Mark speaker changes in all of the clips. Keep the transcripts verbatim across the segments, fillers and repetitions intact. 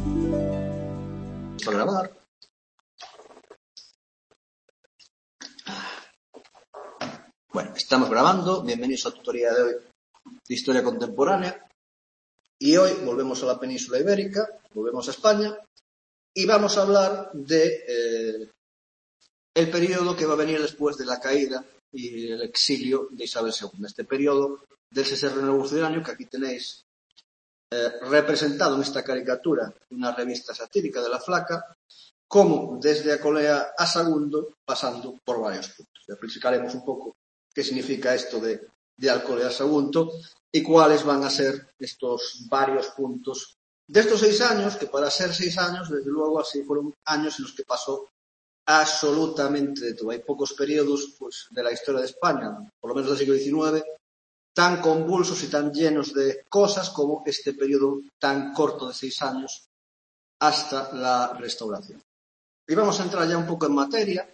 Speaker 1: A grabar. Bueno, estamos grabando. Bienvenidos a la tutoría de hoy de Historia Contemporánea. Y hoy volvemos a la península ibérica, volvemos a España y vamos a hablar de eh, el periodo que va a venir después de la caída y el exilio de Isabel segunda. Este periodo del cesar revolucionario que aquí tenéis eh, representado en esta caricatura de una revista satírica de La Flaca, como desde Acolea a Sagunto, pasando por varios puntos. Ya explicaremos un poco qué significa esto de, de Alcolea a Sagunto y cuáles van a ser estos varios puntos de estos seis años, que para ser seis años, desde luego, así fueron años en los que pasó absolutamente de todo. Hay pocos periodos pues, de la historia de España, por lo menos del siglo diecinueve, tan convulsos y tan llenos de cosas como este periodo tan corto de seis años hasta la Restauración. Y vamos a entrar ya un poco en materia.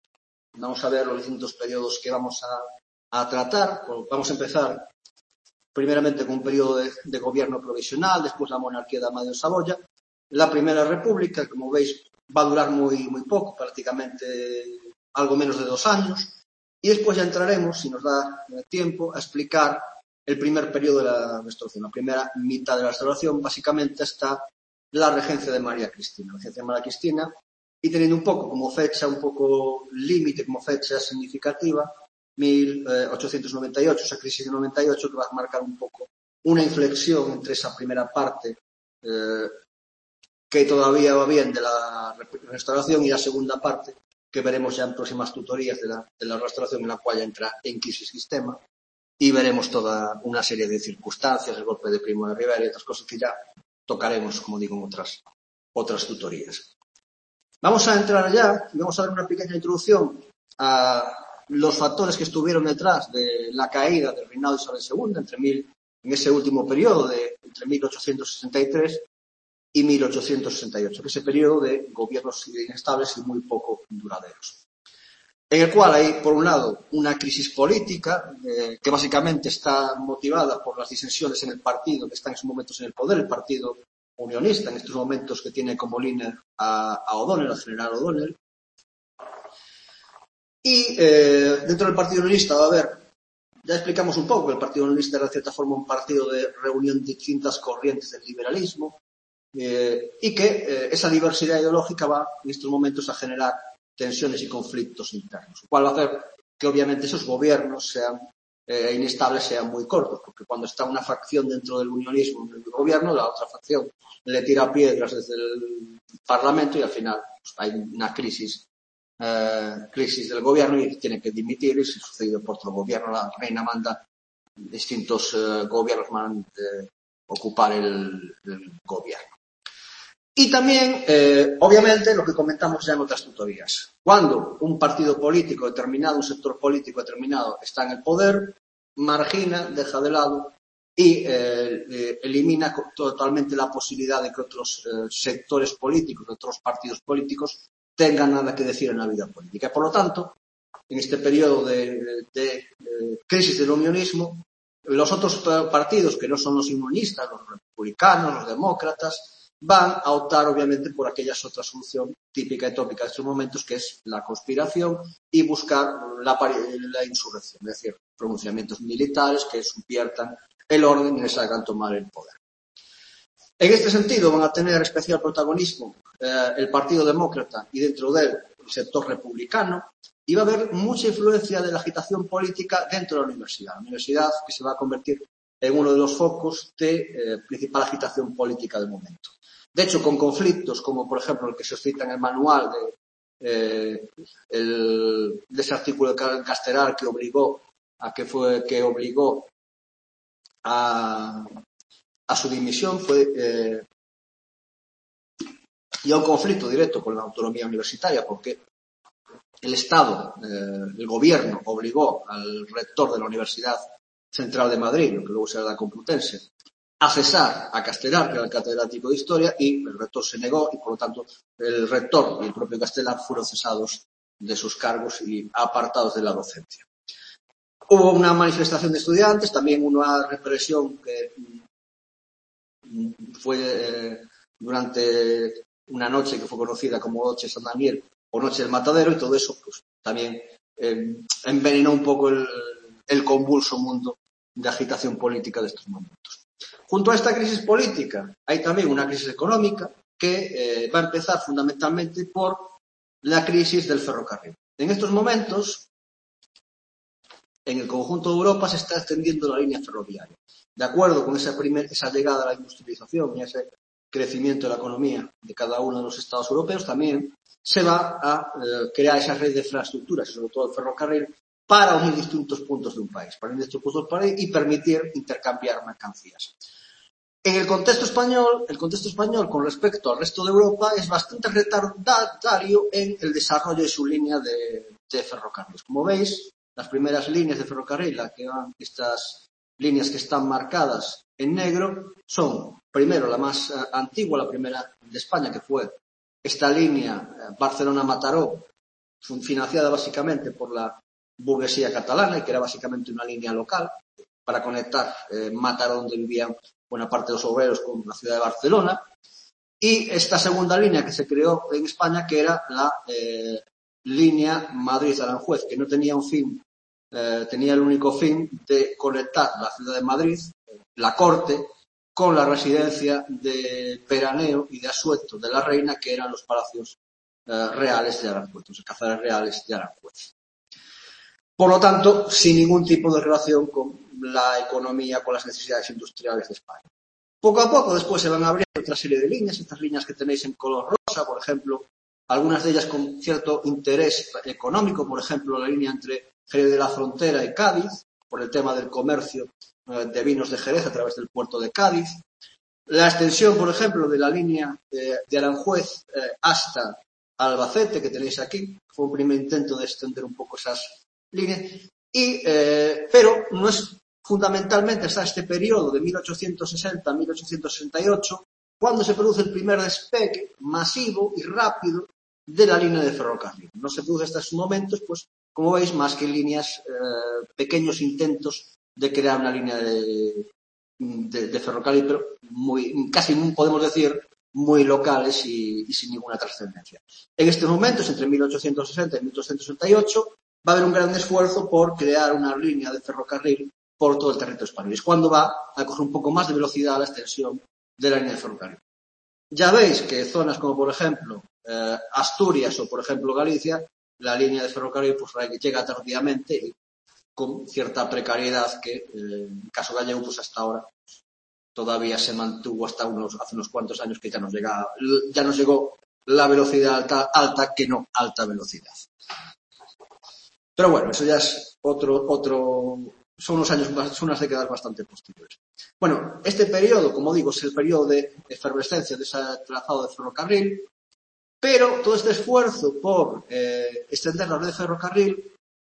Speaker 1: Vamos a ver los distintos periodos que vamos a, a tratar. Vamos a empezar primeramente con un periodo de, de gobierno provisional, después la monarquía de Amadeo de Saboya, la Primera República, como veis, va a durar muy, muy poco, prácticamente algo menos de dos años, y después ya entraremos, si nos da tiempo, a explicar el primer periodo de la Restauración, la primera mitad de la Restauración, básicamente hasta la regencia de María Cristina, la regencia de María Cristina, y teniendo un poco como fecha, un poco límite, como fecha significativa, mil ochocientos noventa y ocho, esa crisis de noventa y ocho que va a marcar un poco una inflexión entre esa primera parte eh, que todavía va bien de la Restauración y la segunda parte que veremos ya en próximas tutorías de la, de la Restauración, en la cual ya entra en crisis sistema y veremos toda una serie de circunstancias, el golpe de Primo de Rivera y otras cosas que ya tocaremos, como digo, en otras, otras tutorías. Vamos a entrar ya y vamos a dar una pequeña introducción a los factores que estuvieron detrás de la caída del reinado de Isabel segunda entre mil, en ese último periodo de entre mil ochocientos sesenta y tres y mil ochocientos sesenta y ocho, que es ese periodo de gobiernos inestables y muy poco duraderos, en el cual hay, por un lado, una crisis política eh, que básicamente está motivada por las disensiones en el partido que está en estos momentos en el poder, el partido unionista, en estos momentos que tiene como líder a, a O'Donnell, al general O'Donnell. Y eh, dentro del Partido Unionista va a haber, ya explicamos un poco, que el Partido Unionista era de cierta forma un partido de reunión de distintas corrientes del liberalismo eh, y que eh, esa diversidad ideológica va en estos momentos a generar tensiones y conflictos internos, lo cual va a hacer que obviamente esos gobiernos sean eh, inestables, sean muy cortos, porque cuando está una facción dentro del unionismo del gobierno, la otra facción le tira piedras desde el Parlamento y al final pues, hay una crisis Eh, crisis del gobierno y tiene que dimitir y se sucedido por otro gobierno. La reina manda distintos eh, gobiernos van a eh, ocupar el, el gobierno. Y también, eh, obviamente, lo que comentamos ya en otras tutorías. Cuando un partido político determinado, un sector político determinado está en el poder, margina, deja de lado y eh, eh, elimina totalmente la posibilidad de que otros eh, sectores políticos, otros partidos políticos tengan nada que decir en la vida política. Por lo tanto, en este periodo de, de, de, de crisis del unionismo, los otros partidos que no son los unionistas, los republicanos, los demócratas, van a optar obviamente por aquella otra solución típica y tópica de estos momentos, que es la conspiración y buscar la, la insurrección, es decir, pronunciamientos militares que subviertan el orden y les hagan tomar el poder. En este sentido van a tener especial protagonismo eh, el Partido Demócrata y dentro de él el sector republicano, y va a haber mucha influencia de la agitación política dentro de la universidad, la universidad que se va a convertir en uno de los focos de eh, principal agitación política del momento. De hecho, con conflictos como por ejemplo el que se cita en el manual de, eh, el, de ese artículo de Castelar que obligó a que fue que obligó a a su dimisión fue eh, y a un conflicto directo con la autonomía universitaria, porque el Estado, eh, el gobierno, obligó al rector de la Universidad Central de Madrid, lo que luego será la Complutense, a cesar a Castelar, que era el catedrático de Historia, y el rector se negó y, por lo tanto, el rector y el propio Castelar fueron cesados de sus cargos y apartados de la docencia. Hubo una manifestación de estudiantes, también una represión que fue eh, durante una noche que fue conocida como Noche de San Daniel o Noche del Matadero, y todo eso pues también eh, envenenó un poco el, el convulso mundo de agitación política de estos momentos. Junto a esta crisis política hay también una crisis económica que eh, va a empezar fundamentalmente por la crisis del ferrocarril. En estos momentos, en el conjunto de Europa se está extendiendo la línea ferroviaria. De acuerdo con esa, primer, esa llegada a la industrialización y ese crecimiento de la economía de cada uno de los estados europeos, también se va a eh, crear esa red de infraestructuras, sobre todo el ferrocarril, para unir distintos puntos de un país, para unir distintos puntos del país y permitir intercambiar mercancías. En el contexto español, el contexto español con respecto al resto de Europa es bastante retardatario en el desarrollo de su línea de, de ferrocarriles. Como veis, las primeras líneas de ferrocarril, las que van, estas líneas que están marcadas en negro, son primero la más uh, antigua, la primera de España, que fue esta línea uh, Barcelona-Mataró, financiada básicamente por la burguesía catalana y que era básicamente una línea local para conectar eh, Mataró, donde vivían buena parte de los obreros, con la ciudad de Barcelona. Y esta segunda línea que se creó en España, que era la eh, línea Madrid-Aranjuez, que no tenía un fin, eh, tenía el único fin de conectar la ciudad de Madrid, la corte, con la residencia de veraneo y de asueto de la reina, que eran los palacios eh, reales de Aranjuez, los alcázares reales de Aranjuez. Por lo tanto, sin ningún tipo de relación con la economía, con las necesidades industriales de España. Poco a poco después se van a abrir otra serie de líneas, estas líneas que tenéis en color rosa, por ejemplo, algunas de ellas con cierto interés económico, por ejemplo, la línea entre Jerez de la Frontera y Cádiz, por el tema del comercio eh, de vinos de Jerez a través del puerto de Cádiz. La extensión, por ejemplo, de la línea de, de Aranjuez eh, hasta Albacete, que tenéis aquí, fue un primer intento de extender un poco esas líneas, y, eh, pero no es fundamentalmente hasta este periodo de mil ochocientos sesenta a mil ochocientos sesenta y ocho cuando se produce el primer despegue masivo y rápido de la línea de ferrocarril. No se produce hasta esos momentos, pues, como veis, más que líneas, eh, pequeños intentos de crear una línea de, de, de ferrocarril, pero muy, casi podemos decir, muy locales y, y sin ninguna trascendencia. En estos momentos, entre mil ochocientos sesenta y mil ochocientos sesenta y ocho, va a haber un gran esfuerzo por crear una línea de ferrocarril por todo el territorio español. Es cuando va a coger un poco más de velocidad la extensión de la línea de ferrocarril. Ya veis que zonas como, por ejemplo, eh, Asturias o, por ejemplo, Galicia, la línea de ferrocarril pues llega tardíamente y con cierta precariedad que, eh, en el caso gallego, pues hasta ahora todavía se mantuvo hasta unos, hace unos cuantos años que ya nos, llega, ya nos llegó la velocidad alta, alta que no alta velocidad. Pero bueno, eso ya es otro, otro, son unos años, son unas décadas bastante posteriores. Bueno, este periodo, como digo, es el periodo de efervescencia de ese trazado de ferrocarril, pero todo este esfuerzo por eh, extender la red de ferrocarril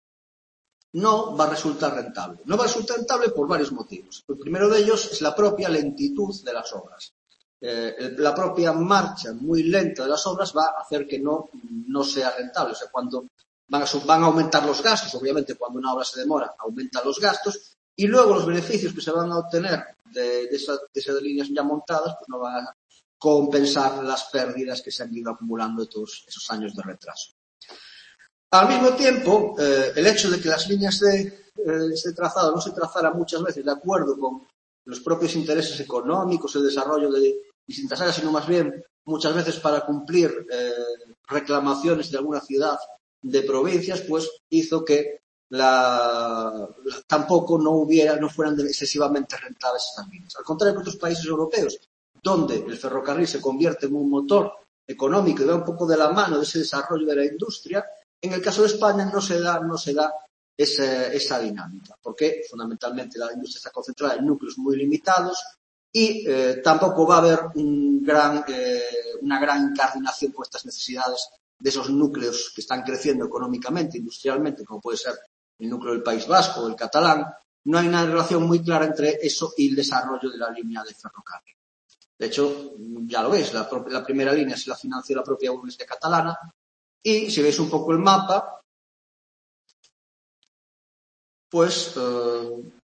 Speaker 1: no va a resultar rentable. No va a resultar rentable por varios motivos. El primero de ellos es la propia lentitud de las obras. Eh, la propia marcha muy lenta de las obras va a hacer que no, no sea rentable. O sea, cuando Van a, van a aumentar los gastos, obviamente cuando una obra se demora, aumentan los gastos, y luego los beneficios que se van a obtener de, de, esa, de esas líneas ya montadas, pues no van a compensar las pérdidas que se han ido acumulando de todos esos años de retraso. Al mismo tiempo, eh, el hecho de que las líneas de eh, este trazado no se trazaran muchas veces de acuerdo con los propios intereses económicos, el desarrollo de distintas áreas, sino más bien muchas veces para cumplir eh, reclamaciones de alguna ciudad de provincias, pues hizo que la, la, tampoco no hubiera, no fueran excesivamente rentables estas líneas. Al contrario que otros países europeos, donde el ferrocarril se convierte en un motor económico y va un poco de la mano de ese desarrollo de la industria, en el caso de España no se da, no se da esa, esa dinámica, porque fundamentalmente la industria está concentrada en núcleos muy limitados y eh, tampoco va a haber un gran, eh, una gran incardinación con estas necesidades de esos núcleos que están creciendo económicamente, industrialmente, como puede ser el núcleo del País Vasco o el catalán. No hay una relación muy clara entre eso y el desarrollo de la línea de ferrocarril. De hecho, ya lo veis, la, la primera línea se la financió la propia Universidad Catalana y si veis un poco el mapa, pues eh,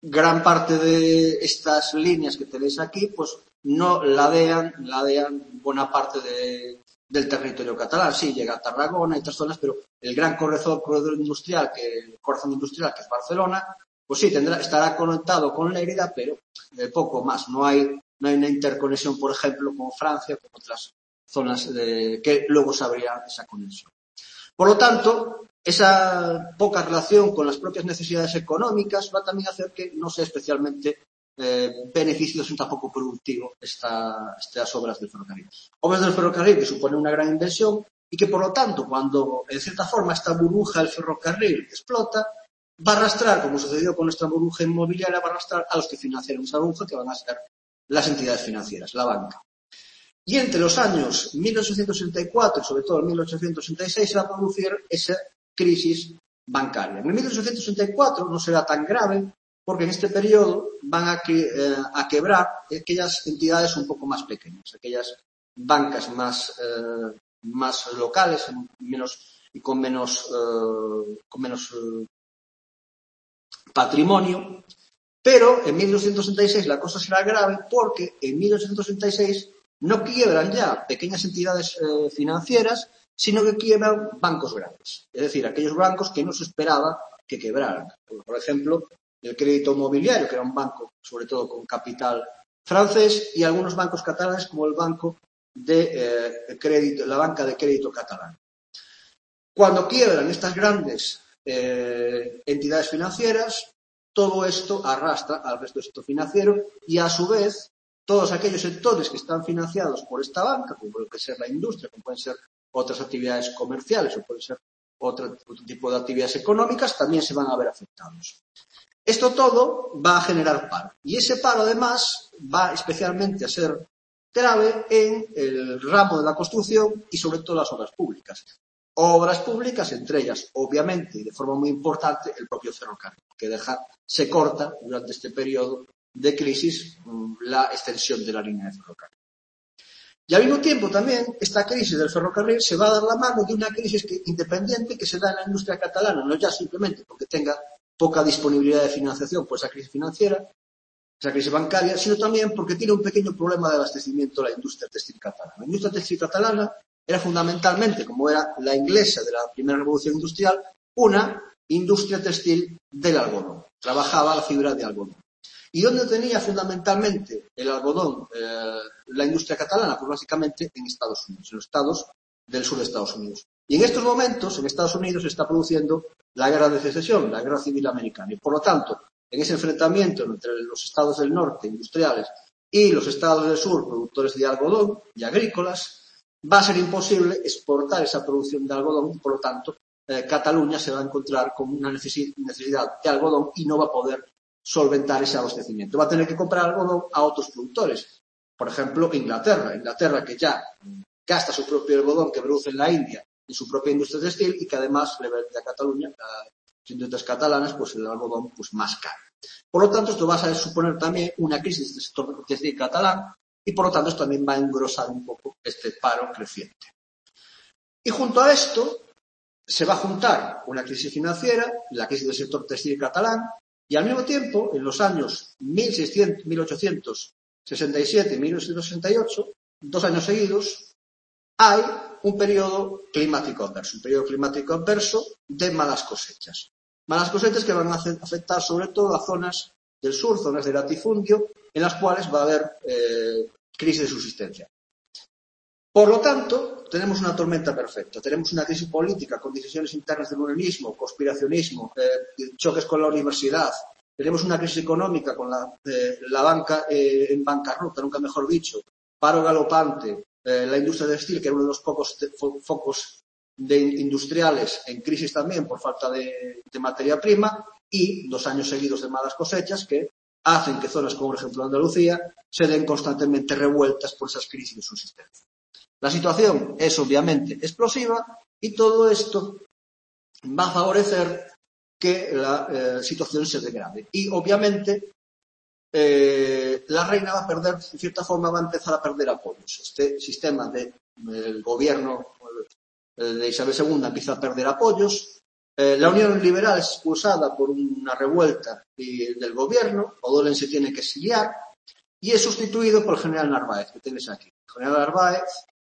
Speaker 1: gran parte de estas líneas que tenéis aquí, pues no ladean, ladean buena parte de, del territorio catalán. Sí, llega a Tarragona y otras zonas, pero el gran corredor, corredor industrial, que el corazón industrial, que es Barcelona, pues sí, tendrá, estará conectado con Lérida, pero eh, poco más. No hay, no hay una interconexión, por ejemplo, con Francia, con otras zonas de, que luego se abrirá esa conexión. Por lo tanto, esa poca relación con las propias necesidades económicas va también a hacer que no sea especialmente eh, beneficioso y tampoco productivo esta, estas obras del ferrocarril. Obras del ferrocarril que suponen una gran inversión y que, por lo tanto, cuando, en cierta forma, esta burbuja del ferrocarril explota, va a arrastrar, como sucedió con nuestra burbuja inmobiliaria, va a arrastrar a los que financiaron esa burbuja, que van a ser las entidades financieras, la banca. Y entre los años mil ochocientos sesenta y cuatro y sobre todo en mil ochocientos sesenta y seis se va a producir esa crisis bancaria. En mil ochocientos sesenta y cuatro no será tan grave porque en este periodo van a, que, eh, a quebrar aquellas entidades un poco más pequeñas, aquellas bancas más, eh, más locales menos, y con menos, eh, con menos eh, patrimonio. Pero en mil ochocientos sesenta y seis la cosa será grave porque en mil ochocientos sesenta y seis no quiebran ya pequeñas entidades eh, financieras, sino que quiebran bancos grandes. Es decir, aquellos bancos que no se esperaba que quebraran. Por ejemplo, el crédito mobiliario, que era un banco, sobre todo con capital francés, y algunos bancos catalanes, como el banco de eh, crédito, la banca de crédito catalán. Cuando quiebran estas grandes eh, entidades financieras, todo esto arrastra al resto del sector financiero y, a su vez, todos aquellos sectores que están financiados por esta banca, como puede ser la industria, como pueden ser otras actividades comerciales o puede ser otro, otro tipo de actividades económicas, también se van a ver afectados. Esto todo va a generar paro. Y ese paro, además, va especialmente a ser grave en el ramo de la construcción y, sobre todo, las obras públicas. Obras públicas, entre ellas, obviamente, y de forma muy importante, el propio ferrocarril, que deja, se corta durante este periodo de crisis la extensión de la línea de ferrocarril. Y al mismo tiempo también esta crisis del ferrocarril se va a dar la mano de una crisis que, independiente que se da en la industria catalana, no ya simplemente porque tenga poca disponibilidad de financiación por esa crisis financiera, esa crisis bancaria, sino también porque tiene un pequeño problema de abastecimiento la industria textil catalana. La industria textil catalana era fundamentalmente, como era la inglesa de la primera revolución industrial, una industria textil del algodón. Trabajaba la fibra de algodón. ¿Y dónde tenía fundamentalmente el algodón eh, la industria catalana? Pues básicamente en Estados Unidos, en los estados del sur de Estados Unidos. Y en estos momentos, en Estados Unidos, se está produciendo la guerra de secesión, la guerra civil americana. Y por lo tanto, en ese enfrentamiento entre los estados del norte, industriales, y los estados del sur, productores de algodón y agrícolas, va a ser imposible exportar esa producción de algodón y, por lo tanto, eh, Cataluña se va a encontrar con una necesidad de algodón y no va a poder solventar ese abastecimiento. Va a tener que comprar algodón a otros productores. Por ejemplo, Inglaterra. Inglaterra que ya gasta su propio algodón que produce en la India en su propia industria textil y que además le vende a Cataluña, a las industrias catalanas, pues el algodón pues más caro. Por lo tanto, esto va a suponer también una crisis del sector textil catalán y por lo tanto esto también va a engrosar un poco este paro creciente. Y junto a esto se va a juntar una crisis financiera, la crisis del sector textil catalán, y al mismo tiempo, en los años mil seiscientos, mil ochocientos sesenta y siete y mil ochocientos sesenta y ocho, dos años seguidos, hay un periodo climático adverso, un periodo climático adverso de malas cosechas. Malas cosechas que van a afectar sobre todo a zonas del sur, zonas de latifundio, en las cuales va a haber eh, crisis de subsistencia. Por lo tanto, tenemos una tormenta perfecta. Tenemos una crisis política con decisiones internas del unionismo, conspiracionismo, eh, choques con la universidad. Tenemos una crisis económica con la, eh, la banca eh, en bancarrota, nunca mejor dicho, paro galopante, eh, la industria textil, que era uno de los pocos de, fo, focos de industriales en crisis también por falta de, de materia prima, y dos años seguidos de malas cosechas que hacen que zonas como, por ejemplo, Andalucía se den constantemente revueltas por esas crisis de subsistencia. La situación es obviamente explosiva y todo esto va a favorecer que la eh, situación se degrade. Y obviamente eh, la reina va a perder, en cierta forma, va a empezar a perder apoyos. Este sistema del de, gobierno de Isabel segunda empieza a perder apoyos Eh, la Unión Liberal es expulsada por una revuelta y, del gobierno, O'Donnell se tiene que exiliar y es sustituido por el general Narváez, que tenéis aquí. El general Narváez,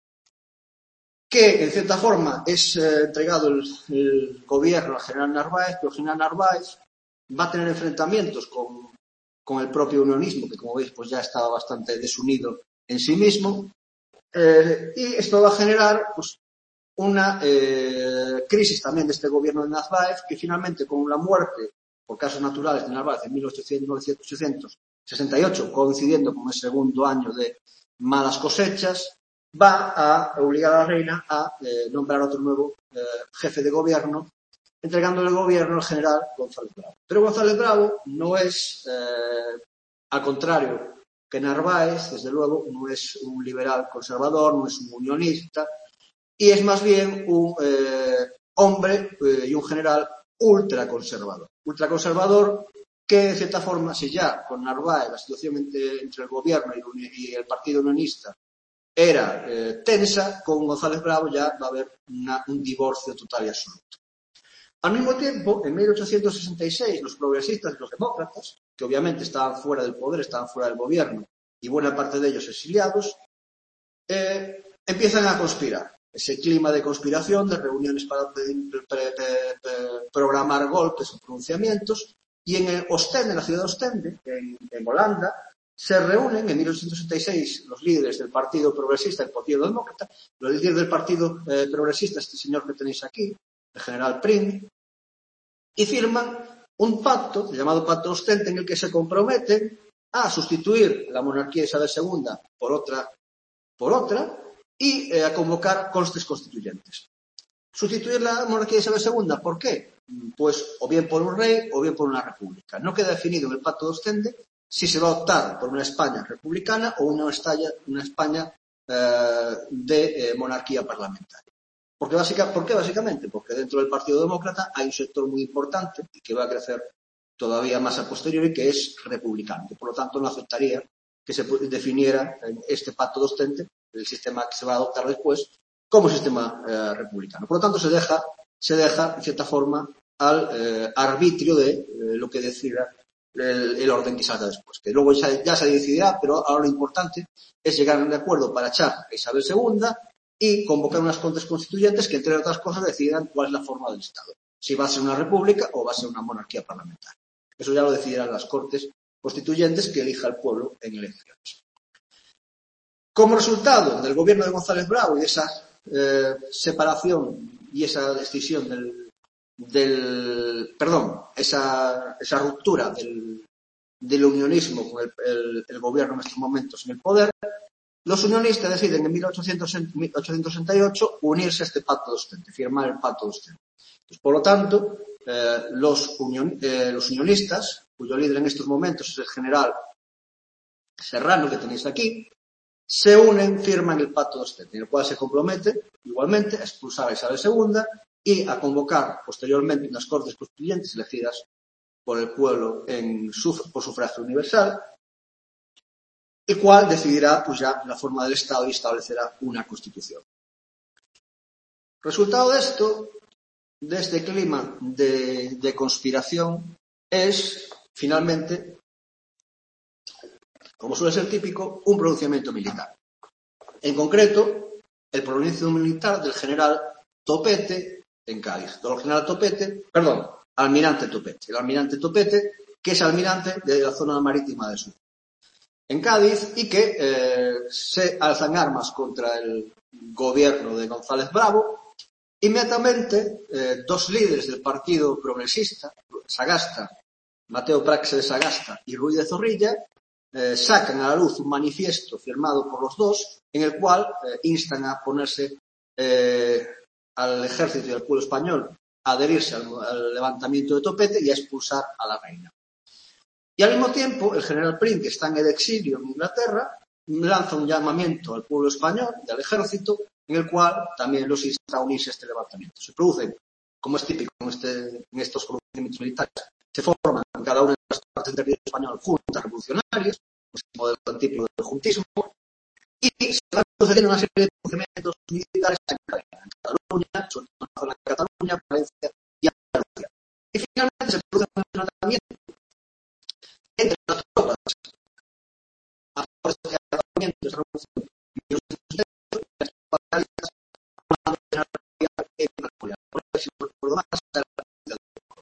Speaker 1: que en cierta forma es eh, entregado el, el gobierno al general Narváez, pero el general Narváez va a tener enfrentamientos con, con el propio unionismo, que como veis pues ya estaba bastante desunido en sí mismo, eh, y esto va a generar pues, una eh, crisis también de este gobierno de Narváez, que finalmente con la muerte por casos naturales de Narváez en mil ochocientos sesenta y ocho, coincidiendo con el segundo año de malas cosechas, va a obligar a la reina a eh, nombrar otro nuevo eh, jefe de gobierno, entregándole el gobierno al general González Bravo. Pero González Bravo no es, eh, al contrario que Narváez, desde luego, no es un liberal conservador, no es un unionista, y es más bien un eh, hombre eh, y un general ultraconservador. Ultraconservador que, de cierta forma, si ya con Narváez la situación entre, entre el gobierno y, y el partido unionista era eh, tensa, con González Bravo ya va a haber una, un divorcio total y absoluto. Al mismo tiempo, en mil ochocientos sesenta y seis, los progresistas y los demócratas, que obviamente estaban fuera del poder, estaban fuera del gobierno, y buena parte de ellos exiliados, eh, empiezan a conspirar. Ese clima de conspiración, de reuniones para pre, pre, pre, pre, programar golpes o pronunciamientos, y en el Ostende, en la ciudad de Ostende, en, en Holanda, se reúnen en mil ochocientos sesenta y seis los líderes del Partido Progresista y el Partido Demócrata, los líderes del Partido eh, Progresista, este señor que tenéis aquí, el general Prim, y firman un pacto, llamado Pacto de Ostende, en el que se comprometen a sustituir la monarquía de Isabel segunda por otra, por otra y eh, a convocar constes constituyentes. Sustituir la monarquía de Isabel segunda, ¿por qué? Pues o bien por un rey o bien por una república. No queda definido en el Pacto de Ostende si se va a optar por una España republicana o una España, una España eh, de eh, monarquía parlamentaria. Porque básica, ¿Por qué básicamente? Porque dentro del Partido Demócrata hay un sector muy importante y que va a crecer todavía más a posteriori, que es republicano. Que por lo tanto no aceptaría que se definiera en este Pacto de Ostende, el sistema que se va a adoptar después, como sistema eh, republicano. Por lo tanto, se deja, se deja, en cierta forma, al eh, arbitrio de eh, lo que decida el, el orden que salga después. Que luego ya, ya se decidirá, pero ahora lo importante es llegar a un acuerdo para echar a Isabel segunda y convocar unas Cortes Constituyentes que, entre otras cosas, decidan cuál es la forma del Estado. Si va a ser una república o va a ser una monarquía parlamentaria. Eso ya lo decidirán las Cortes Constituyentes que elija el pueblo en elecciones. Como resultado del gobierno de González Bravo y de esa eh, separación y esa decisión del, del perdón, esa, esa ruptura del, del unionismo con el, el, el gobierno en estos momentos en el poder, los unionistas deciden en mil ochocientos sesenta y ocho unirse a este Pacto de Ostende, firmar el Pacto de Ostende. Pues, por lo tanto, eh, los, union, eh, los unionistas, cuyo líder en estos momentos es el general Serrano, que tenéis aquí, se unen, firman el Pacto de Ostende, en el cual se compromete igualmente a expulsar a Isabel segunda y a convocar posteriormente unas Cortes Constituyentes elegidas por el pueblo en su, por sufragio universal, el cual decidirá pues ya la forma del Estado y establecerá una Constitución. Resultado de esto, de este clima de, de conspiración, es finalmente, como suele ser típico, un pronunciamiento militar. En concreto, el pronunciamiento militar del general Topete en Cádiz. Del general Topete, perdón, almirante Topete. El almirante Topete, que es almirante de la zona marítima del sur, en Cádiz, y que eh, se alzan armas contra el gobierno de González Bravo. Inmediatamente, eh, dos líderes del Partido Progresista, Sagasta, Mateo Praxe de Sagasta y Ruiz de Zorrilla, eh, sacan a la luz un manifiesto firmado por los dos, en el cual eh, instan a ponerse eh, al ejército y al pueblo español a adherirse al, al levantamiento de Topete y a expulsar a la reina. Y al mismo tiempo, el general Prim, que está en el exilio en Inglaterra, lanza un llamamiento al pueblo español y al ejército, en el cual también los insta a unirse a este levantamiento. Se producen, como es típico en, este, en estos procedimientos militares, se forman en cada una de las partes del territorio español juntas revolucionarias, un modelo antípico del juntismo, y se van sucediendo una serie de procedimientos militares en Cataluña, sobre todo en la zona de Cataluña, Valencia y Andalucía. se produce un enfrentamiento entre las tropas a favor de este enfrentamiento, de esta revolución, y los institutos paralistas a de la realidad en la actualidad. Por eso, si no recuerdo más, hasta la realidad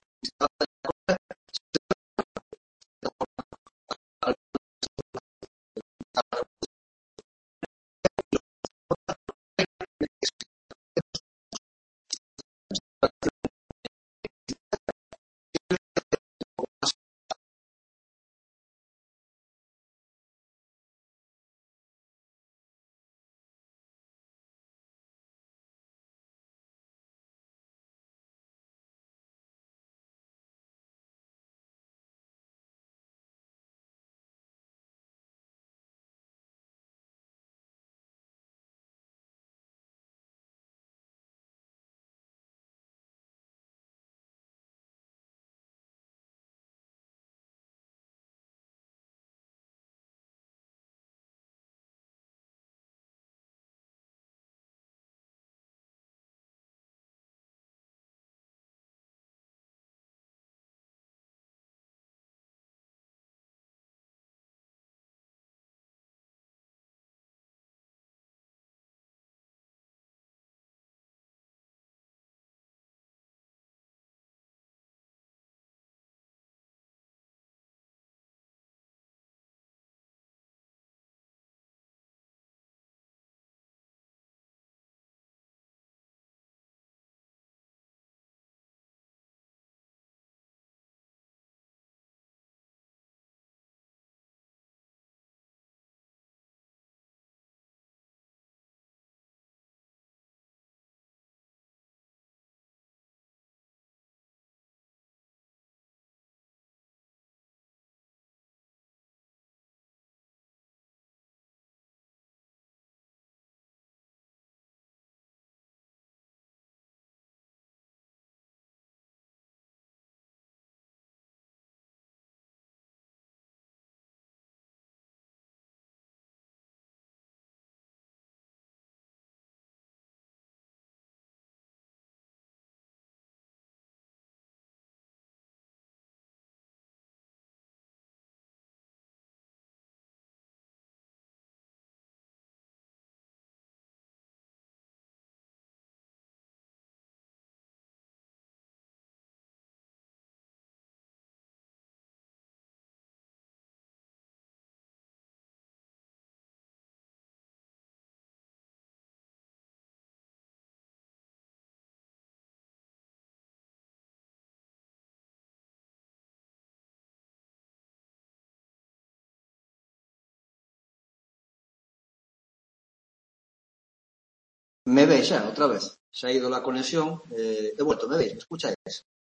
Speaker 1: Me veis xa, outra vez. Se ha ido la conexión. Eh, he vuelto, ¿me veis? ¿Me escucháis?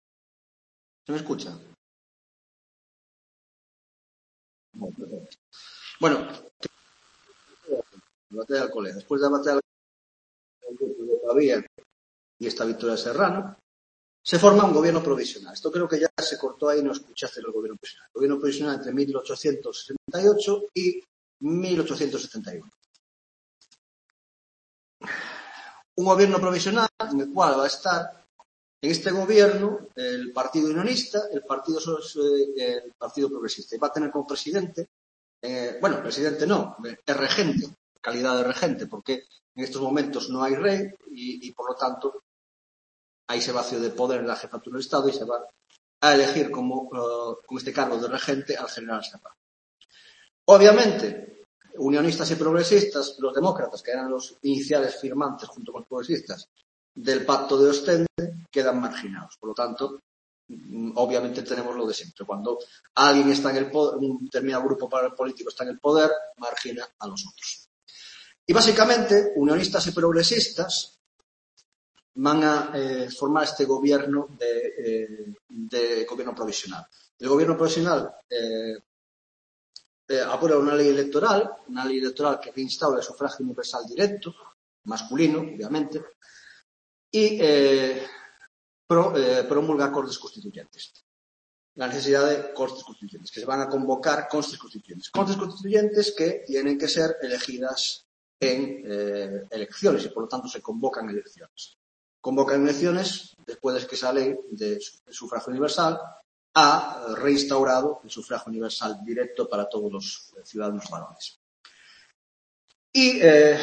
Speaker 1: ¿Se me escucha? Bueno, la batalla de Alcolea. Después de la batalla del grupo de Pavía y esta victoria de Serrano, se forma un gobierno provisional. Esto creo que ya se cortó ahí, no escuchaste el gobierno provisional. El gobierno provisional entre mil ochocientos sesenta y ocho y mil ochocientos setenta y uno. Un gobierno provisional en el cual va a estar en este gobierno el Partido Unionista, el Partido, el partido Progresista. Y va a tener como presidente, eh, bueno, presidente no, es regente, calidad de regente, porque en estos momentos no hay rey y, y por lo tanto hay ese vacío de poder en la jefatura del Estado y se va a elegir como, uh, con este cargo de regente al general Serrano. Obviamente, unionistas y progresistas, los demócratas, que eran los iniciales firmantes junto con los progresistas del pacto de Ostende, quedan marginados. Por lo tanto, obviamente tenemos lo de siempre. Cuando alguien está en el poder, un determinado grupo político está en el poder, margina a los otros. Y básicamente, unionistas y progresistas van a eh, formar este gobierno de, eh, de gobierno provisional. El gobierno provisional eh, eh, aprueba una ley electoral, una ley electoral que instaura el sufragio universal directo, masculino, obviamente, y eh, pro, eh, promulga cortes constituyentes. La necesidad de cortes constituyentes, que se van a convocar cortes constituyentes. Cortes constituyentes que tienen que ser elegidas en eh, elecciones y por lo tanto se convocan elecciones. Convocan elecciones después de que esa ley de sufragio universal ha reinstaurado el sufragio universal directo para todos los ciudadanos varones. Y eh,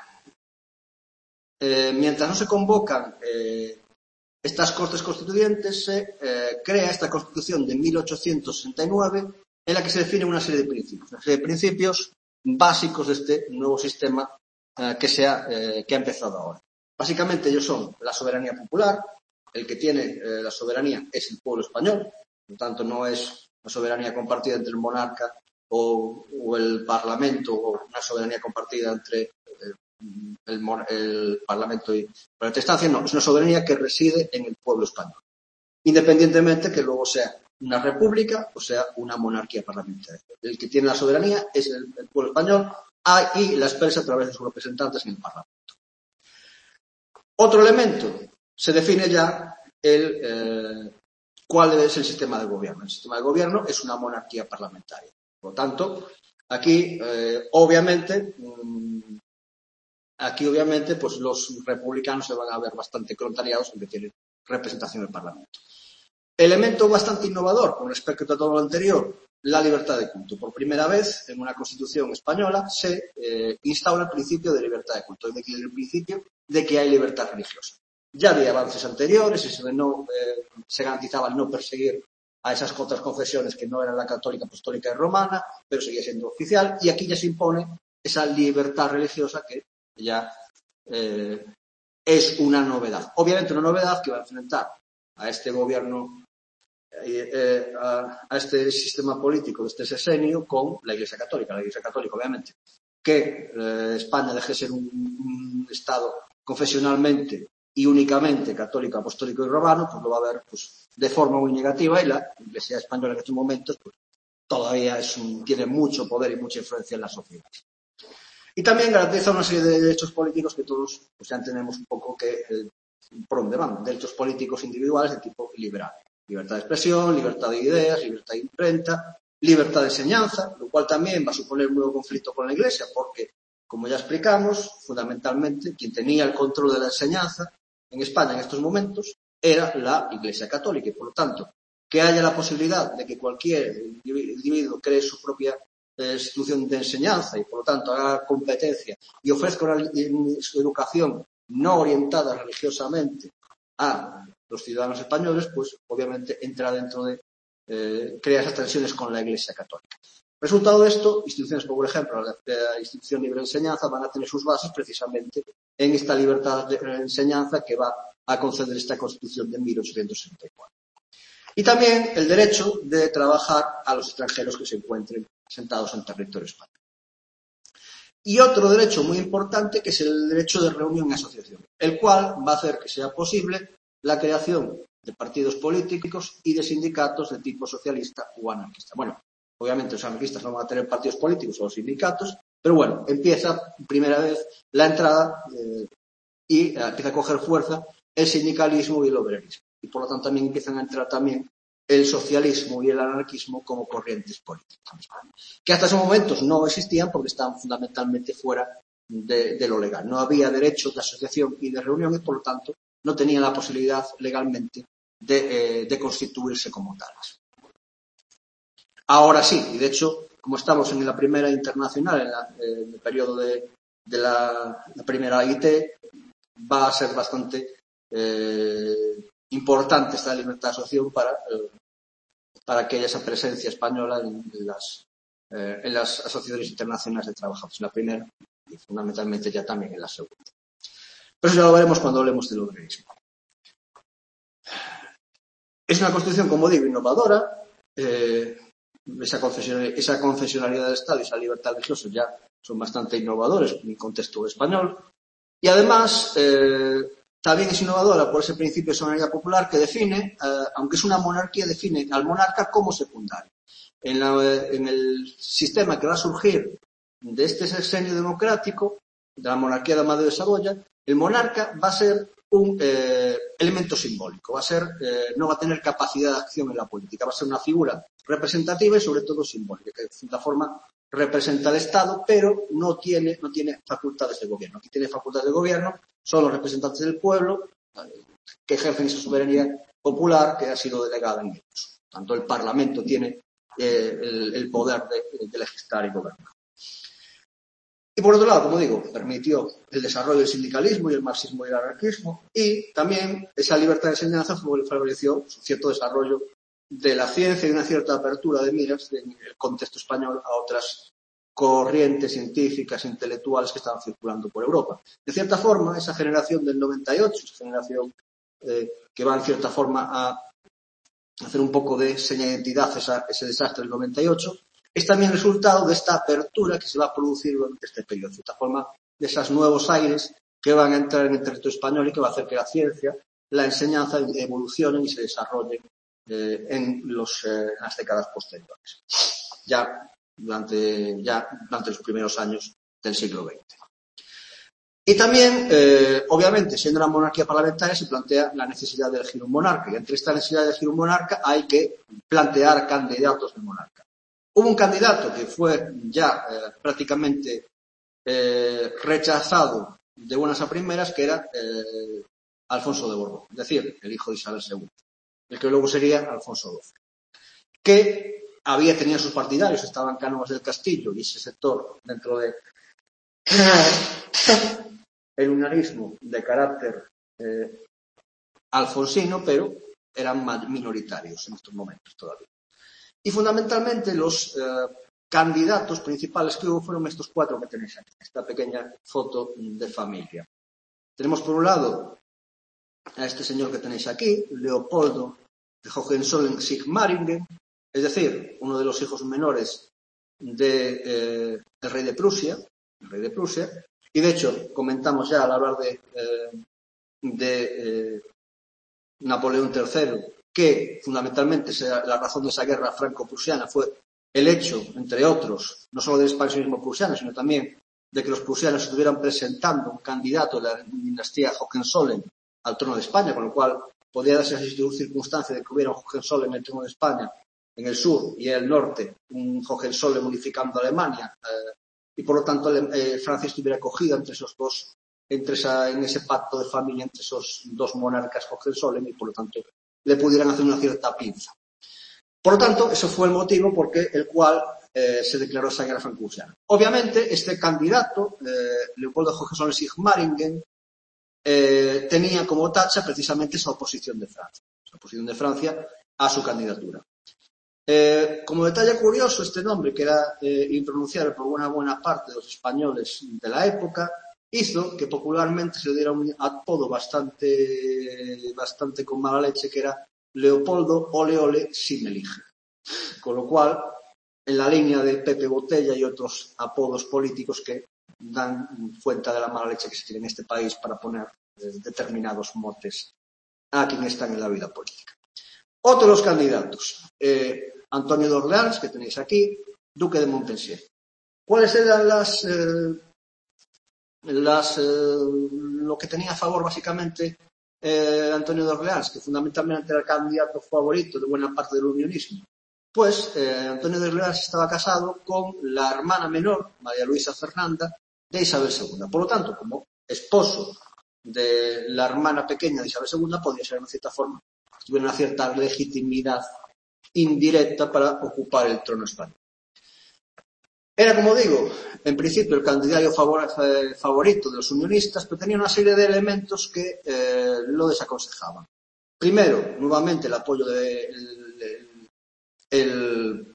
Speaker 1: eh, mientras no se convocan eh, estas Cortes Constituyentes, se eh, crea esta Constitución de mil ochocientos sesenta y nueve en la que se define una serie de principios, una serie de principios básicos de este nuevo sistema eh, que, se ha, eh, que ha empezado ahora. Básicamente ellos son la soberanía popular, el que tiene eh, la soberanía es el pueblo español, por lo tanto no es una soberanía compartida entre el monarca o, o el parlamento, o una soberanía compartida entre eh, el, el parlamento y la estancia, no, es una soberanía que reside en el pueblo español, independientemente que luego sea una república o sea una monarquía parlamentaria. El que tiene la soberanía es el, el pueblo español y la expresa a través de sus representantes en el parlamento. Otro elemento, se define ya el, eh, cuál es el sistema de gobierno. El sistema de gobierno es una monarquía parlamentaria. Por lo tanto, aquí, eh, obviamente, mmm, aquí obviamente, pues los republicanos se van a ver bastante contrariados en que tienen representación en el Parlamento. Elemento bastante innovador con respecto a todo lo anterior, la libertad de culto. Por primera vez en una Constitución española se eh, instaura el principio de libertad de culto, es decir, el principio de que hay libertad religiosa. Ya había avances anteriores y se, no, eh, se garantizaba el no perseguir a esas otras confesiones que no eran la católica, apostólica y romana, pero seguía siendo oficial, y aquí ya se impone esa libertad religiosa que ya eh, es una novedad. Obviamente una novedad que va a enfrentar a este gobierno, eh, eh, a, a este sistema político de este sexenio con la Iglesia Católica. La Iglesia Católica, obviamente, que eh, España deje de ser un, un Estado confesionalmente y únicamente católico, apostólico y romano, pues lo va a ver pues, de forma muy negativa, y la Iglesia española en estos momentos pues, todavía es un, tiene mucho poder y mucha influencia en la sociedad. Y también garantiza una serie de derechos políticos que todos pues, ya entendemos un poco que eh, por dónde van. Derechos políticos individuales de tipo liberal. Libertad de expresión, libertad de ideas, libertad de imprenta, libertad de enseñanza, lo cual también va a suponer un nuevo conflicto con la Iglesia, porque, como ya explicamos, fundamentalmente quien tenía el control de la enseñanza en España en estos momentos era la Iglesia Católica, y por lo tanto, que haya la posibilidad de que cualquier individuo cree su propia eh, institución de enseñanza y por lo tanto haga competencia y ofrezca una educación no orientada religiosamente a los ciudadanos españoles, pues obviamente entra dentro de eh, crear esas tensiones con la Iglesia Católica. Resultado de esto, instituciones como por ejemplo la, la Institución Libre de Enseñanza van a tener sus bases precisamente en esta libertad de enseñanza que va a conceder esta Constitución de mil ochocientos sesenta y cuatro. Y también el derecho de trabajar a los extranjeros que se encuentren sentados en territorio español. Y otro derecho muy importante que es el derecho de reunión y asociación, el cual va a hacer que sea posible la creación de partidos políticos y de sindicatos de tipo socialista o anarquista. Bueno, obviamente los anarquistas no van a tener partidos políticos o los sindicatos, pero bueno, empieza primera vez la entrada eh, y eh, empieza a coger fuerza el sindicalismo y el obrerismo. Y por lo tanto también empiezan a entrar también el socialismo y el anarquismo como corrientes políticas, que hasta esos momentos no existían porque estaban fundamentalmente fuera de, de lo legal. No había derecho de asociación y de reunión y por lo tanto no tenían la posibilidad legalmente de, eh, de constituirse como tales. Ahora sí, y de hecho, como estamos en la primera internacional, en, la, en el periodo de, de la, la primera I T, va a ser bastante eh, importante esta libertad de asociación para, eh, para que haya esa presencia española en, en, las, eh, en las asociaciones internacionales de trabajadores, en la primera y fundamentalmente ya también en la segunda. Pero eso ya lo veremos cuando hablemos del obrerismo. Es una constitución, como digo, innovadora. Eh, esa, confesionalidad, esa confesionalidad del Estado y esa libertad religiosa ya son bastante innovadores en el contexto español. Y además, eh, también es innovadora por ese principio de soberanía popular que define, eh, aunque es una monarquía, define al monarca como secundario. En, la, en el sistema que va a surgir de este sexenio democrático, de la monarquía de Amadeo de Saboya, el monarca va a ser un eh, elemento simbólico, va a ser, eh, no va a tener capacidad de acción en la política, va a ser una figura representativa y sobre todo simbólica, que de cierta forma representa al Estado, pero no tiene, no tiene facultades de gobierno. Aquí tiene facultades de gobierno, son los representantes del pueblo, que ejercen esa soberanía popular que ha sido delegada en ellos. Tanto el Parlamento tiene eh, el, el poder de, de legislar y gobernar. Y por otro lado, como digo, permitió el desarrollo del sindicalismo y el marxismo y el anarquismo, y también esa libertad de enseñanza favoreció su cierto desarrollo de la ciencia y una cierta apertura de miras en el contexto español a otras corrientes científicas, intelectuales que estaban circulando por Europa. De cierta forma, esa generación del noventa y ocho, esa generación eh, que va en cierta forma a hacer un poco de seña de identidad, esa, ese desastre del noventa y ocho, es también resultado de esta apertura que se va a producir durante este periodo, de cierta forma, de esos nuevos aires que van a entrar en el territorio español y que va a hacer que la ciencia, la enseñanza evolucionen y se desarrollen eh, en, los, eh, en las décadas posteriores, ya durante, ya durante los primeros años del siglo veinte. Y también, eh, obviamente, siendo una monarquía parlamentaria, se plantea la necesidad de elegir un monarca. Y entre esta necesidad de elegir un monarca hay que plantear candidatos de monarca. Hubo un candidato que fue ya eh, prácticamente eh, rechazado de buenas a primeras, que era eh, Alfonso de Borbón, es decir, el hijo de Isabel segunda, el que luego sería Alfonso doce, que había tenía sus partidarios, estaban Cánovas del Castillo y ese sector dentro de el unionismo de carácter eh, alfonsino, pero eran minoritarios en estos momentos todavía. Y fundamentalmente los eh, candidatos principales que hubo fueron estos cuatro que tenéis aquí, esta pequeña foto de familia. Tenemos por un lado a este señor que tenéis aquí, Leopoldo de Hohenzollern-Sigmaringen, es decir, uno de los hijos menores de, eh, del rey de Prusia, el rey de Prusia, y de hecho comentamos ya al hablar de, eh, de eh, Napoleón tercero, que fundamentalmente la razón de esa guerra franco-prusiana fue el hecho, entre otros, no solo del expansionismo prusiano, sino también de que los prusianos estuvieran presentando un candidato de la dinastía Hohenzollern al trono de España, con lo cual podía darse esa circunstancia de que hubiera un Hohenzollern en el trono de España en el sur y en el norte, un Hohenzollern unificando a Alemania, eh, y por lo tanto eh, Francia estuviera cogida entre esos dos, entre esa, en ese pacto de familia entre esos dos monarcas Hohenzollern, y por lo tanto le pudieran hacer una cierta pinza. Por lo tanto, eso fue el motivo por el cual eh, se declaró esa guerra franco-prusiana. Obviamente, este candidato, eh, Leopoldo de Hohenzollern-Sigmaringen, eh, tenía como tacha precisamente esa oposición de Francia, esa oposición de Francia a su candidatura. Eh, como detalle curioso, este nombre, que era eh, impronunciable por una buena parte de los españoles de la época, hizo que popularmente se le diera un apodo bastante, bastante con mala leche, que era Leopoldo Ole Ole Simelige. Con lo cual, en la línea de Pepe Botella y otros apodos políticos que dan cuenta de la mala leche que se tiene en este país para poner eh, determinados motes a quienes están en la vida política. Otros los candidatos. Eh, Antonio de Orleans, que tenéis aquí, duque de Montpensier. ¿Cuáles eran las, eh, las eh, lo que tenía a favor básicamente eh, Antonio de Orleans, que fundamentalmente era el candidato favorito de buena parte del unionismo? Pues eh, Antonio de Orleans estaba casado con la hermana menor, María Luisa Fernanda, de Isabel segunda. Por lo tanto, como esposo de la hermana pequeña de Isabel segunda, podía ser de cierta forma, tuviera una cierta legitimidad indirecta para ocupar el trono español. Era, como digo, en principio el candidato favor, eh, favorito de los unionistas, pero tenía una serie de elementos que eh, lo desaconsejaban. Primero, nuevamente, el apoyo de el, el, el,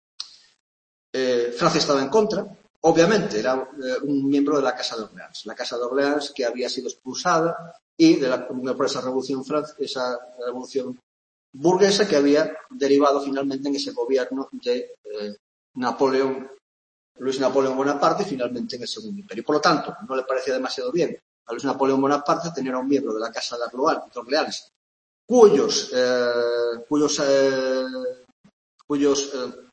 Speaker 1: eh, Francia estaba en contra. Obviamente, era eh, un miembro de la Casa de Orleans. La Casa de Orleans que había sido expulsada y de la, por esa revolución francesa, esa revolución burguesa que había derivado finalmente en ese gobierno de eh, Napoleón, Luis Napoleón Bonaparte, y finalmente en el Segundo Imperio. Por lo tanto, no le parecía demasiado bien a Luis Napoleón Bonaparte tener a un miembro de la Casa de Orleans, cuyos, eh, cuyos, eh, cuyos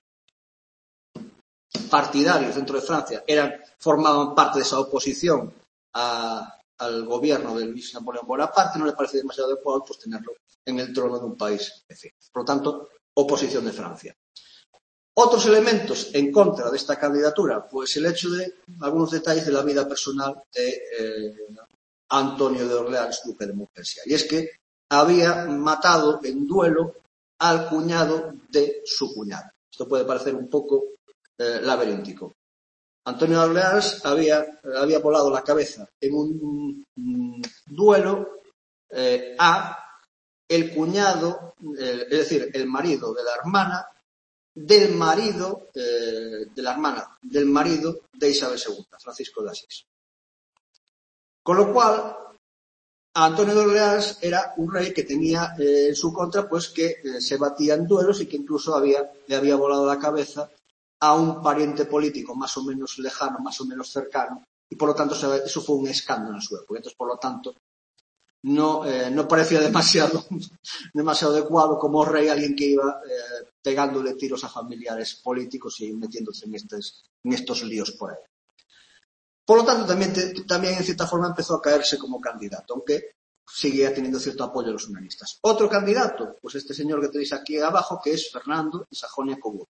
Speaker 1: eh, partidarios dentro de Francia eran, formaban parte de esa oposición a, al gobierno de Luis Napoleón Bonaparte. No le parecía demasiado adecuado pues tenerlo en el trono de un país. Por lo tanto, oposición de Francia. Otros elementos en contra de esta candidatura, pues el hecho de algunos detalles de la vida personal de eh, Antonio de Orleans, duque de Montpensier. Y es que había matado en duelo al cuñado de su cuñado. Esto puede parecer un poco eh, laberíntico. Antonio de Orleans había, había volado la cabeza en un, un duelo eh, a el cuñado, eh, es decir, el marido de la hermana, del marido, eh, de la hermana, del marido de Isabel segunda, Francisco de Asís. Con lo cual, Antonio de Orleans era un rey que tenía eh, en su contra, pues que eh, se batía en duelos y que incluso había, le había volado la cabeza a un pariente político más o menos lejano, más o menos cercano, y por lo tanto eso fue un escándalo en su época. Entonces, por lo tanto, no, eh, no parecía demasiado, demasiado adecuado como rey alguien que iba eh, pegándole tiros a familiares políticos y metiéndose en estos, en estos líos por ahí. Por lo tanto, también, te, también en cierta forma empezó a caerse como candidato, aunque seguía teniendo cierto apoyo de los humanistas. Otro candidato, pues este señor que tenéis aquí abajo, que es Fernando de Sajonia-Coburgo,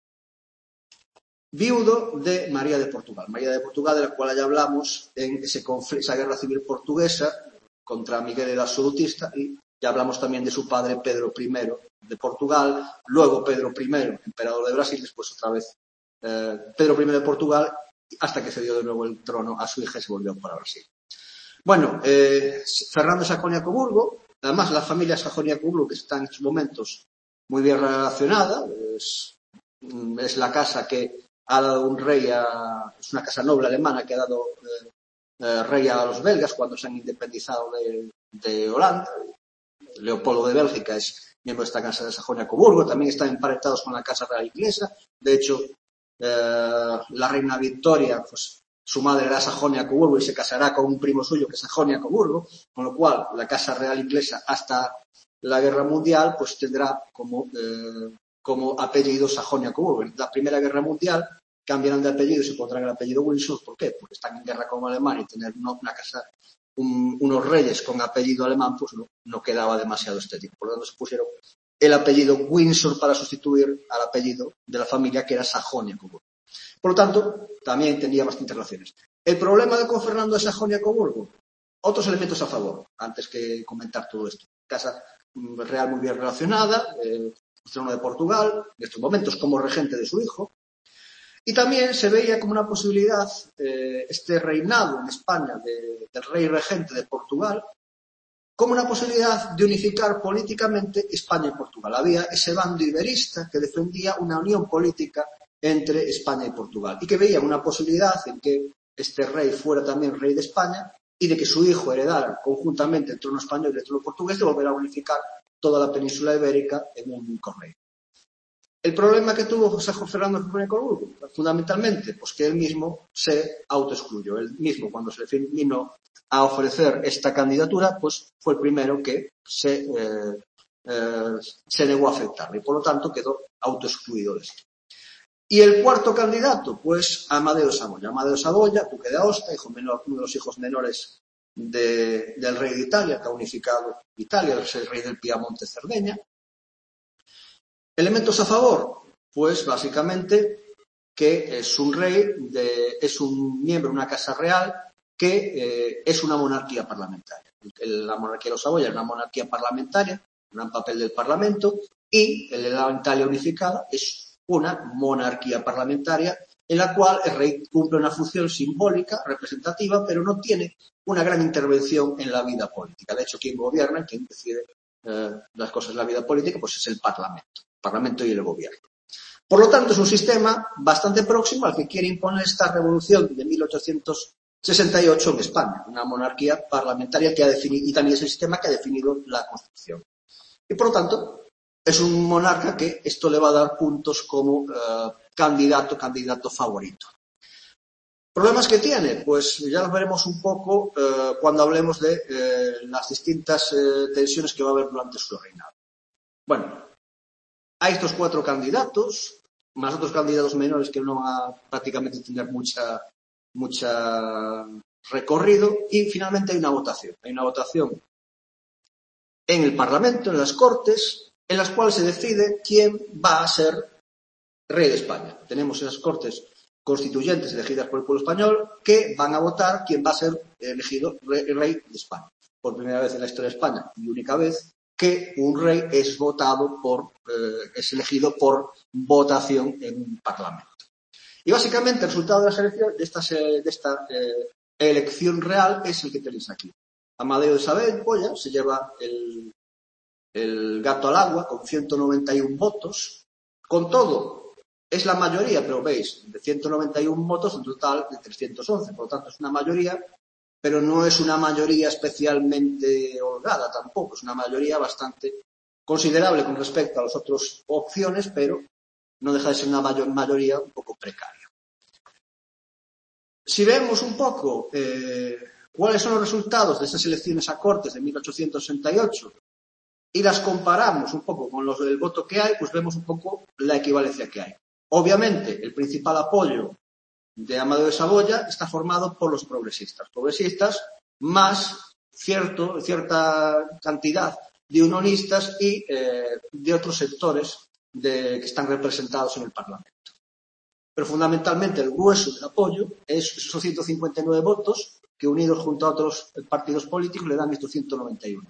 Speaker 1: viudo de María de Portugal. María de Portugal, de la cual ya hablamos en ese conflicto, esa guerra civil portuguesa contra Miguel el Absolutista, y ya hablamos también de su padre Pedro primero de Portugal, luego Pedro primero, emperador de Brasil, después otra vez eh, Pedro primero de Portugal, hasta que cedió de nuevo el trono a su hija y se volvió para Brasil. Bueno, eh, Fernando Sajonia-Coburgo, además la familia Sajonia-Coburgo, que está en estos momentos muy bien relacionada, es, es la casa que ha dado un rey a, es una casa noble alemana que ha dado eh, eh, rey a los belgas cuando se han independizado de, de Holanda. Leopoldo de Bélgica es miembro de esta casa de Sajonia-Coburgo, también están emparentados con la casa real inglesa. De hecho, eh, la reina Victoria, pues su madre era Sajonia-Coburgo y se casará con un primo suyo que es Sajonia-Coburgo, con lo cual la casa real inglesa hasta la guerra mundial pues tendrá como eh, como apellido Sajonia-Coburgo. En la Primera Guerra Mundial cambiarán de apellido y se pondrán el apellido Windsor. ¿Por qué? Porque están en guerra con Alemania y tener una, una casa, un, unos reyes con apellido alemán, pues no, no quedaba demasiado estético. Por lo tanto, se pusieron el apellido Windsor para sustituir al apellido de la familia que era Sajonia-Coburgo. Por lo tanto, también tenía bastantes relaciones. El problema de con Fernando de Sajonia-Coburgo, otros elementos a favor, antes que comentar todo esto. Casa real muy bien relacionada, eh, el trono de Portugal, en estos momentos como regente de su hijo, y también se veía como una posibilidad eh, este reinado en España de, del rey regente de Portugal, como una posibilidad de unificar políticamente España y Portugal. Había ese bando iberista que defendía una unión política entre España y Portugal, y que veía una posibilidad en que este rey fuera también rey de España y de que su hijo heredara conjuntamente el trono español y el trono portugués, de volver a unificar toda la península ibérica en un único rey. El problema que tuvo José Fernando de Sajonia-Coburgo, fundamentalmente, pues que él mismo se autoexcluyó. Él mismo, cuando se le vino a ofrecer esta candidatura, pues fue el primero que se, eh, eh, se negó a aceptarla y por lo tanto quedó autoexcluido de esto. Y el cuarto candidato, pues Amadeo de Saboya. Amadeo de Saboya, duque de Aosta, hijo menor, uno de los hijos menores de, del rey de Italia, que ha unificado Italia, es el rey del Piamonte Cerdeña. Elementos a favor, pues básicamente que es un rey, de, es un miembro de una casa real que eh, es una monarquía parlamentaria. La monarquía de los Saboya es una monarquía parlamentaria, un gran papel del Parlamento, y la Italia unificada es una monarquía parlamentaria en la cual el rey cumple una función simbólica, representativa, pero no tiene una gran intervención en la vida política. De hecho, quien gobierna, quien decide eh, las cosas en la vida política, pues es el Parlamento, el Parlamento y el gobierno. Por lo tanto, es un sistema bastante próximo al que quiere imponer esta revolución de mil ochocientos sesenta y ocho en España, una monarquía parlamentaria que ha definido, y también es el sistema que ha definido la Constitución. Y por lo tanto, es un monarca que esto le va a dar puntos como eh, candidato, candidato favorito. ¿Problemas que tiene? Pues ya los veremos un poco eh, cuando hablemos de eh, las distintas eh, tensiones que va a haber durante su reinado. Bueno, hay estos cuatro candidatos, más otros candidatos menores que no van a prácticamente tener mucha, mucha recorrido, y finalmente hay una votación. Hay una votación en el Parlamento, en las Cortes, en las cuales se decide quién va a ser rey de España. Tenemos esas Cortes constituyentes elegidas por el pueblo español que van a votar quién va a ser elegido rey de España. Por primera vez en la historia de España y única vez que que un rey es votado por, eh, es elegido por votación en un parlamento. Y básicamente el resultado de, las elecciones, de, estas, de esta eh, elección real es el que tenéis aquí. Amadeo de Saboya se lleva el, el gato al agua con ciento noventa y uno votos. Con todo, es la mayoría, pero veis, de ciento noventa y uno votos en total de trescientos once. Por lo tanto, es una mayoría, pero no es una mayoría especialmente holgada tampoco. Es una mayoría bastante considerable con respecto a las otras opciones, pero no deja de ser una mayor, mayoría un poco precaria. Si vemos un poco eh, cuáles son los resultados de estas elecciones a Cortes de mil ochocientos sesenta y ocho y las comparamos un poco con los del voto que hay, pues vemos un poco la equivalencia que hay. Obviamente, el principal apoyo de Amadeo de Saboya está formado por los progresistas. Progresistas más cierto, cierta cantidad de unionistas y eh, de otros sectores de, que están representados en el Parlamento. Pero fundamentalmente el grueso del apoyo es esos ciento cincuenta y nueve votos que unidos junto a otros partidos políticos le dan estos ciento noventa y uno.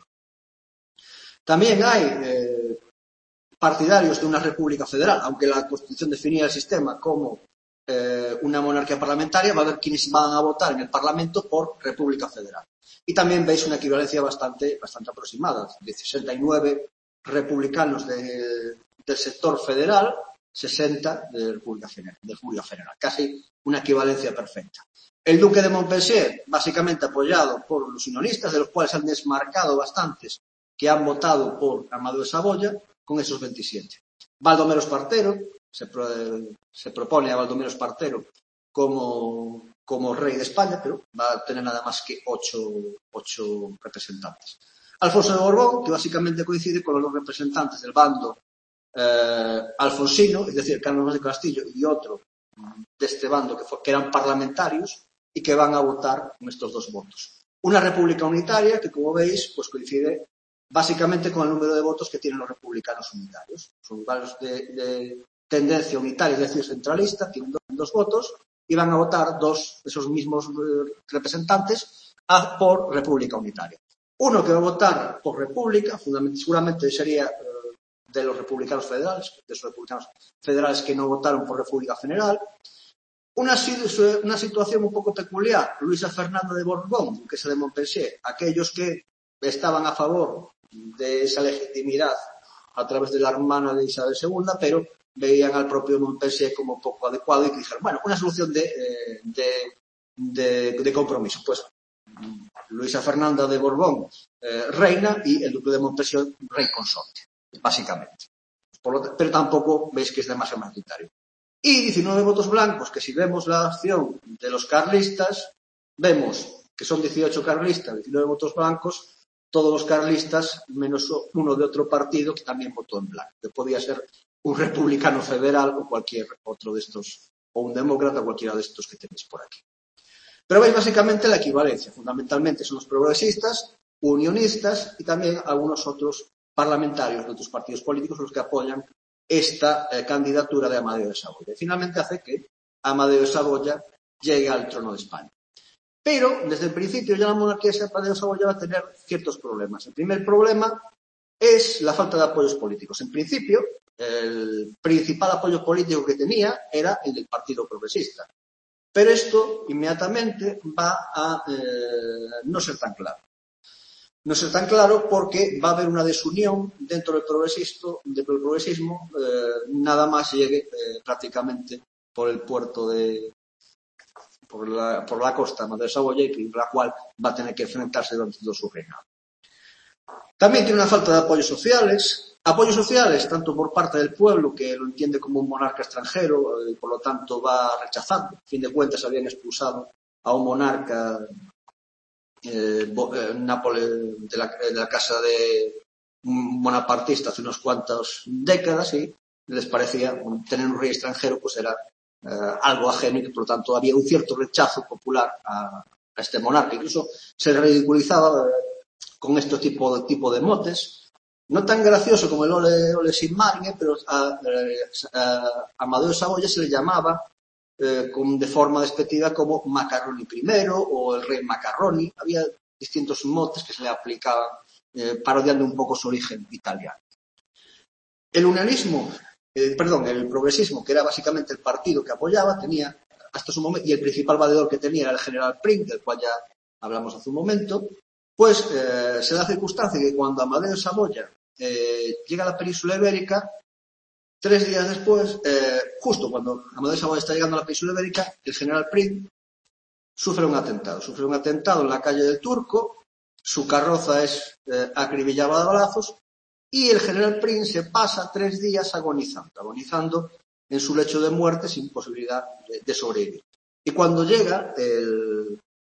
Speaker 1: También hay eh, partidarios de una república federal, aunque la Constitución definía el sistema como eh, una monarquía parlamentaria, va a haber quienes van a votar en el Parlamento por república federal. Y también veis una equivalencia bastante, bastante aproximada, sesenta y nueve republicanos de, del sector federal, sesenta de República Federal, de República Federal, casi una equivalencia perfecta. El duque de Montpensier, básicamente apoyado por los unionistas, de los cuales han desmarcado bastantes que han votado por Amadeo de Saboya, con esos veintisiete. Baldomero Espartero, se, pro, se propone a Baldomero Espartero como, como rey de España, pero va a tener nada más que ocho, ocho representantes. Alfonso de Borbón, que básicamente coincide con los representantes del bando eh, alfonsino, es decir, Carlos de Castillo y otro de este bando que, fue, que eran parlamentarios y que van a votar con estos dos votos. Una república unitaria que, como veis, pues coincide básicamente con el número de votos que tienen los republicanos unitarios. Son varios de, de tendencia unitaria, es decir, centralista, tienen dos, dos votos y van a votar dos de esos mismos eh, representantes a, por república unitaria. Uno que va a votar por república, seguramente sería eh, de los republicanos federales, de esos republicanos federales que no votaron por república federal. Una, una situación un poco peculiar, Luisa Fernanda de Borbón, duquesa de Montpensier, aquellos que estaban a favor de esa legitimidad a través de la hermana de Isabel segunda, pero veían al propio Montpensier como poco adecuado y que dijeron, bueno, una solución de, eh, de, de, de compromiso. Pues Luisa Fernanda de Borbón, eh, reina, y el duque de Montpensier, rey consorte, básicamente. Por lo, pero tampoco veis que es demasiado mayoritario. Y diecinueve votos blancos, que si vemos la acción de los carlistas, vemos que son dieciocho carlistas, diecinueve votos blancos, todos los carlistas, menos uno de otro partido que también votó en blanco, que podía ser un republicano federal o cualquier otro de estos, o un demócrata, cualquiera de estos que tenéis por aquí. Pero veis básicamente la equivalencia. Fundamentalmente son los progresistas, unionistas y también algunos otros parlamentarios de otros partidos políticos los que apoyan esta eh, candidatura de Amadeo de Saboya. Y finalmente hace que Amadeo de Saboya llegue al trono de España. Pero, desde el principio, ya la monarquía de Amadeo de Saboya va a tener ciertos problemas. El primer problema es la falta de apoyos políticos. En principio, el principal apoyo político que tenía era el del Partido Progresista. Pero esto, inmediatamente, va a eh, no ser tan claro. No ser tan claro porque va a haber una desunión dentro del progresismo, dentro del progresismo eh, nada más llegue eh, prácticamente por el puerto de por la, por la costa de Saboya, y la cual va a tener que enfrentarse durante todo su reinado. También tiene una falta de apoyos sociales, apoyos sociales tanto por parte del pueblo, que lo entiende como un monarca extranjero y por lo tanto va a rechazarlo. A fin de cuentas habían expulsado a un monarca Eh, Nápoles, de la, de la casa de un bonapartista hace unas cuantas décadas, y les parecía tener un rey extranjero pues era eh, algo ajeno, y que por lo tanto había un cierto rechazo popular a, a este monarca. Incluso se ridiculizaba eh, con este tipo de, tipo de motes, no tan gracioso como el ole, ole sin margen, pero a, a, a Amadeo de Saboya se le llamaba Eh, con, de forma despectiva como Macarroni primero o el rey Macarroni. Había distintos motes que se le aplicaban eh, parodiando un poco su origen italiano. El unionismo, eh, perdón, el progresismo, que era básicamente el partido que apoyaba, tenía hasta su momento, y el principal valedor que tenía era el general Prim, del cual ya hablamos hace un momento, pues eh, se da la circunstancia que cuando Amadeo de Saboya eh, llega a la península ibérica, tres días después, eh, justo cuando Amadeo de Saboya está llegando a la península ibérica, el general Prim sufre un atentado. Sufre un atentado en la calle del Turco, su carroza es eh, acribillada a balazos y el general Prim se pasa tres días agonizando, agonizando en su lecho de muerte sin posibilidad de, de sobrevivir. Y cuando llega el,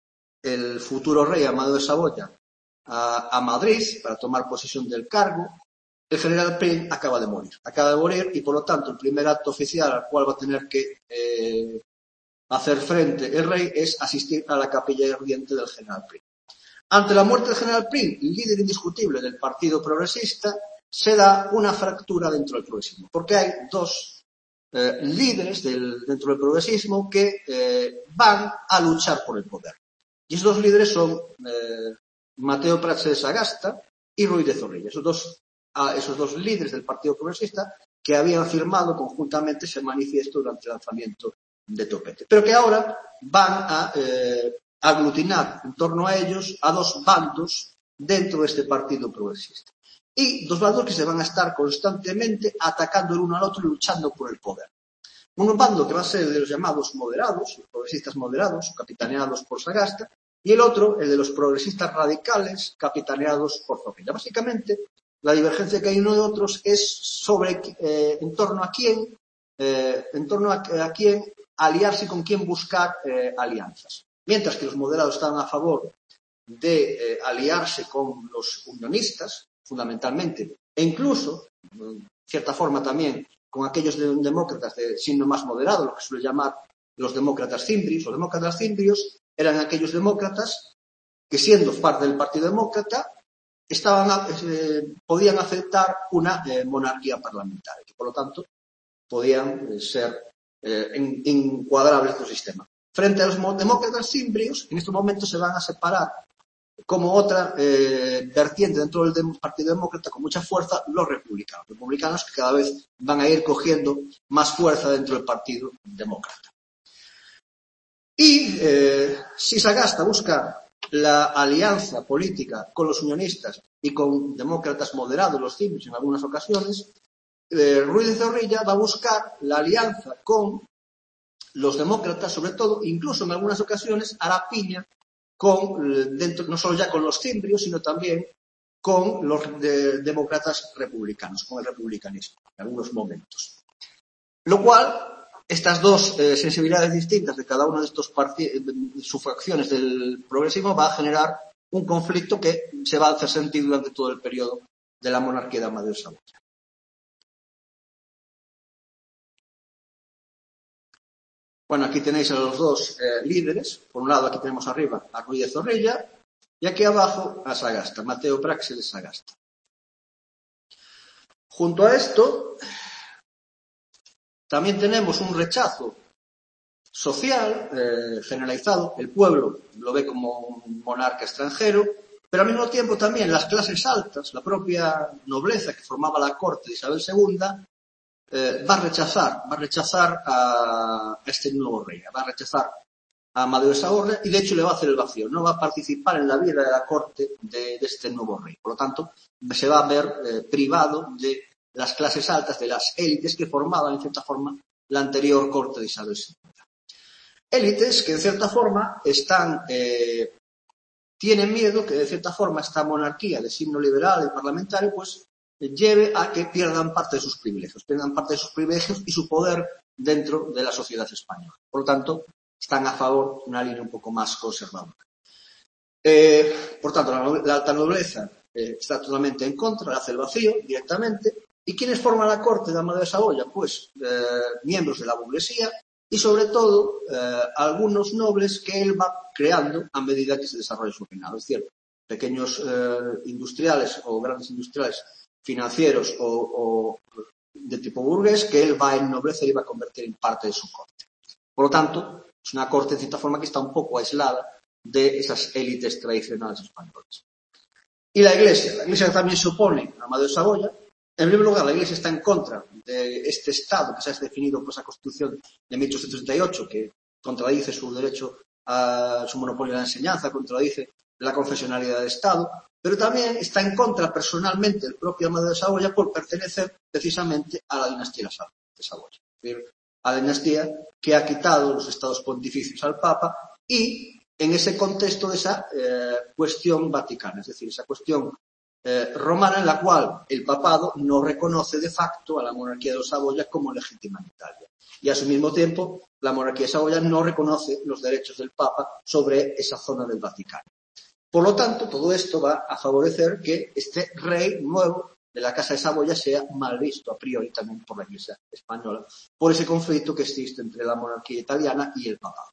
Speaker 1: el futuro rey Amadeo de Saboya a, a Madrid para tomar posesión del cargo, el general Prim acaba de morir. Acaba de morir y, por lo tanto, el primer acto oficial al cual va a tener que eh, hacer frente el rey es asistir a la capilla ardiente del general Prim. Ante la muerte del general Prim, líder indiscutible del Partido Progresista, se da una fractura dentro del progresismo, porque hay dos eh, líderes del, dentro del progresismo que eh, van a luchar por el poder. Y esos dos líderes son eh, Mateo Prats de Sagasta y Ruiz de Zorrilla, esos dos, ah, esos dos líderes del Partido Progresista que habían firmado conjuntamente ese manifiesto durante el lanzamiento de Topete, pero que ahora van a eh, aglutinar en torno a ellos a dos bandos dentro de este Partido Progresista. Y dos bandos que se van a estar constantemente atacando el uno al otro y luchando por el poder. Un bando que va a ser de los llamados moderados, los progresistas moderados, capitaneados por Sagasta, y el otro, el de los progresistas radicales, capitaneados por Zorrilla. Básicamente, la divergencia que hay uno de otros es sobre, eh, en torno a quién, eh, en torno a, a quién aliarse y con quién buscar eh, alianzas. Mientras que los moderados están a favor de eh, aliarse con los unionistas, fundamentalmente, e incluso, de cierta forma también, con aquellos de, demócratas de signo más moderado, lo que suele llamar los demócratas cimbrios. Los demócratas cimbrios eran aquellos demócratas que, siendo parte del Partido Demócrata, estaban, eh, podían aceptar una eh, monarquía parlamentaria, que por lo tanto podían eh, ser eh, encuadrables en su sistema. Frente a los demócratas cimbrios, en estos momentos se van a separar como otra eh, vertiente dentro del Partido Demócrata con mucha fuerza los republicanos. Republicanos que cada vez van a ir cogiendo más fuerza dentro del Partido Demócrata. Y eh, si Sagasta busca la alianza política con los unionistas y con demócratas moderados, los cimbrios en algunas ocasiones, eh, Ruiz de Zorrilla va a buscar la alianza con los demócratas, sobre todo, incluso en algunas ocasiones, hará piña con, dentro, no solo ya con los cimbrios, sino también con los de, demócratas republicanos, con el republicanismo, en algunos momentos. Lo cual, estas dos eh, sensibilidades distintas de cada uno de estos subfracciones del progresismo va a generar un conflicto que se va a hacer sentir durante todo el periodo de la monarquía de Amadeo de Saboya. Bueno, aquí tenéis a los dos eh, líderes. Por un lado, aquí tenemos arriba a Ruiz de Zorrilla y aquí abajo a Sagasta, Mateo Prats de Sagasta. Junto a esto, también tenemos un rechazo social eh, generalizado. El pueblo lo ve como un monarca extranjero, pero al mismo tiempo también las clases altas, la propia nobleza que formaba la corte de Isabel segunda, Eh, va a rechazar, va a rechazar a este nuevo rey, va a rechazar a Amadeo de Saboya y de hecho le va a hacer el vacío, no va a participar en la vida de la corte de, de este nuevo rey. Por lo tanto, se va a ver eh, privado de las clases altas, de las élites que formaban en cierta forma la anterior corte de Isabel segunda. Élites que en cierta forma están, eh, tienen miedo que de cierta forma esta monarquía de signo liberal y parlamentario pues lleve a que pierdan parte de sus privilegios, pierdan parte de sus privilegios y su poder dentro de la sociedad española. Por lo tanto, están a favor de una línea un poco más conservadora. Eh, por tanto, la, la alta nobleza eh, está totalmente en contra, le hace el vacío directamente. ¿Y quiénes forman la corte de Amadeo de Saboya? Pues eh, miembros de la burguesía y, sobre todo, eh, algunos nobles que él va creando a medida que se desarrolla su reinado. Es decir, pequeños eh, industriales o grandes industriales financieros o, o de tipo burgués que él va a ennoblecer y va a convertir en parte de su corte. Por lo tanto, es una corte de cierta forma que está un poco aislada de esas élites tradicionales españolas. Y la Iglesia, la Iglesia también se opone a Amadeo de Saboya. En primer lugar, la Iglesia está en contra de este Estado que se ha definido por esa Constitución de mil ochocientos treinta y ocho, que contradice su derecho a su monopolio de la enseñanza, contradice la confesionalidad del Estado, pero también está en contra personalmente el propio Amadeo de Saboya por pertenecer precisamente a la dinastía de Saboya, es decir, a la dinastía que ha quitado los estados pontificios al Papa y en ese contexto de esa eh, cuestión vaticana, es decir, esa cuestión eh, romana en la cual el papado no reconoce de facto a la monarquía de los Saboya como legítima en Italia. Y a su mismo tiempo, la monarquía de Saboya no reconoce los derechos del Papa sobre esa zona del Vaticano. Por lo tanto, todo esto va a favorecer que este rey nuevo de la Casa de Saboya sea mal visto a priori también por la Iglesia española, por ese conflicto que existe entre la monarquía italiana y el papado.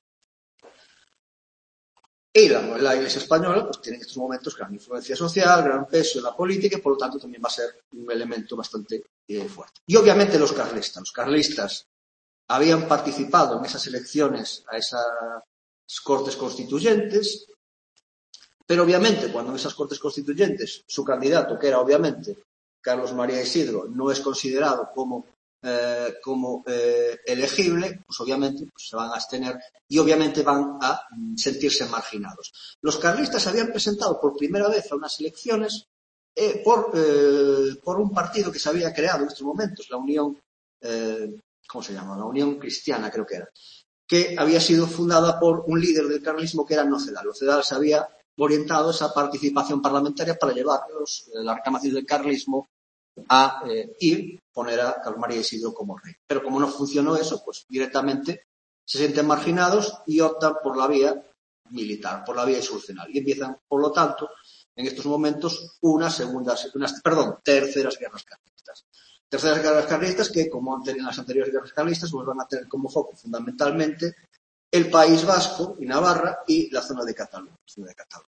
Speaker 1: Y la, la Iglesia española pues, tiene en estos momentos gran influencia social, gran peso en la política y por lo tanto también va a ser un elemento bastante eh, fuerte. Y obviamente los carlistas. Los carlistas habían participado en esas elecciones a esas Cortes Constituyentes, pero obviamente cuando en esas Cortes Constituyentes su candidato, que era obviamente Carlos María Isidro, no es considerado como Eh, como eh, elegible, pues obviamente pues, se van a abstener y obviamente van a mm, sentirse marginados. Los carlistas habían presentado por primera vez a unas elecciones eh, por, eh, por un partido que se había creado en estos momentos, la Unión, eh, ¿cómo se llama? La Unión Cristiana creo que era, que había sido fundada por un líder del carlismo que era Nocedal. Nocedal se había orientado esa participación parlamentaria para llevar los, eh, las reclamaciones del carlismo a eh, ir poner a Carlos María Isidro como rey. Pero como no funcionó eso, pues directamente se sienten marginados y optan por la vía militar, por la vía insurreccional. Y empiezan, por lo tanto, en estos momentos, unas segundas, unas, perdón, terceras guerras carlistas. Terceras guerras carlistas que, como en las anteriores guerras carlistas, pues van a tener como foco fundamentalmente el País Vasco y Navarra y la zona de Cataluña. La zona de Cataluña.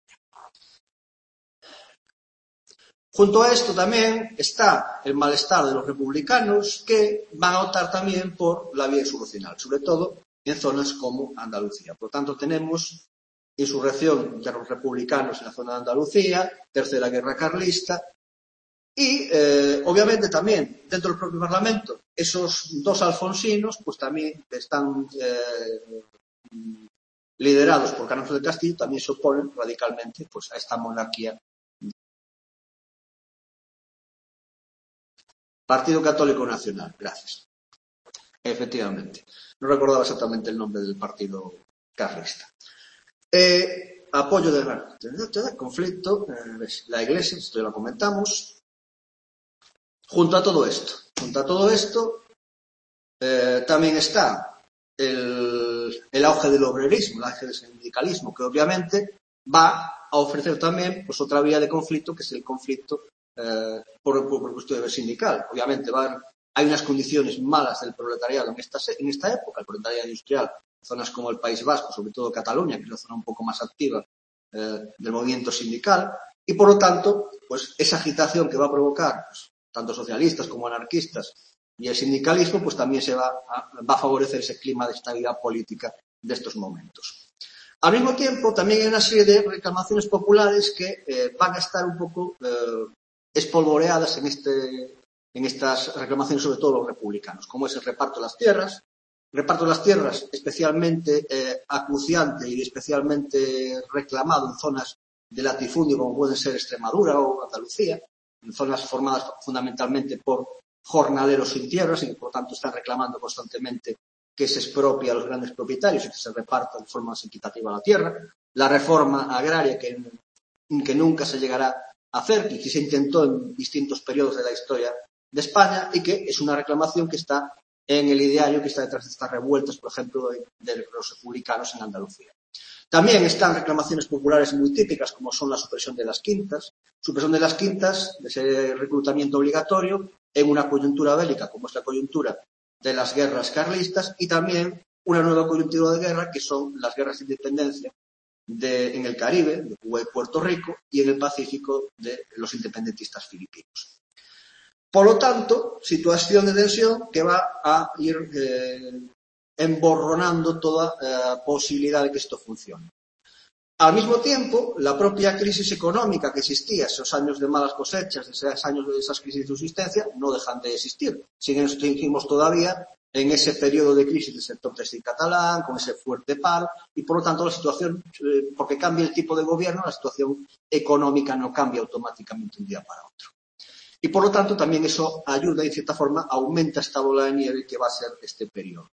Speaker 1: Junto a esto también está el malestar de los republicanos que van a optar también por la vía insurreccional, sobre todo en zonas como Andalucía. Por lo tanto, tenemos insurrección de los republicanos en la zona de Andalucía, tercera guerra carlista y, eh, obviamente, también dentro del propio Parlamento, esos dos alfonsinos pues también están eh, liderados por Carlos del Castillo, también se oponen radicalmente pues, a esta monarquía. Partido Católico Nacional, gracias. Efectivamente. No recordaba exactamente el nombre del partido carlista. Eh, apoyo de la conflicto, eh, la Iglesia, esto ya lo comentamos. Junto a todo esto, junto a todo esto, eh, también está el, el auge del obrerismo, el auge del sindicalismo, que obviamente va a ofrecer también pues, otra vía de conflicto, que es el conflicto Eh, por, por, por cuestión sindical. Obviamente van, hay unas condiciones malas del proletariado en esta, en esta época, el proletariado industrial, zonas como el País Vasco, sobre todo Cataluña, que es la zona un poco más activa eh, del movimiento sindical, y por lo tanto, pues esa agitación que va a provocar pues, tanto socialistas como anarquistas y el sindicalismo, pues también se va a, va a favorecer ese clima de estabilidad política de estos momentos. Al mismo tiempo, también hay una serie de reclamaciones populares que eh, van a estar un poco eh, espolvoreadas en, este, en estas reclamaciones, sobre todo los republicanos, como es el reparto de las tierras, el reparto de las tierras especialmente eh, acuciante y especialmente reclamado en zonas de latifundio como pueden ser Extremadura o Andalucía, en zonas formadas fundamentalmente por jornaleros sin tierras y que por tanto están reclamando constantemente que se expropie a los grandes propietarios y que se reparta de forma más equitativa la tierra, la reforma agraria que, que nunca se llegará hacer, que se intentó en distintos periodos de la historia de España y que es una reclamación que está en el ideario que está detrás de estas revueltas, por ejemplo, de, de los republicanos en Andalucía. También están reclamaciones populares muy típicas, como son la supresión de las quintas, supresión de las quintas, de ese reclutamiento obligatorio, en una coyuntura bélica, como es la coyuntura de las guerras carlistas, y también una nueva coyuntura de guerra, que son las guerras de independencia, De, en el Caribe, de Cuba y Puerto Rico, y en el Pacífico de los independentistas filipinos. Por lo tanto, situación de tensión que va a ir eh, emborronando toda eh, posibilidad de que esto funcione. Al mismo tiempo, la propia crisis económica que existía, esos años de malas cosechas, esos años de esas crisis de subsistencia, no dejan de existir. Seguimos todavía en ese periodo de crisis del sector textil catalán, con ese fuerte paro, y por lo tanto la situación, eh, porque cambia el tipo de gobierno, la situación económica no cambia automáticamente un día para otro. Y por lo tanto también eso ayuda y de cierta forma aumenta esta bola de nieve que va a ser este periodo.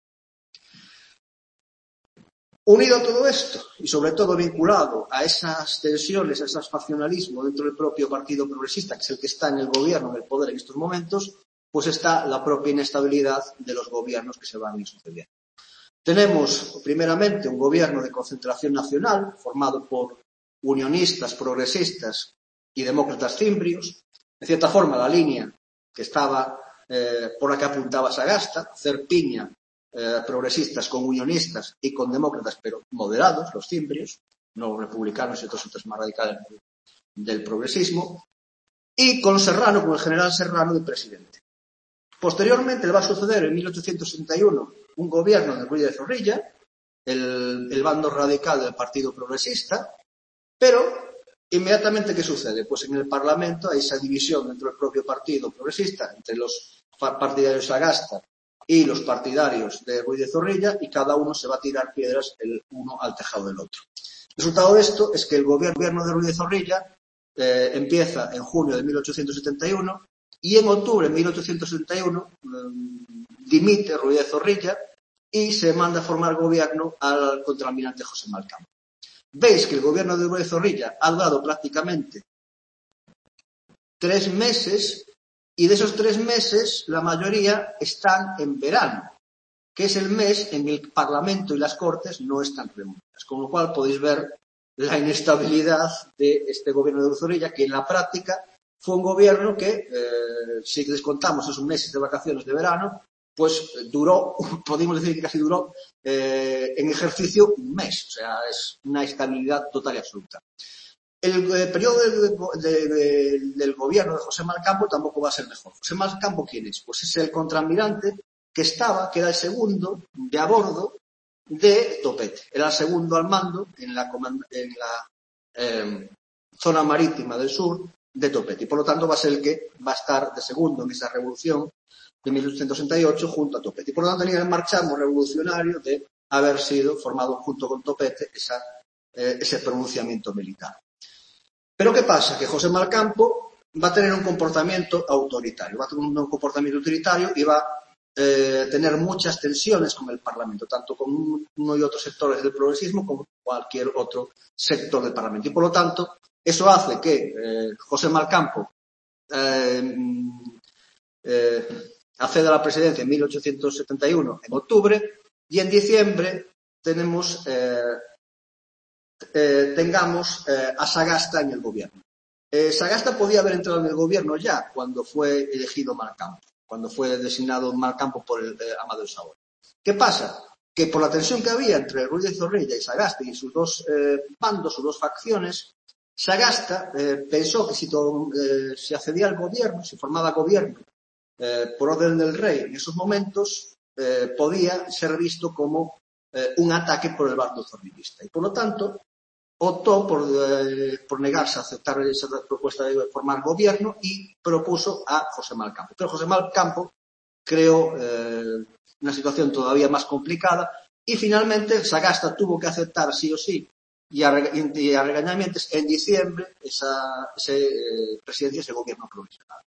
Speaker 1: Unido a todo esto, y sobre todo vinculado a esas tensiones, a ese faccionalismo dentro del propio Partido Progresista, que es el que está en el gobierno, en el poder en estos momentos, pues está la propia inestabilidad de los gobiernos que se van a ir sucediendo. Tenemos, primeramente, un gobierno de concentración nacional, formado por unionistas, progresistas y demócratas cimbrios. De cierta forma, la línea que estaba, eh, por la que apuntaba Sagasta, hacer piña Eh, progresistas con unionistas y con demócratas, pero moderados, los cimbrios, no republicanos y otros otros más radicales del progresismo, y con Serrano, con el general Serrano de presidente. Posteriormente le va a suceder en mil ochocientos sesenta y uno un gobierno de Ruiz de Zorrilla, el, el bando radical del Partido Progresista, pero inmediatamente ¿qué sucede? Pues en el Parlamento hay esa división dentro del propio Partido Progresista entre los partidarios de Sagasta y los partidarios de Ruiz de Zorrilla, y cada uno se va a tirar piedras el uno al tejado del otro. El resultado de esto es que el gobierno de Ruiz de Zorrilla eh, empieza en junio de mil ochocientos setenta y uno y en octubre de mil ochocientos setenta y uno eh, dimite Ruiz de Zorrilla y se manda a formar gobierno al contraalmirante José Malcampo. Veis que el gobierno de Ruiz de Zorrilla ha durado prácticamente tres meses. Y de esos tres meses, la mayoría están en verano, que es el mes en el que el Parlamento y las Cortes no están reunidas. Con lo cual podéis ver la inestabilidad de este gobierno de Zorrilla, que en la práctica fue un gobierno que, eh, si descontamos esos meses de vacaciones de verano, pues duró, podemos decir que casi duró, eh, en ejercicio un mes. O sea, es una estabilidad total y absoluta. El eh, periodo de, de, de, del gobierno de José Malcampo tampoco va a ser mejor. José Malcampo, ¿quién es? Pues es el contraalmirante que estaba, que era el segundo de a bordo de Topete. Era el segundo al mando en la, en la eh, zona marítima del sur de Topete. Y por lo tanto va a ser el que va a estar de segundo en esa revolución de mil ochocientos sesenta y ocho junto a Topete. Y por lo tanto tenía el marchamo revolucionario de haber sido formado junto con Topete esa, eh, ese pronunciamiento militar. Pero ¿qué pasa? Que José Malcampo va a tener un comportamiento autoritario, va a tener un comportamiento autoritario y va a eh, tener muchas tensiones con el Parlamento, tanto con uno y otros sectores del progresismo como cualquier otro sector del Parlamento. Y por lo tanto, eso hace que eh, José Malcampo eh, eh, acceda a la presidencia en mil ochocientos setenta y uno, en octubre, y en diciembre tenemos... Eh, Eh, tengamos eh, a Sagasta en el gobierno. Eh, Sagasta podía haber entrado en el gobierno ya cuando fue elegido Malcampo, cuando fue designado Malcampo por el eh, Amadeo Saboya. ¿Qué pasa? Que por la tensión que había entre Ruiz de Zorrilla y Sagasta y sus dos eh, bandos, sus dos facciones, Sagasta eh, pensó que si, todo, eh, si accedía al gobierno, si formaba gobierno eh, por orden del rey en esos momentos, eh, podía ser visto como eh, un ataque por el bando zorrillista. Y por lo tanto, optó por, eh, por negarse a aceptar esa propuesta de formar gobierno y propuso a José Malcampo. Pero José Malcampo creó eh, una situación todavía más complicada y finalmente Sagasta tuvo que aceptar sí o sí y a, y a regañamientos en diciembre esa, esa eh, presidencia, ese gobierno provisional.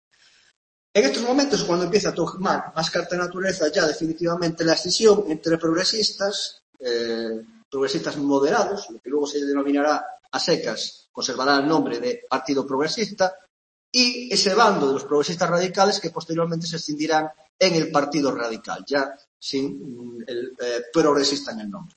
Speaker 1: En estos momentos, cuando empieza a tomar más carta de naturaleza ya definitivamente la escisión entre progresistas, eh, progresistas moderados, lo que luego se denominará a secas, conservará el nombre de Partido Progresista, y ese bando de los progresistas radicales que posteriormente se escindirán en el Partido Radical, ya sin el eh, progresista en el nombre.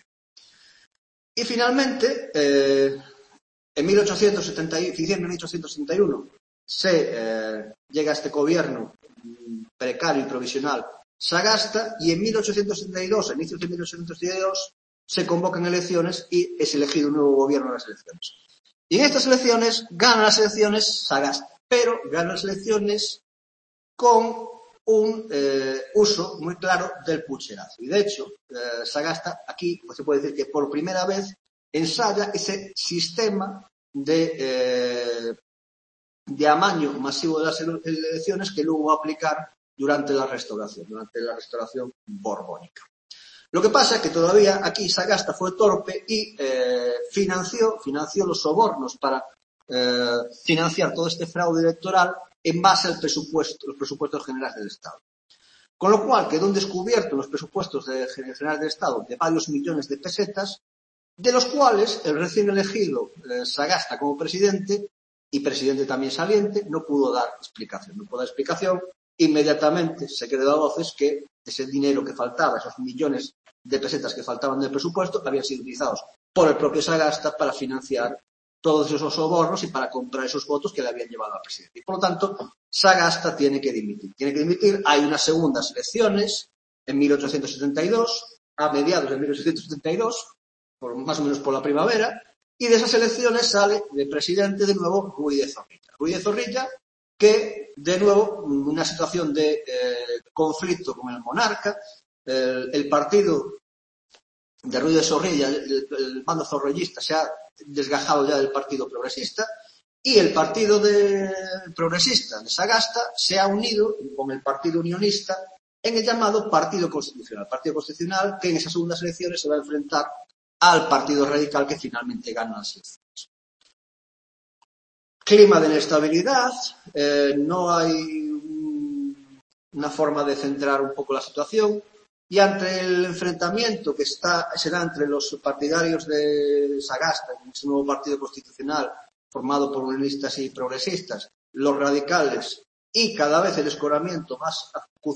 Speaker 1: Y finalmente, eh, en mil ochocientos setenta, diciembre de mil ochocientos setenta y uno, se eh, llega a este gobierno precario y provisional Sagasta, y en mil ochocientos setenta y dos, a inicios de mil ochocientos setenta y dos, se convocan elecciones y es elegido un nuevo gobierno en las elecciones. Y en estas elecciones gana las elecciones Sagasta, pero gana las elecciones con un eh, uso muy claro del pucherazo. Y de hecho, eh, Sagasta aquí pues se puede decir que por primera vez ensaya ese sistema de, eh, de amaño masivo de las elecciones que luego va a aplicar durante la restauración, durante la restauración borbónica. Lo que pasa es que todavía aquí Sagasta fue torpe y eh, financió, financió los sobornos para eh, financiar todo este fraude electoral en base al presupuesto, los presupuestos generales del Estado. Con lo cual quedó descubierto los presupuestos de, generales del Estado de varios millones de pesetas, de los cuales el recién elegido eh, Sagasta como presidente, y presidente también saliente, no pudo dar explicación. No pudo dar explicación. Inmediatamente se quedó a voces que ese dinero que faltaba, esos millones de pesetas que faltaban del presupuesto, habían sido utilizados por el propio Sagasta para financiar todos esos sobornos y para comprar esos votos que le habían llevado al presidente. Y por lo tanto, Sagasta tiene que dimitir. Tiene que dimitir. Hay unas segundas elecciones en mil ochocientos setenta y dos, a mediados de mil ochocientos setenta y dos, por, más o menos por la primavera, y de esas elecciones sale de presidente de nuevo Ruy de Zorrilla. Ruy de Zorrilla, que de nuevo, una situación de eh, conflicto con el monarca, el, el partido de Ruy de Zorrilla, el, el bando zorrillista, se ha desgajado ya del partido progresista, y el partido de, progresista de Sagasta se ha unido con el partido unionista en el llamado Partido Constitucional. Partido Constitucional que en esas segundas elecciones se va a enfrentar al Partido Radical que finalmente gana las elecciones. Clima de inestabilidad, eh, no hay un, una forma de centrar un poco la situación, y ante el enfrentamiento que está, se da entre los partidarios de Sagasta, en ese nuevo Partido Constitucional formado por unionistas y progresistas, los radicales, y cada vez el escoramiento más,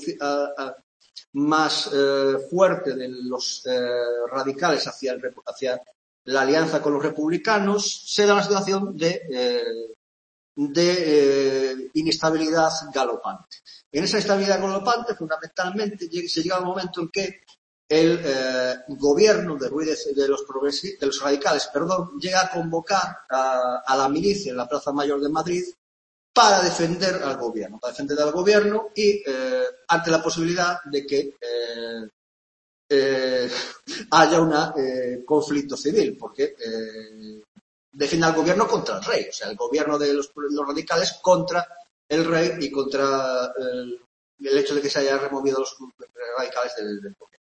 Speaker 1: más eh, fuerte de los eh, radicales hacia, el, hacia la alianza con los republicanos, se da una situación de, eh, de eh, inestabilidad galopante. En esa estabilidad galopante, fundamentalmente, se llega al momento en que el eh, gobierno de, de, los de los radicales perdón, llega a convocar a, a la milicia en la Plaza Mayor de Madrid para defender al gobierno, para defender al gobierno y eh, ante la posibilidad de que eh, eh, haya un eh, conflicto civil, porque eh, defiende al gobierno contra el rey, o sea, el gobierno de los, los radicales contra el rey y contra el, el hecho de que se haya removido los radicales del, del gobierno.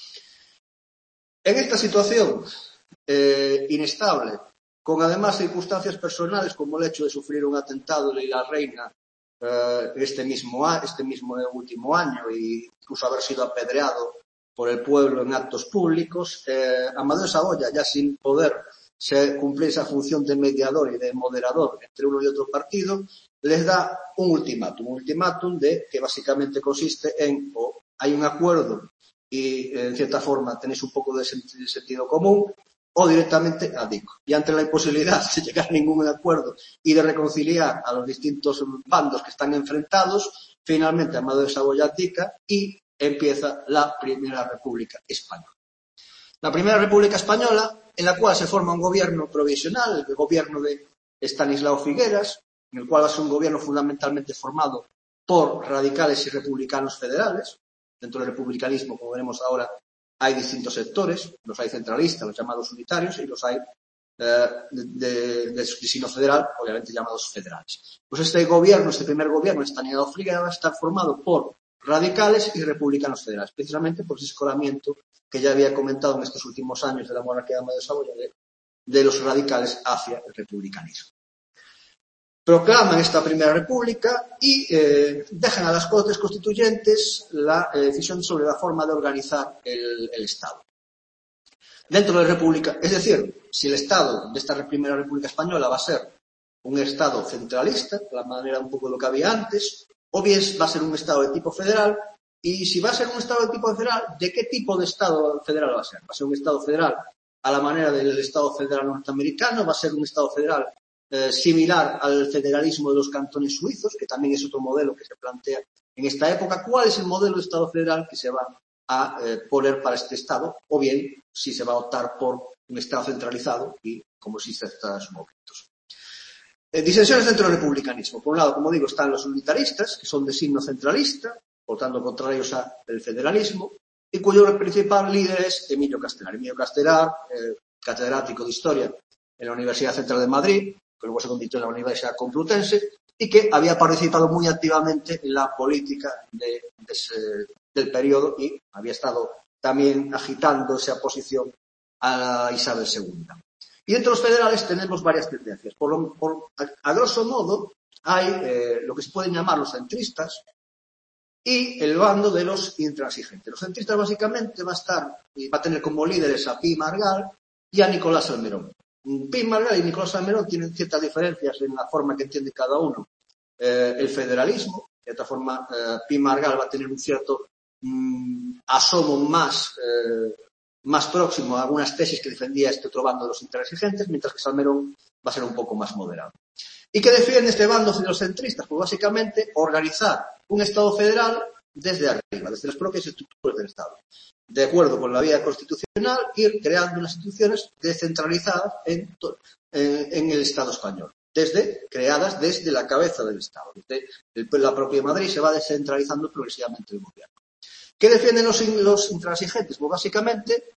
Speaker 1: En esta situación eh, inestable, con además circunstancias personales como el hecho de sufrir un atentado de la reina eh, este mismo este mismo último año y incluso haber sido apedreado por el pueblo en actos públicos, eh, Amadeo Saboya, ya sin poder se cumplir esa función de mediador y de moderador entre uno y otro partido, les da un ultimátum, un ultimátum de que básicamente consiste en o hay un acuerdo y en cierta forma tenéis un poco de sentido común, o directamente abdico. Y ante la imposibilidad de llegar a ningún acuerdo y de reconciliar a los distintos bandos que están enfrentados, finalmente Amadeo Saboya abdica y empieza la Primera República Española. La Primera República Española, en la cual se forma un gobierno provisional, el gobierno de Estanislao Figueras, en el cual va a ser un gobierno fundamentalmente formado por radicales y republicanos federales. Dentro del republicanismo, como veremos ahora, hay distintos sectores, los hay centralistas, los llamados unitarios, y los hay eh, de, de, de signo federal, obviamente llamados federales. Pues este gobierno, este primer gobierno, Estanislao Figueras, va a estar formado por radicales y republicanos federales, precisamente por ese escoramiento que ya había comentado en estos últimos años de la monarquía de Amadeo Saboya, de, de los radicales hacia el republicanismo. Proclaman esta Primera República y eh, dejan a las Cortes Constituyentes la eh, decisión sobre la forma de organizar el, el Estado. Dentro de la República, es decir, si el Estado de esta Primera República Española va a ser un Estado centralista, de la manera un poco de lo que había antes, o bien va a ser un Estado de tipo federal, y si va a ser un Estado de tipo federal, ¿de qué tipo de Estado federal va a ser? ¿Va a ser un Estado federal a la manera del Estado federal norteamericano? ¿Va a ser un Estado federal Eh, similar al federalismo de los cantones suizos, que también es otro modelo que se plantea en esta época? ¿Cuál es el modelo de Estado federal que se va a eh, poner para este Estado? O bien, si se va a optar por un Estado centralizado y como existe hasta sus momentos. Eh, disensiones dentro del republicanismo. Por un lado, como digo, están los unitaristas, que son de signo centralista, por tanto, contrarios al federalismo, y cuyo principal líder es Emilio Castelar. Emilio Castelar, eh, catedrático de Historia en la Universidad Central de Madrid, que luego se convirtió en la Universidad Complutense, y que había participado muy activamente en la política de, de ese, del periodo y había estado también agitando esa oposición a Isabel segunda. Y entre los federales tenemos varias tendencias. Por, lo, por a, a grosso modo, hay eh, lo que se pueden llamar los centristas y el bando de los intransigentes. Los centristas básicamente va a estar, y va a tener como líderes a Pi Margall y a Nicolás Salmerón. Pi Margall y Nicolás Salmerón tienen ciertas diferencias en la forma que entiende cada uno eh, el federalismo. De otra forma, eh, Pi Margall va a tener un cierto mmm, asomo más, eh, más próximo a algunas tesis que defendía este otro bando de los intransigentes, mientras que Salmerón va a ser un poco más moderado. ¿Y qué defiende este bando de los centristas? Pues básicamente organizar un Estado federal desde arriba, desde las propias estructuras del Estado. De acuerdo con la vía constitucional, ir creando unas instituciones descentralizadas en, en, en el Estado español, desde, creadas desde la cabeza del Estado. Desde el, la propia Madrid se va descentralizando progresivamente el gobierno. ¿Qué defienden los, los intransigentes? Pues básicamente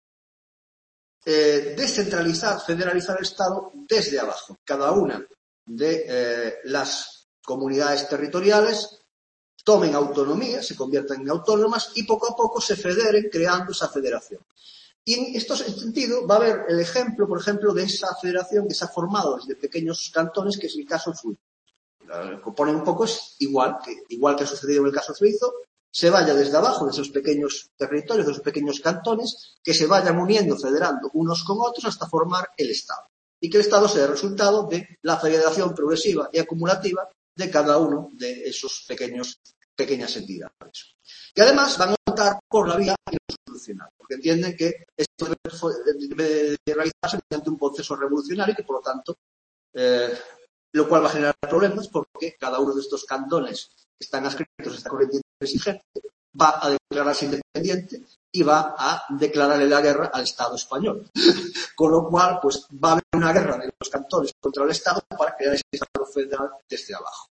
Speaker 1: eh, descentralizar, federalizar el Estado desde abajo. Cada una de eh, las comunidades territoriales tomen autonomía, se conviertan en autónomas y poco a poco se federen creando esa federación. Y en este sentido va a haber el ejemplo, por ejemplo, de esa federación que se ha formado desde pequeños cantones, que es el caso suizo. Lo que propone un poco es igual que, igual que ha sucedido en el caso suizo, se vaya desde abajo de esos pequeños territorios, de esos pequeños cantones, que se vayan uniendo, federando unos con otros hasta formar el Estado. Y que el Estado sea el resultado de la federación progresiva y acumulativa de cada uno de esos pequeños, pequeñas entidades. Y además van a optar por la vía institucional, porque entienden que esto debe realizarse mediante un proceso revolucionario y que, por lo tanto, eh, lo cual va a generar problemas porque cada uno de estos cantones que están adscritos a esta corriente intransigente va a declararse independiente y va a declararle la guerra al Estado español. Con lo cual, pues va a haber una guerra de los cantones contra el Estado para crear ese Estado federal desde abajo.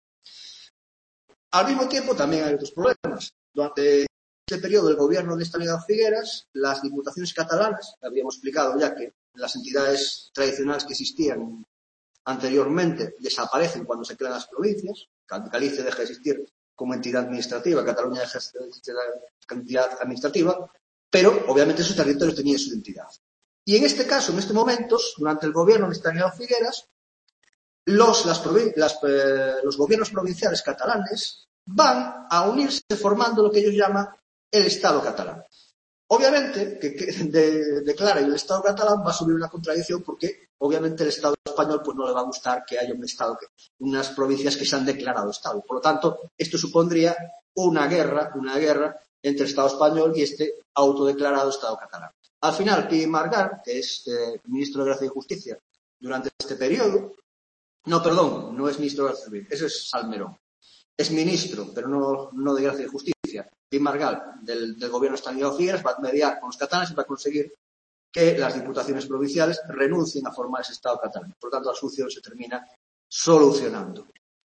Speaker 1: Al mismo tiempo, también hay otros problemas. Durante este periodo del gobierno de Estanislao Figueras, las diputaciones catalanas, habíamos explicado ya que las entidades tradicionales que existían anteriormente desaparecen cuando se crean las provincias. Galicia deja de existir como entidad administrativa, Cataluña deja de existir como entidad administrativa, pero obviamente esos territorios tenían su identidad. Y en este caso, en estos momentos, durante el gobierno de Estanislao Figueras, los, las, las, eh, los gobiernos provinciales catalanes van a unirse formando lo que ellos llaman el Estado catalán. Obviamente, que, que de, declara el Estado catalán va a subir una contradicción porque obviamente el Estado español pues no le va a gustar que haya un Estado, que, unas provincias que se han declarado Estado. Por lo tanto, esto supondría una guerra, una guerra entre el Estado español y este autodeclarado Estado catalán. Al final, Pi Margall, que es eh, ministro de Gracia y Justicia durante este periodo, no, perdón, no es ministro de Gracia y Justicia, ese es Salmerón. Es ministro, pero no, no de Gracia y Justicia. Pi Margall, del, del gobierno de Estanislao Figueras, va a mediar con los catalanes y va a conseguir que las diputaciones provinciales renuncien a formar ese Estado catalán. Por lo tanto, la solución se termina solucionando.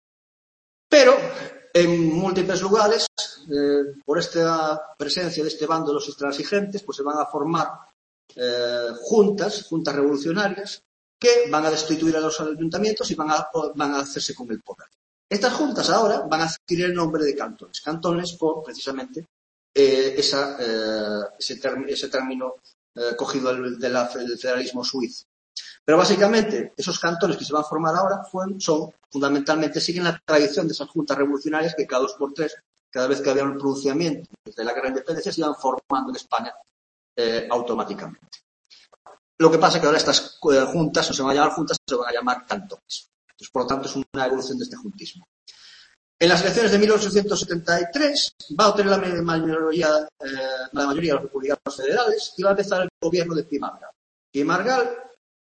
Speaker 1: Pero, en múltiples lugares, eh, por esta presencia de este bando de los intransigentes, pues se van a formar eh, juntas, juntas revolucionarias, que van a destituir a los ayuntamientos y van a, van a hacerse con el poder. Estas juntas ahora van a adquirir el nombre de cantones. Cantones por, precisamente, eh, esa, eh, ese, term, ese término eh, cogido del, del, del federalismo suizo. Pero básicamente, esos cantones que se van a formar ahora fueron, son, fundamentalmente, siguen la tradición de esas juntas revolucionarias que cada dos por tres, cada vez que había un pronunciamiento desde la guerra de independencia, se iban formando en España eh, automáticamente. Lo que pasa es que ahora estas eh, juntas no se van a llamar juntas, se van a llamar cantones. Entonces, por lo tanto, es una evolución de este juntismo. En las elecciones de mil ochocientos setenta y tres va a obtener la mayoría, eh, la mayoría de los republicanos federales y va a empezar el gobierno de Pi Margall. Pi Margall,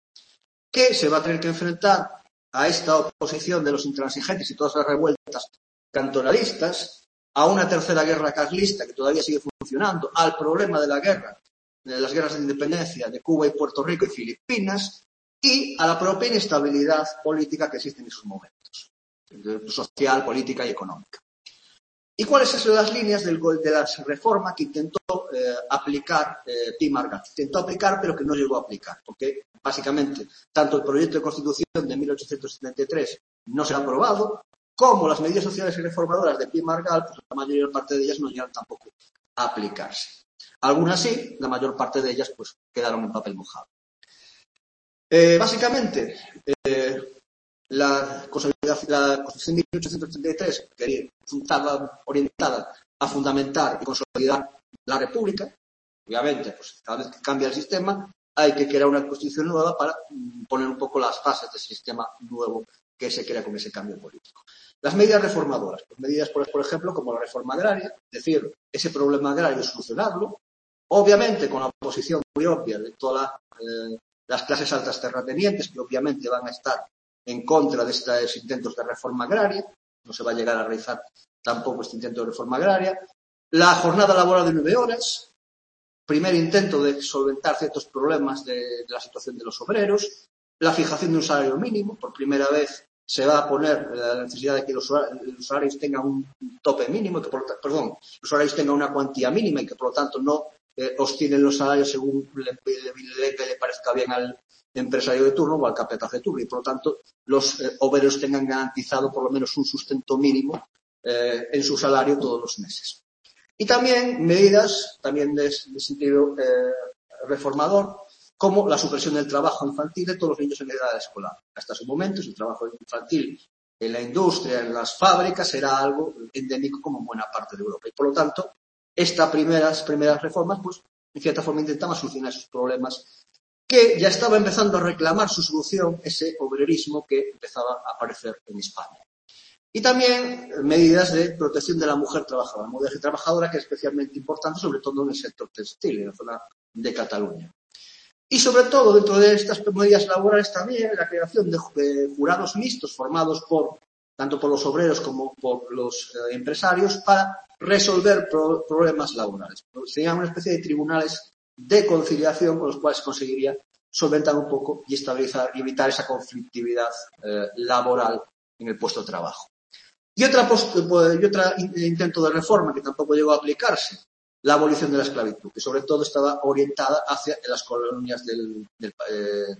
Speaker 1: que se va a tener que enfrentar a esta oposición de los intransigentes y todas las revueltas cantonalistas, a una tercera guerra carlista que todavía sigue funcionando, al problema de la guerra, de las guerras de independencia de Cuba y Puerto Rico y Filipinas, y a la propia inestabilidad política que existe en esos momentos, social, política y económica. ¿Y cuáles son las líneas del, de la reforma que intentó eh, aplicar eh, Pi Margall? Intentó aplicar, pero que no llegó a aplicar, porque básicamente tanto el proyecto de Constitución de mil ochocientos setenta y tres no se ha aprobado, como las medidas sociales y reformadoras de Pi Margall, pues la mayor parte de ellas no llegaron tampoco a aplicarse. Algunas sí, la mayor parte de ellas pues quedaron en papel mojado. Eh, básicamente, eh, la, la Constitución de mil ochocientos setenta y tres quería, estaba orientada a fundamentar y consolidar la República. Obviamente, pues cada vez que cambia el sistema, hay que crear una Constitución nueva para poner un poco las bases del sistema nuevo que se crea con ese cambio político. Las medidas reformadoras, pues medidas, por, por ejemplo, como la reforma agraria, es decir, ese problema agrario solucionarlo, obviamente con la oposición muy obvia de todas la, eh, las clases altas terratenientes, que obviamente van a estar en contra de estos intentos de reforma agraria, no se va a llegar a realizar tampoco este intento de reforma agraria. La jornada laboral de nueve horas, primer intento de solventar ciertos problemas de, de la situación de los obreros, la fijación de un salario mínimo, por primera vez se va a poner la necesidad de que los, los salarios tengan un tope mínimo, que por, perdón, los salarios tengan una cuantía mínima y que por lo tanto no eh, oscilen los salarios según le, le, le, le parezca bien al empresario de turno o al capataz de turno y por lo tanto los eh, obreros tengan garantizado por lo menos un sustento mínimo eh, en su salario todos los meses. Y también medidas, también de, de sentido eh, reformador, como la supresión del trabajo infantil de todos los niños en edad escolar. Hasta su momento, el trabajo infantil en la industria, en las fábricas, era algo endémico como en buena parte de Europa. Y por lo tanto, estas primeras, primeras reformas, pues, en cierta forma intentaban solucionar esos problemas que ya estaba empezando a reclamar su solución ese obrerismo que empezaba a aparecer en España. Y también medidas de protección de la mujer trabajadora, la mujer trabajadora que es especialmente importante, sobre todo en el sector textil, en la zona de Cataluña. Y sobre todo, dentro de estas medidas laborales también, la creación de, de jurados mixtos formados por, tanto por los obreros como por los eh, empresarios para resolver pro, problemas laborales. Serían una especie de tribunales de conciliación con los cuales se conseguiría solventar un poco y estabilizar y evitar esa conflictividad eh, laboral en el puesto de trabajo. Y otra, post, y otra intento de reforma que tampoco llegó a aplicarse, la abolición de la esclavitud, que sobre todo estaba orientada hacia las colonias del, del eh,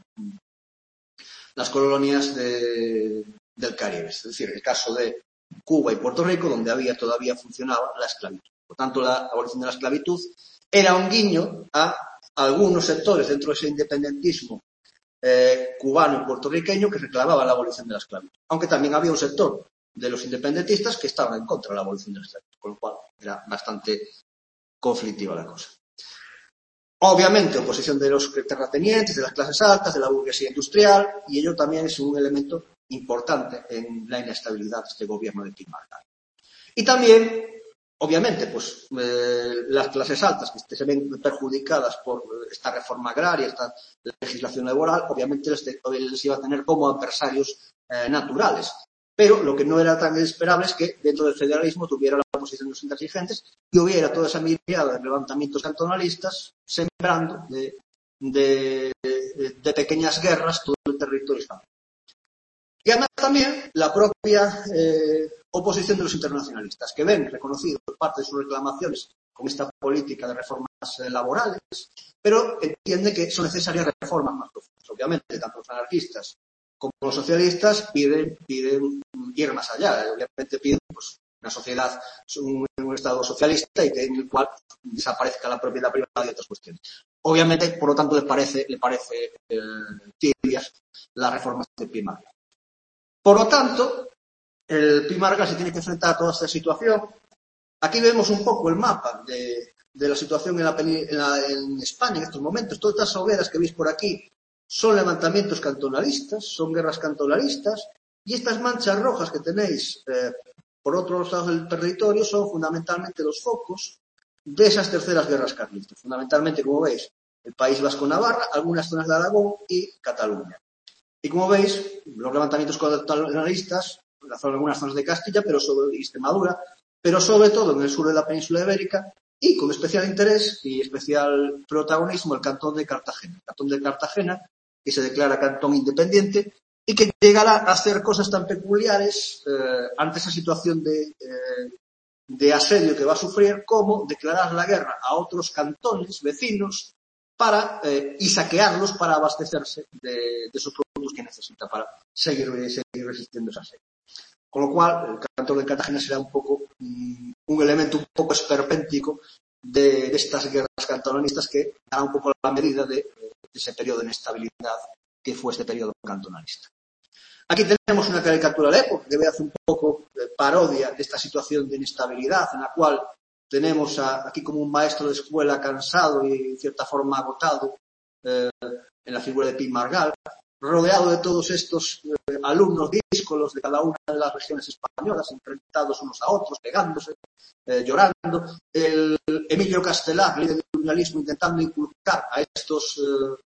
Speaker 1: las colonias de, del Caribe, es decir, el caso de Cuba y Puerto Rico, donde había todavía funcionaba la esclavitud. Por tanto, la abolición de la esclavitud era un guiño a algunos sectores dentro de ese independentismo eh, cubano y puertorriqueño que reclamaban la abolición de la esclavitud, aunque también había un sector de los independentistas que estaban en contra de la abolición de la esclavitud, con lo cual era bastante conflictiva la cosa. Obviamente, oposición de los terratenientes, de las clases altas, de la burguesía industrial, y ello también es un elemento importante en la inestabilidad de este gobierno de Pi Margall. Y también, obviamente, pues eh, las clases altas que se ven perjudicadas por esta reforma agraria, esta legislación laboral, obviamente les, les iba a tener como adversarios eh, naturales. Pero lo que no era tan esperable es que dentro del federalismo tuviera la oposición de los intransigentes y hubiera toda esa mirada de levantamientos cantonalistas sembrando de, de, de, de pequeñas guerras todo el territorio hispano. Y además también la propia eh, oposición de los internacionalistas, que ven reconocido por parte de sus reclamaciones con esta política de reformas eh, laborales, pero entiende que son necesarias reformas más profundas. Obviamente, tanto los anarquistas como los socialistas piden, piden ir más allá. Obviamente piden pues, una sociedad, un, un Estado socialista y que en el cual desaparezca la propiedad privada y otras cuestiones. Obviamente, por lo tanto, le parece, le parece eh, tibias las reformas de Pi Margall. Por lo tanto, el Pi Margall se tiene que enfrentar a toda esta situación. Aquí vemos un poco el mapa de, de la situación en, la, en, la, en España en estos momentos. Todas estas hogueras que veis por aquí son levantamientos cantonalistas, son guerras cantonalistas, y estas manchas rojas que tenéis eh, por otros lados del territorio son fundamentalmente los focos de esas terceras guerras carlistas. Fundamentalmente, como veis, el País Vasco-Navarra, algunas zonas de Aragón y Cataluña. Y como veis, los levantamientos cantonalistas, algunas zonas de Castilla, pero sobre Extremadura, pero sobre todo en el sur de la península ibérica, y con especial interés y especial protagonismo el cantón de Cartagena. El cantón de Cartagena, que se declara cantón independiente y que llegará a hacer cosas tan peculiares eh, ante esa situación de, eh, de asedio que va a sufrir, como declarar la guerra a otros cantones vecinos para eh, y saquearlos para abastecerse de, de esos productos que necesita para seguir, seguir resistiendo ese asedio. Con lo cual, el cantón de Cartagena será un poco um, un elemento un poco esperpéntico de, de estas guerras cantonanistas que dará un poco la medida de, de ese periodo de inestabilidad que fue este periodo cantonalista. Aquí tenemos una caricatura de época que ve hace un poco de parodia de esta situación de inestabilidad en la cual tenemos a, aquí como un maestro de escuela cansado y en cierta forma agotado eh, en la figura de Pi Margall, rodeado de todos estos eh, alumnos díscolos de cada una de las regiones españolas, enfrentados unos a otros, pegándose, eh, llorando. El Emilio Castelar, líder del unionismo, intentando inculcar a estos, eh,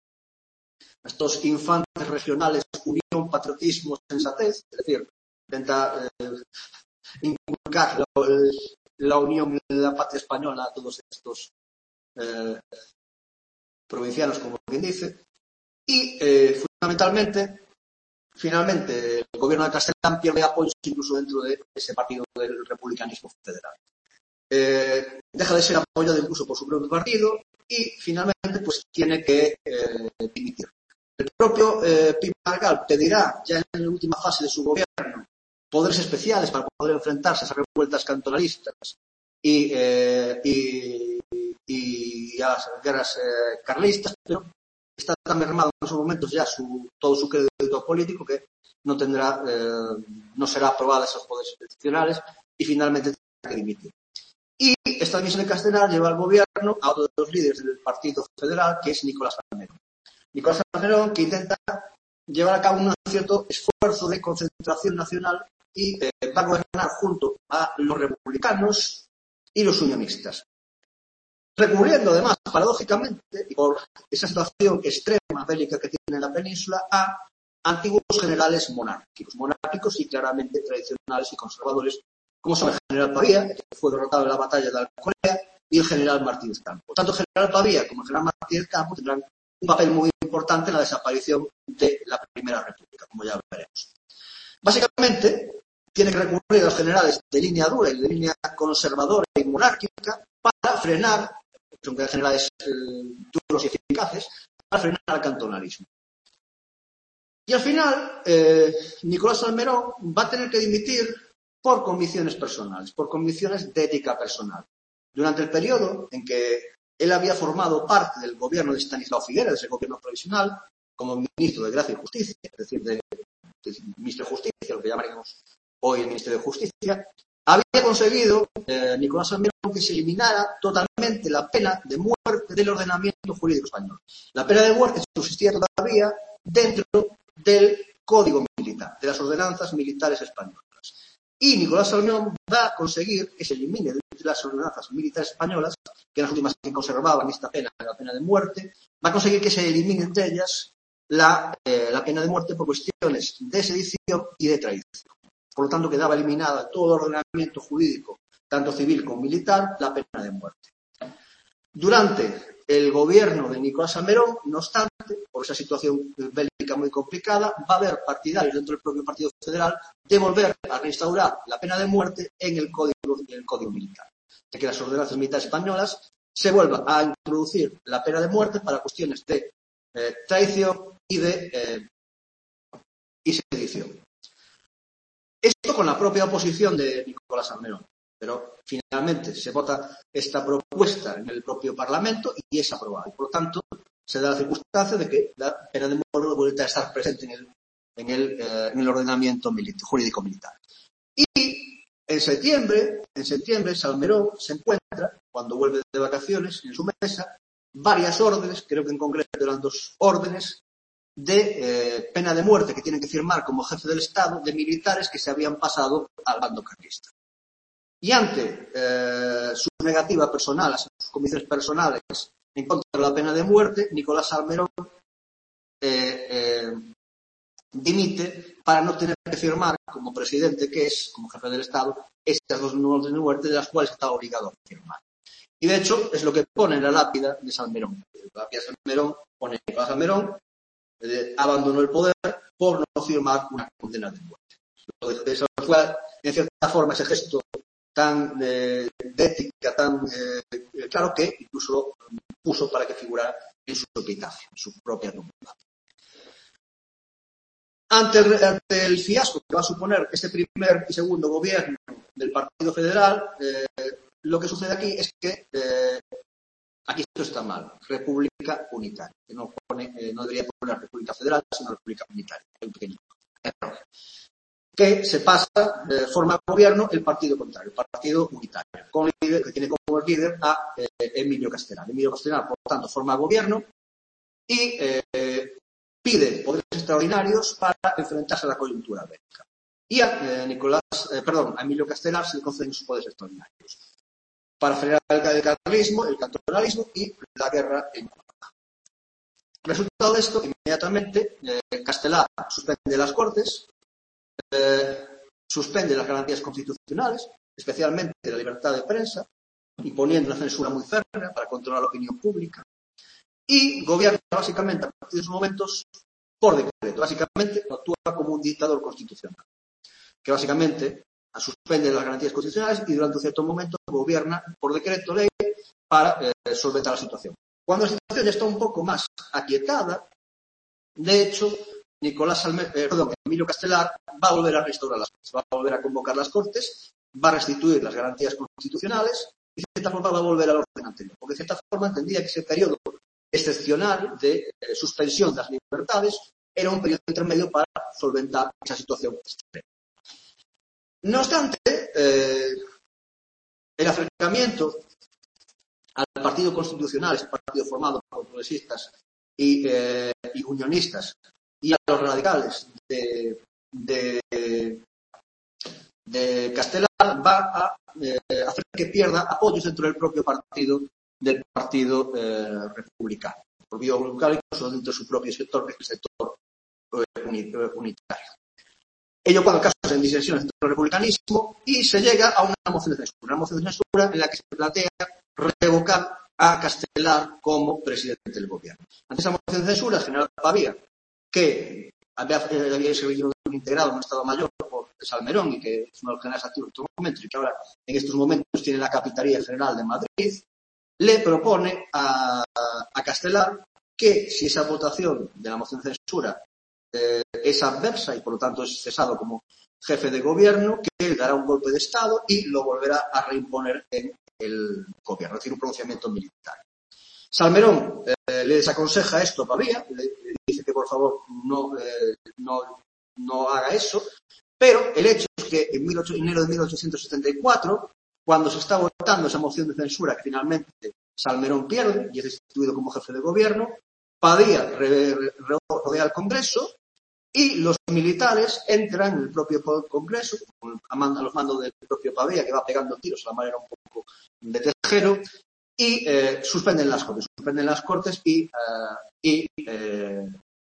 Speaker 1: a estos infantes regionales unión, patriotismo, sensatez, es decir, intenta eh, inculcar la, la unión de la patria española a todos estos eh, provincianos, como quien dice. Y, eh, fundamentalmente, finalmente, el gobierno de Castellán pierde apoyos incluso dentro de ese partido del republicanismo federal. Eh, deja de ser apoyado incluso por su propio partido y, finalmente, pues tiene que eh, dimitir. El propio eh, Pi Margall pedirá, ya en la última fase de su gobierno, poderes especiales para poder enfrentarse a esas revueltas cantonalistas y, eh, y, y a las guerras eh, carlistas, pero está tan mermado en esos momentos ya su, todo su crédito político que no tendrá, eh, no será aprobada esos poderes excepcionales y finalmente tendrá que dimitir. Y esta dimisión de Castelar lleva al gobierno a otro de los líderes del Partido Federal, que es Nicolás Salmerón. Nicolás Salmerón, que intenta llevar a cabo un cierto esfuerzo de concentración nacional y eh, va a gobernar junto a los republicanos y los unionistas. Recurriendo además, paradójicamente, y por esa situación extrema bélica que tiene la península, a antiguos generales monárquicos, monárquicos y claramente tradicionales y conservadores, como son el general Pavía, que fue derrotado en la batalla de Alcolea, y el general Martínez Campos. Tanto el general Pavía como el general Martínez Campos tendrán un papel muy importante en la desaparición de la Primera República, como ya veremos. Básicamente, tiene que recurrir a los generales de línea dura y de línea conservadora y monárquica para frenar, son generales eh, duros y eficaces, para frenar el cantonalismo. Y al final, eh, Nicolás Salmerón va a tener que dimitir por convicciones personales, por convicciones de ética personal. Durante el periodo en que él había formado parte del gobierno de Estanislao Figueras, de ese gobierno provisional, como ministro de Gracia y Justicia, es decir, de, de ministro de Justicia, lo que llamaríamos hoy el Ministerio de Justicia, había conseguido eh, Nicolás Salmerón que se eliminara totalmente la pena de muerte del ordenamiento jurídico español. La pena de muerte subsistía todavía dentro del Código Militar, de las ordenanzas militares españolas. Y Nicolás Salmerón va a conseguir que se elimine de las ordenanzas militares españolas, que eran las últimas que conservaban esta pena, la pena de muerte, va a conseguir que se elimine de ellas la, eh, la pena de muerte por cuestiones de sedición y de traición. Por lo tanto, quedaba eliminada todo ordenamiento jurídico, tanto civil como militar, la pena de muerte. Durante el gobierno de Nicolás Salmerón, no obstante, por esa situación bélica muy complicada, va a haber partidarios dentro del propio Partido Federal de volver a reinstaurar la pena de muerte en el Código, en el código Militar. De que las ordenanzas militares españolas se vuelva a introducir la pena de muerte para cuestiones de eh, traición y de eh, y sedición. Esto con la propia oposición de Nicolás Salmerón. Pero finalmente se vota esta propuesta en el propio Parlamento y es aprobada. Por lo tanto, se da la circunstancia de que la pena de muerte vuelve a estar presente en el, en el, eh, en el ordenamiento militar, jurídico militar. Y en septiembre, en septiembre, Salmerón se encuentra, cuando vuelve de vacaciones, en su mesa, varias órdenes, creo que en concreto eran dos órdenes, de eh, pena de muerte que tienen que firmar como jefe del Estado de militares que se habían pasado al bando carlista. Y ante eh, su negativa personal, sus convicciones personales en contra de la pena de muerte, Nicolás Salmerón eh, eh, dimite para no tener que firmar, como presidente que es, como jefe del Estado, estas dos órdenes de muerte de las cuales está obligado a firmar. Y de hecho es lo que pone en la lápida de Salmerón. La lápida de Salmerón pone Nicolás Salmerón eh, abandonó el poder por no firmar una condena de muerte. Eso fue, en cierta forma, ese gesto tan de, de ética, tan eh, claro que incluso lo puso para que figurara en su epitafio, en su propia tumba. Ante el, ante el fiasco que va a suponer este primer y segundo gobierno del Partido Federal, eh, lo que sucede aquí es que eh, aquí esto está mal, República Unitaria, que no, pone, eh, no debería poner República Federal, sino República Unitaria. Hay un pequeño error. Que se pasa, eh, forma gobierno el partido contrario, el Partido Unitario, con líder, que tiene como líder a eh, Emilio Castelar. Emilio Castelar, por lo tanto, forma gobierno y eh, pide poderes extraordinarios para enfrentarse a la coyuntura bélica. Y a eh, Nicolás, eh, perdón, a Emilio Castelar se le conceden sus poderes extraordinarios para frenar el carlismo, el cantonalismo y la guerra en Cuba. Resultado de esto, inmediatamente, eh, Castelar suspende las Cortes, eh, suspende las garantías constitucionales, especialmente la libertad de prensa, imponiendo una censura muy férrea para controlar la opinión pública, y gobierna básicamente a partir de esos momentos por decreto. Básicamente actúa como un dictador constitucional, que básicamente suspende las garantías constitucionales y durante un cierto momento gobierna por decreto ley para eh, solventar la situación. Cuando la situación ya está un poco más aquietada, de hecho, Nicolás Salmer, eh, perdón, Emilio Castelar va a volver a restaurar las Cortes, va a volver a convocar las Cortes, va a restituir las garantías constitucionales y de cierta forma va a volver al orden anterior, porque de cierta forma entendía que ese periodo excepcional de eh, suspensión de las libertades era un periodo intermedio para solventar esa situación extrema. No obstante, eh, el acercamiento al Partido Constitucional, ese partido formado por progresistas y, eh, y unionistas, y a los radicales de, de, de Castelar, va a eh, hacer que pierda apoyos dentro del propio partido, del partido eh, republicano. El propio republicano, incluso dentro de su propio sector, que es el sector eh, unitario. Ello cuando casos en disensiones dentro del republicanismo y se llega a una moción de censura, una moción de censura en la que se plantea revocar a Castelar como presidente del gobierno. Ante esa moción de censura, el general Pavía, que había, había sido integrado en un Estado Mayor por Salmerón y que es uno de los generales activos en estos momentos y que ahora en estos momentos tiene la Capitanía General de Madrid, le propone a, a Castelar que si esa votación de la moción de censura eh, es adversa y por lo tanto es cesado como jefe de gobierno, que él dará un golpe de Estado y lo volverá a reimponer en el gobierno, es decir, un pronunciamiento militar. Salmerón eh, le desaconseja esto a Pavía, le, le dice que por favor no, eh, no, no haga eso, pero el hecho es que en enero de mil ochocientos setenta y cuatro, cuando se está votando esa moción de censura que finalmente Salmerón pierde y es destituido como jefe de gobierno, Pavía re, re, rodea al Congreso y los militares entran en el propio Congreso, a los mandos del propio Pavía, que va pegando tiros a la manera un poco de Tejero, y eh, suspenden las Cortes, suspenden las Cortes y, uh, y eh,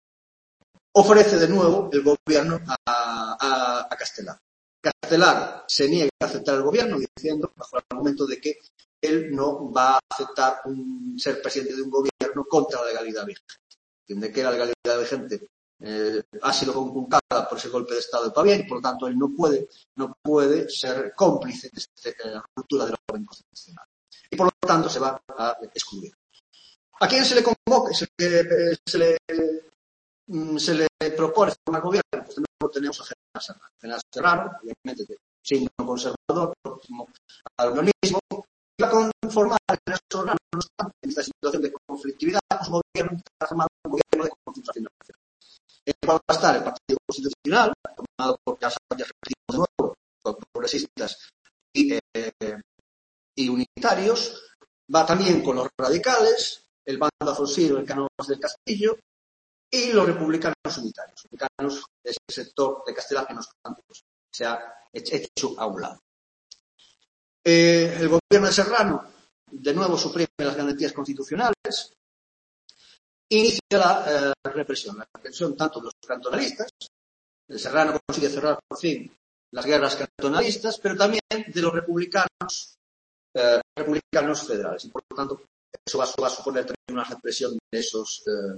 Speaker 1: ofrece de nuevo el gobierno a, a, a Castelar. Castelar se niega a aceptar el gobierno diciendo, bajo el argumento de que él no va a aceptar un, ser presidente de un gobierno contra la legalidad vigente. Entiende que la legalidad vigente eh, ha sido conculcada por ese golpe de Estado de Pavía y por lo tanto él no puede, no puede ser cómplice de esta eh, ruptura del orden constitucional. Y por lo tanto se va a excluir. ¿A quién se le convoca? Se, eh, se, le, mm, se le propone formar gobierno? Pues tenemos a General Serrano. General Serrano, obviamente, de signo conservador, próximo al unionismo, va a conformar General Serrano, no obstante, en esta situación de conflictividad, pues, un gobierno que está formado un gobierno de concentración nacional. En el cual va a estar el Partido Constitucional, formado por, ya repetimos de nuevo, por progresistas y eh, y unitarios, va también con los radicales, el bando alfonsino, el Cánovas del Castillo, y los republicanos unitarios. Los republicanos de ese sector de Castelar que nos pues, se ha hecho a un lado. Eh, el gobierno de Serrano, de nuevo, suprime las garantías constitucionales, inicia la eh, represión, la represión tanto de los cantonalistas, el Serrano consigue cerrar por fin las guerras cantonalistas, pero también de los republicanos Eh, republicanos federales y por lo tanto eso va, va a suponer también una represión de esos eh,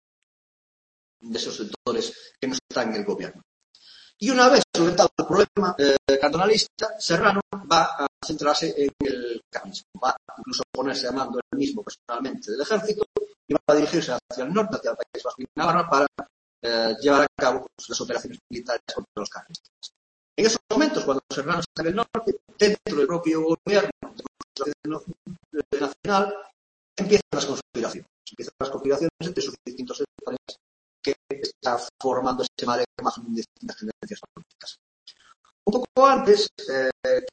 Speaker 1: de esos sectores que no están en el gobierno. Y una vez solventado el problema eh, cantonalista, Serrano va centrarse en el carlismo, va incluso a ponerse a mando él mismo personalmente del ejército y va a dirigirse hacia el norte, hacia el País Vasco y Navarra, para eh, llevar a cabo pues, las operaciones militares contra los carlistas. En esos momentos, cuando Serrano está en el norte, dentro del propio gobierno de nacional, empiezan las conspiraciones. Empiezan las conspiraciones entre sus distintos sectores que está formando ese mare magnum de distintas tendencias políticas. Un poco antes, eh,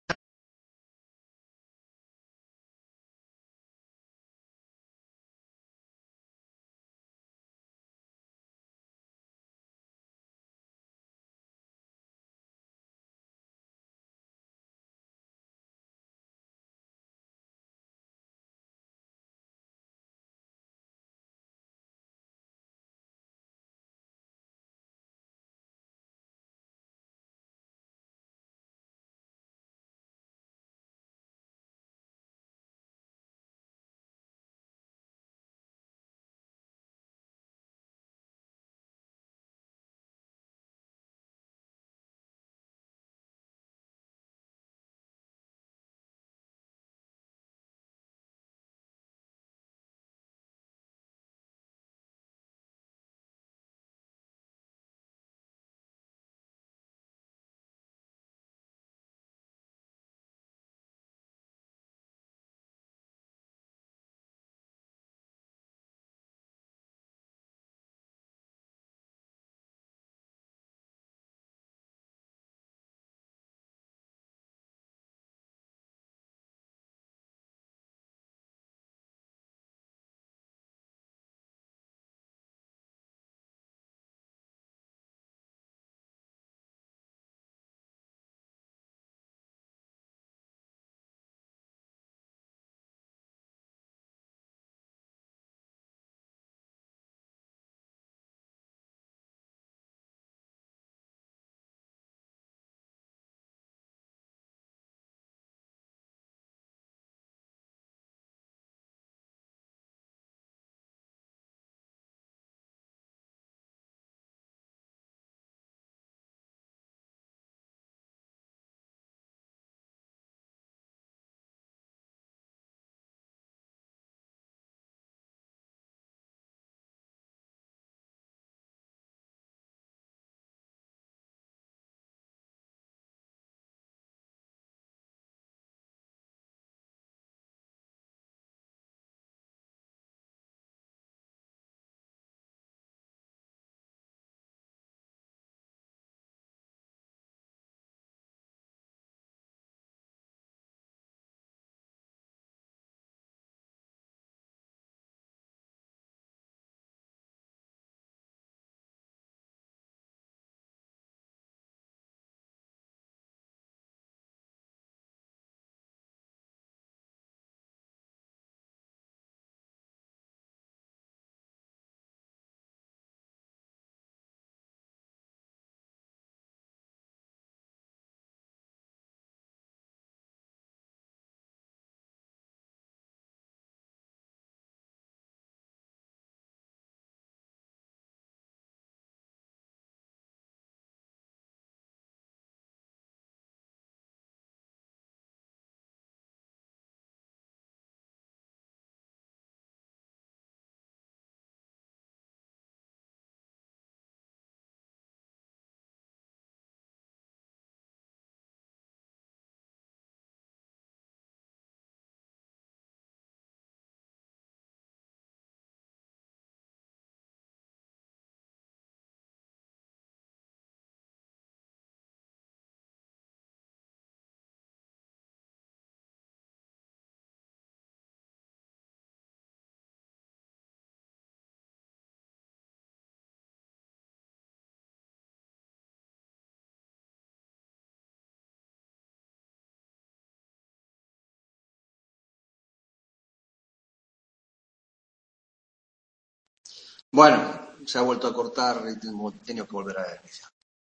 Speaker 1: bueno, se ha vuelto a cortar y tengo, tengo que volver a iniciar.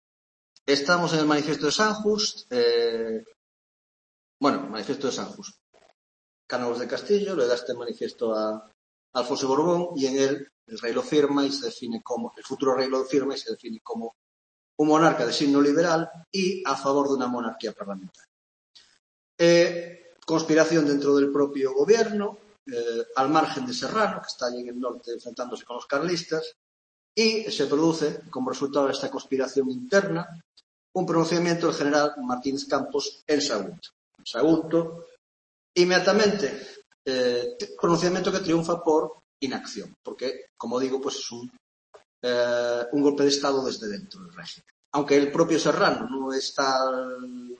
Speaker 1: Estamos en el manifiesto de Sanjust. Eh, bueno, manifiesto de Sanjust. Cánovas de Castillo le da este manifiesto a Alfonso Borbón y en él el rey lo firma y se define como, el futuro rey lo firma y se define como un monarca de signo liberal y a favor de una monarquía parlamentaria. eh, conspiración dentro del propio gobierno, eh, al margen de Serrano, que está allí en el norte enfrentándose con los carlistas, y se produce, como resultado de esta conspiración interna, un pronunciamiento del general Martínez Campos en Sagunto. En Sagunto, inmediatamente, eh, pronunciamiento que triunfa por inacción, porque, como digo, pues es un, eh, un golpe de Estado desde dentro del régimen. Aunque el propio Serrano no está al,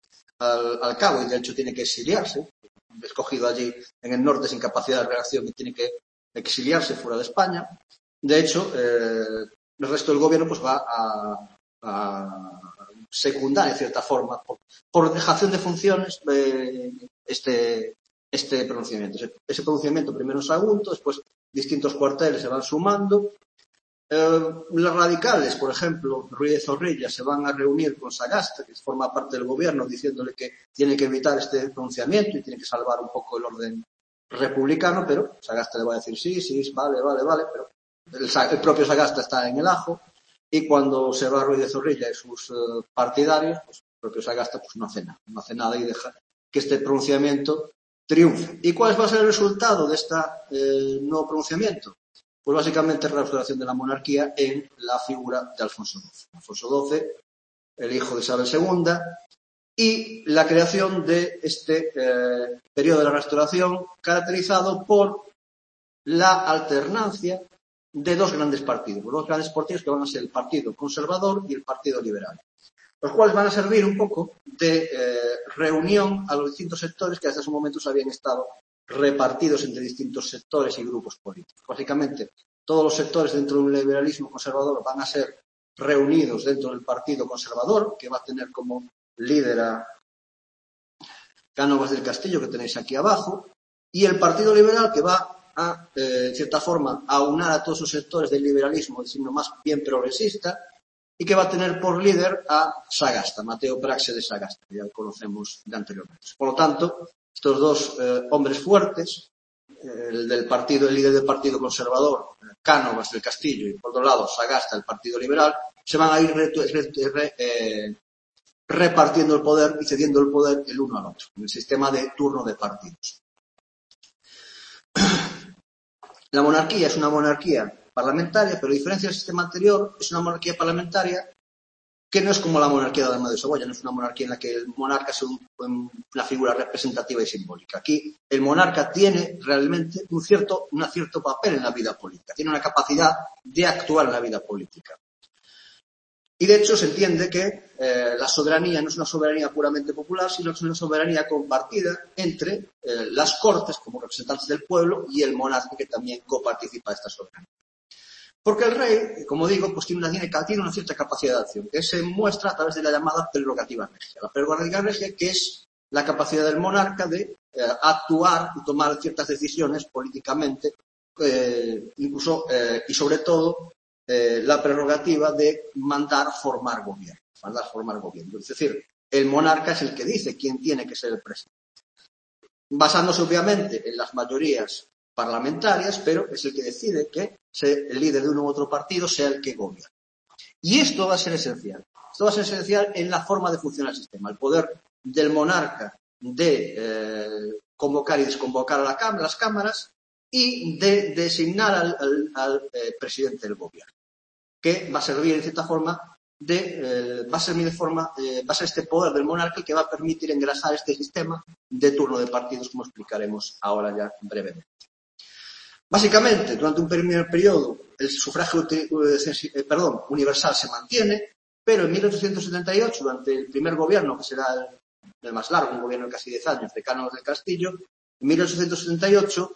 Speaker 1: al, al cabo y de hecho tiene que exiliarse, escogido allí en el norte sin capacidad de reacción y tiene que exiliarse fuera de España. De hecho, eh, el resto del gobierno pues va a, a secundar en cierta forma por, por dejación de funciones eh, este, este pronunciamiento. Ese, ese pronunciamiento primero en Sagunto, después distintos cuarteles se van sumando. Eh, los radicales, por ejemplo, Ruiz de Zorrilla, se van a reunir con Sagasta, que forma parte del gobierno, diciéndole que tiene que evitar este pronunciamiento y tiene que salvar un poco el orden republicano, pero Sagasta le va a decir sí, sí, vale, vale, vale, pero el, el propio Sagasta está en el ajo y cuando se va Ruiz de Zorrilla y sus uh, partidarios, pues el propio Sagasta pues no hace nada, no hace nada y deja que este pronunciamiento triunfe. ¿Y cuál va a ser el resultado de este eh, nuevo pronunciamiento? Pues básicamente la restauración de la monarquía en la figura de Alfonso doce. Alfonso doce, el hijo de Isabel segunda, y la creación de este eh, periodo de la restauración caracterizado por la alternancia de dos grandes partidos, dos grandes partidos que van a ser el Partido Conservador y el Partido Liberal, los cuales van a servir un poco de eh, reunión a los distintos sectores que hasta ese momento habían estado repartidos entre distintos sectores y grupos políticos. Básicamente, todos los sectores dentro de un liberalismo conservador van a ser reunidos dentro del Partido Conservador, que va a tener como líder a Cánovas del Castillo, que tenéis aquí abajo, y el Partido Liberal, que va a, eh, en cierta forma, aunar a todos los sectores del liberalismo, de signo más bien progresista, y que va a tener por líder a Sagasta, Mateo Praxe de Sagasta, que ya lo conocemos de anteriormente. Por lo tanto, estos dos eh, hombres fuertes, eh, el del partido, el líder del Partido Conservador, Cánovas del Castillo, y por otro lado Sagasta, el Partido Liberal, se van a ir re, re, re, eh, repartiendo el poder y cediendo el poder el uno al otro, en el sistema de turno de partidos. La monarquía es una monarquía parlamentaria, pero a diferencia del sistema anterior, es una monarquía parlamentaria que no es como la monarquía de Adama de Saboya, no es una monarquía en la que el monarca es un, una figura representativa y simbólica. Aquí el monarca tiene realmente un cierto, un cierto papel en la vida política, tiene una capacidad de actuar en la vida política. Y de hecho se entiende que eh, la soberanía no es una soberanía puramente popular, sino que es una soberanía compartida entre eh, las cortes como representantes del pueblo y el monarca que también coparticipa de esta soberanía. Porque el rey, como digo, pues tiene una, tiene una cierta capacidad de acción que se muestra a través de la llamada prerrogativa regia. La prerrogativa regia que es la capacidad del monarca de eh, actuar y tomar ciertas decisiones políticamente, eh, incluso eh, y sobre todo Eh, la prerrogativa de mandar formar gobierno, mandar formar gobierno. Es decir, el monarca es el que dice quién tiene que ser el presidente, basándose obviamente en las mayorías parlamentarias, pero es el que decide que el líder de uno u otro partido sea el que gobierna. Y esto va a ser esencial. Esto va a ser esencial en la forma de funcionar el sistema, el poder del monarca de eh, convocar y desconvocar a la cámara, las cámaras y de designar al, al, al eh, presidente del gobierno, que va a servir en cierta forma de, eh, va a servir de forma, eh, va a ser este poder del monarca que va a permitir engrasar este sistema de turno de partidos, como explicaremos ahora ya brevemente. Básicamente, durante un primer periodo, el sufragio eh, perdón, universal se mantiene, pero en mil ochocientos setenta y ocho, durante el primer gobierno, que será el, el más largo, un gobierno de casi diez años, de Cánovas del Castillo, en mil ochocientos setenta y ocho,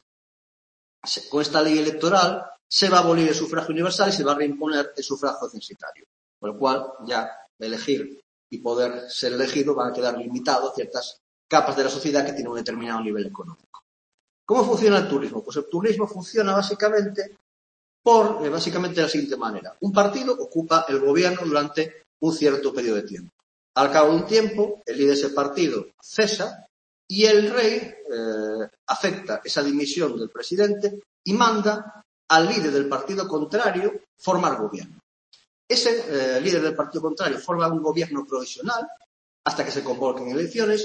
Speaker 1: con esta ley electoral, se va a abolir el sufragio universal y se va a reimponer el sufragio censitario, por lo cual ya elegir y poder ser elegido van a quedar limitados a ciertas capas de la sociedad que tienen un determinado nivel económico. ¿Cómo funciona el turismo? Pues el turismo funciona básicamente por, eh, básicamente de la siguiente manera. Un partido ocupa el gobierno durante un cierto periodo de tiempo. Al cabo de un tiempo, el líder de ese partido cesa y el rey eh, acepta esa dimisión del presidente y manda al líder del partido contrario formar gobierno. Ese eh, líder del partido contrario forma un gobierno provisional hasta que se convoquen elecciones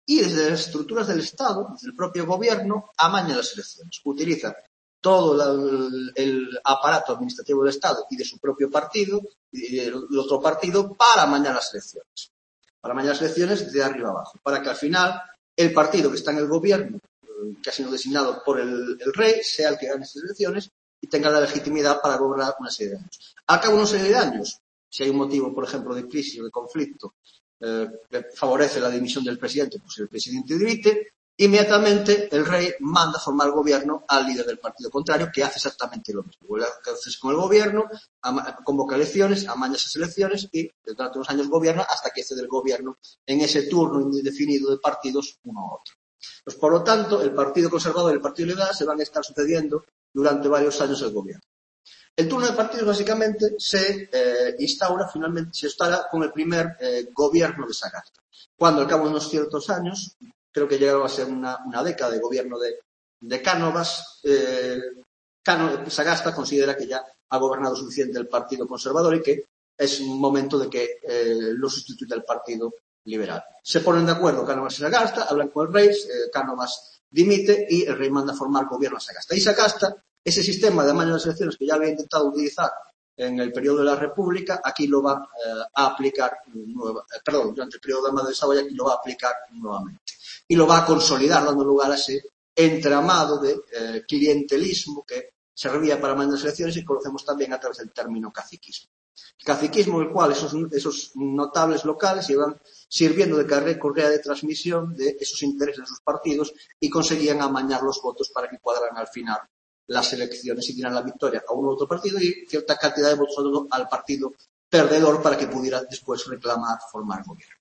Speaker 1: y desde las estructuras del Estado, desde el propio gobierno, amaña las elecciones. Utiliza todo el, el aparato administrativo del Estado y de su propio partido y del otro partido para amañar las elecciones. Para amañar las elecciones de arriba abajo. Para que al final el partido que está en el gobierno, que ha sido designado por el, el rey, sea el que gane estas elecciones y tenga la legitimidad para gobernar una serie de años. Al cabo de una serie de años, si hay un motivo, por ejemplo, de crisis o de conflicto eh, que favorece la dimisión del presidente, pues el presidente dimite, inmediatamente el rey manda formar el gobierno al líder del partido contrario, que hace exactamente lo mismo. Vuelve a hacerse con el gobierno, convoca elecciones, amaña esas elecciones y durante unos años gobierna hasta que cede el gobierno en ese turno indefinido de partidos uno a otro. Pues, por lo tanto, el Partido Conservador y el Partido Liberal se van a estar sucediendo durante varios años el gobierno. El turno de partidos básicamente se eh, instaura finalmente, se instala con el primer eh, gobierno de Sagasta, cuando al cabo de unos ciertos años, creo que llegaron a ser una, una década de gobierno de, de Cánovas, eh, Cano, Sagasta considera que ya ha gobernado suficiente el Partido Conservador y que es un momento de que eh, lo sustituya el Partido Liberal. Se ponen de acuerdo Cánovas y Sagasta, hablan con el rey, eh, Cánovas dimite y el rey manda a formar gobierno a Sagasta. Y Sagasta, ese sistema de amaño de las elecciones que ya había intentado utilizar en el periodo de la República, aquí lo va eh, a aplicar, nueva, eh, perdón, durante el periodo de Amadeo de Saboya, aquí lo va a aplicar nuevamente. Y lo va a consolidar, dando lugar a ese entramado de eh, clientelismo que servía para amañar las elecciones y conocemos también a través del término caciquismo. El caciquismo, en el cual esos, esos notables locales iban sirviendo de correa de transmisión de esos intereses de sus partidos y conseguían amañar los votos para que cuadraran al final las elecciones y dieran la victoria a uno u otro partido y cierta cantidad de votos al partido perdedor para que pudiera después reclamar formar gobierno.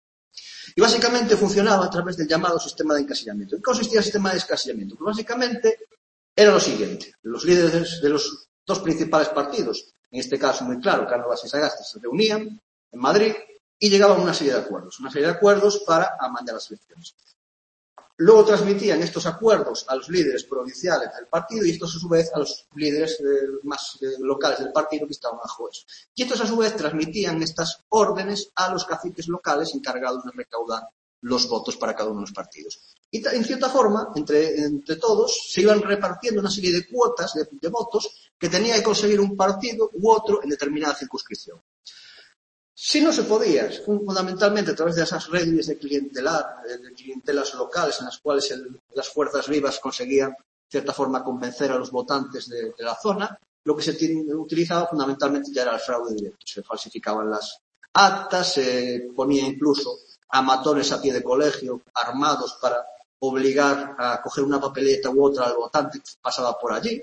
Speaker 1: Y básicamente funcionaba a través del llamado sistema de encasillamiento. ¿En qué consistía el sistema de encasillamiento? Pues básicamente era lo siguiente. Los líderes de los dos principales partidos, en este caso muy claro, Cánovas y Sagasta, se reunían en Madrid y llegaban a una serie de acuerdos. Una serie de acuerdos para amañar las elecciones. Luego transmitían estos acuerdos a los líderes provinciales del partido y estos a su vez a los líderes eh, más eh, locales del partido que estaban bajo eso. Y estos a su vez transmitían estas órdenes a los caciques locales encargados de recaudar los votos para cada uno de los partidos. Y en cierta forma, entre, entre todos, se iban repartiendo una serie de cuotas de, de votos que tenía que conseguir un partido u otro en determinada circunscripción. Si no se podía, fundamentalmente a través de esas redes de clientelar, de clientelas locales en las cuales el, las fuerzas vivas conseguían, de cierta forma, convencer a los votantes de, de la zona, lo que se utilizaba fundamentalmente ya era el fraude directo. Se falsificaban las actas, se ponía incluso a matones a pie de colegio, armados para obligar a coger una papeleta u otra al votante que pasaba por allí,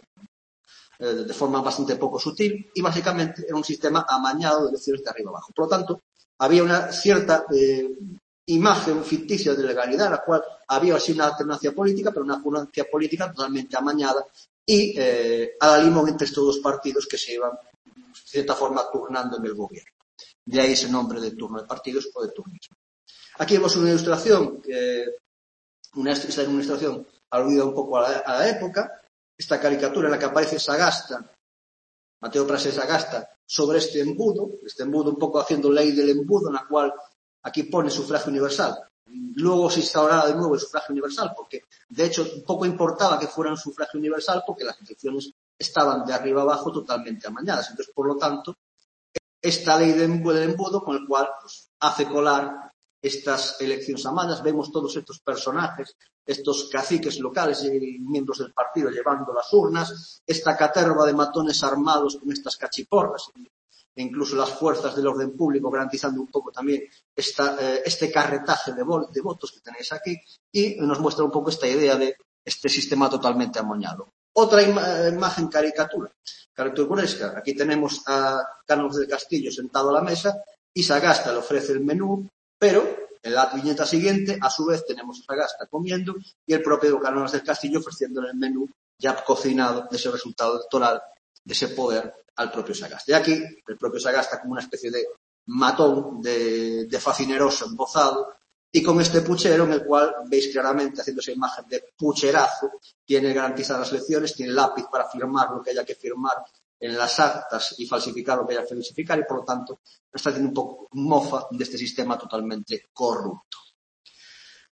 Speaker 1: de forma bastante poco sutil, y básicamente era un sistema amañado de elecciones de arriba abajo. Por lo tanto, había una cierta eh, imagen ficticia de legalidad, en la cual había así una alternancia política, pero una alternancia política totalmente amañada y eh, a la limón entre estos dos partidos que se iban, de cierta forma, turnando en el gobierno. De ahí ese nombre de turno de partidos o de turnismo. Aquí vemos una ilustración, eh, una, esta ilustración aludida un poco a la, a la época. Esta caricatura en la que aparece Sagasta, Mateo Pras Sagasta, sobre este embudo, este embudo un poco haciendo ley del embudo, en la cual aquí pone sufragio universal. Luego se instaurará de nuevo el sufragio universal, porque de hecho poco importaba que fueran sufragio universal, porque las elecciones estaban de arriba abajo totalmente amañadas. Entonces, por lo tanto, esta ley del embudo con el cual pues, hace colar estas elecciones amañadas, vemos todos estos personajes, estos caciques locales y miembros del partido llevando las urnas, esta caterva de matones armados con estas cachiporras, e incluso las fuerzas del orden público garantizando un poco también esta, eh, este carretaje de, vol- de votos que tenéis aquí, y nos muestra un poco esta idea de este sistema totalmente amañado. Otra ima- imagen caricatura, caricaturesca. Aquí tenemos a Cánovas del Castillo sentado a la mesa y Sagasta le ofrece el menú, pero en la viñeta siguiente, a su vez, tenemos a Sagasta comiendo y el propio Cánovas del Castillo ofreciéndole el menú ya cocinado de ese resultado electoral, de ese poder al propio Sagasta. Y aquí, el propio Sagasta como una especie de matón, de, de facineroso embozado, y con este puchero en el cual veis claramente, haciendo esa imagen de pucherazo, tiene garantizadas las elecciones, tiene lápiz para firmar lo que haya que firmar en las actas y falsificar lo que haya que falsificar, y por lo tanto está haciendo un poco mofa de este sistema totalmente corrupto.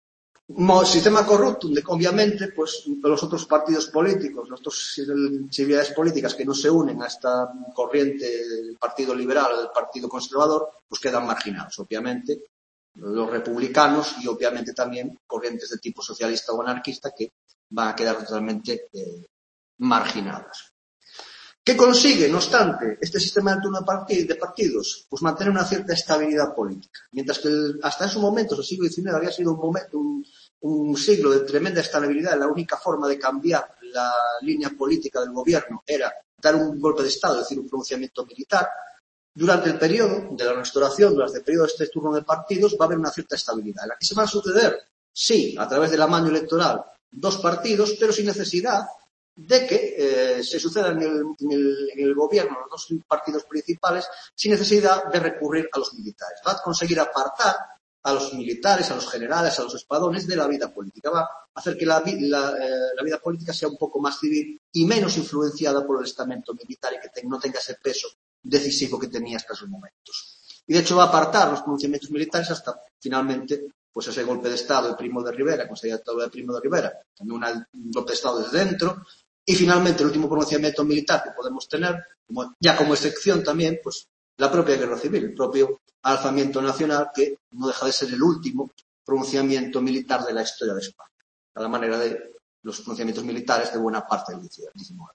Speaker 1: Un sistema corrupto donde, obviamente, pues los otros partidos políticos, las otras sensibilidades políticas que no se unen a esta corriente del Partido Liberal o del Partido Conservador, pues quedan marginados, obviamente, los republicanos y, obviamente, también corrientes de tipo socialista o anarquista que van a quedar totalmente eh, marginadas. ¿Qué consigue, no obstante, este sistema de turno de partidos? Pues mantener una cierta estabilidad política. Mientras que el, hasta esos momentos, el siglo diecinueve, había sido un, momento, un, un siglo de tremenda estabilidad, la única forma de cambiar la línea política del gobierno era dar un golpe de Estado, es decir, un pronunciamiento militar. Durante el periodo de la restauración, durante el periodo de este turno de partidos, va a haber una cierta estabilidad. ¿En la que se va a suceder? Sí, a través del amaño electoral, dos partidos, pero sin necesidad de que eh, se sucedan en el, en, el, en el gobierno los dos partidos principales sin necesidad de recurrir a los militares. Va a conseguir apartar a los militares, a los generales, a los espadones de la vida política. Va a hacer que la, la, eh, la vida política sea un poco más civil y menos influenciada por el estamento militar y que te, no tenga ese peso decisivo que tenía hasta esos momentos. Y de hecho va a apartar los pronunciamientos militares hasta finalmente pues ese golpe de Estado de Primo de Rivera, conseguida todo de Primo de Rivera, también una, un golpe de Estado desde dentro. Y finalmente el último pronunciamiento militar que podemos tener, como, ya como excepción también, pues la propia guerra civil, el propio alzamiento nacional, que no deja de ser el último pronunciamiento militar de la historia de España, a la manera de los pronunciamientos militares de buena parte del diecinueve.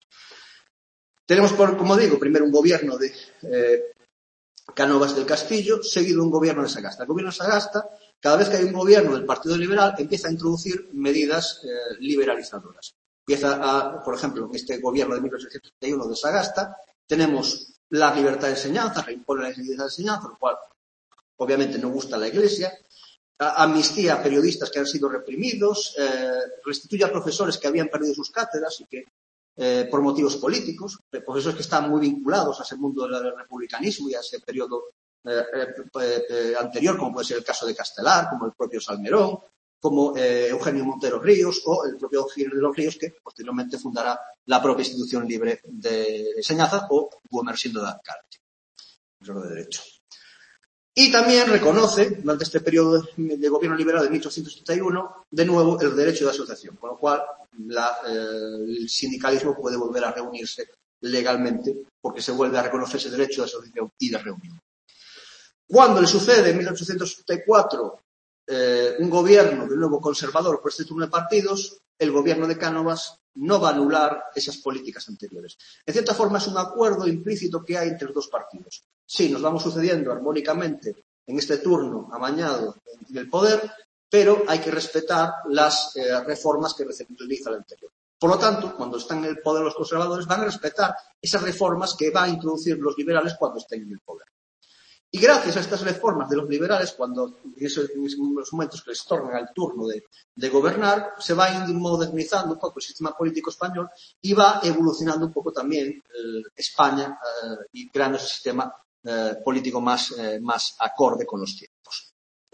Speaker 1: Tenemos, por, como digo, primero un gobierno de eh, Cánovas del Castillo, seguido un gobierno de Sagasta. El gobierno de Sagasta, cada vez que hay un gobierno del Partido Liberal, empieza a introducir medidas eh, liberalizadoras. Empieza a, por ejemplo, en este gobierno de mil ochocientos treinta y uno de Sagasta, tenemos la libertad de enseñanza, reimpone la libertad de enseñanza, lo cual obviamente no gusta a la Iglesia, amnistía a periodistas que han sido reprimidos, eh, restituye a profesores que habían perdido sus cátedras y que, eh, por motivos políticos, profesores que están muy vinculados a ese mundo del republicanismo y a ese periodo eh, eh, eh, anterior, como puede ser el caso de Castelar, como el propio Salmerón, como eh, Eugenio Montero Ríos o el propio Eugenio de los Ríos, que posteriormente fundará la propia institución libre de enseñanza, o Gumersindo de alcalde, profesor de Derecho. Y también reconoce, durante este periodo de, de gobierno liberal de mil ochocientos treinta y uno, de nuevo el derecho de asociación, con lo cual la, eh, el sindicalismo puede volver a reunirse legalmente, porque se vuelve a reconocer ese derecho de asociación y de reunión. Cuando le sucede en mil ochocientos setenta y cuatro eh, un gobierno de nuevo conservador por este turno de partidos, el gobierno de Cánovas no va a anular esas políticas anteriores. En cierta forma es un acuerdo implícito que hay entre los dos partidos. Sí, nos vamos sucediendo armónicamente en este turno amañado en el poder, pero hay que respetar las eh, reformas que realiza el anterior. Por lo tanto, cuando están en el poder los conservadores, van a respetar esas reformas que van a introducir los liberales cuando estén en el poder. Y gracias a estas reformas de los liberales, cuando en esos, en esos momentos que les tornan al turno de, de gobernar, se va modernizando un poco el sistema político español y va evolucionando un poco también eh, España eh, y creando ese sistema eh, político más, eh, más acorde con los tiempos.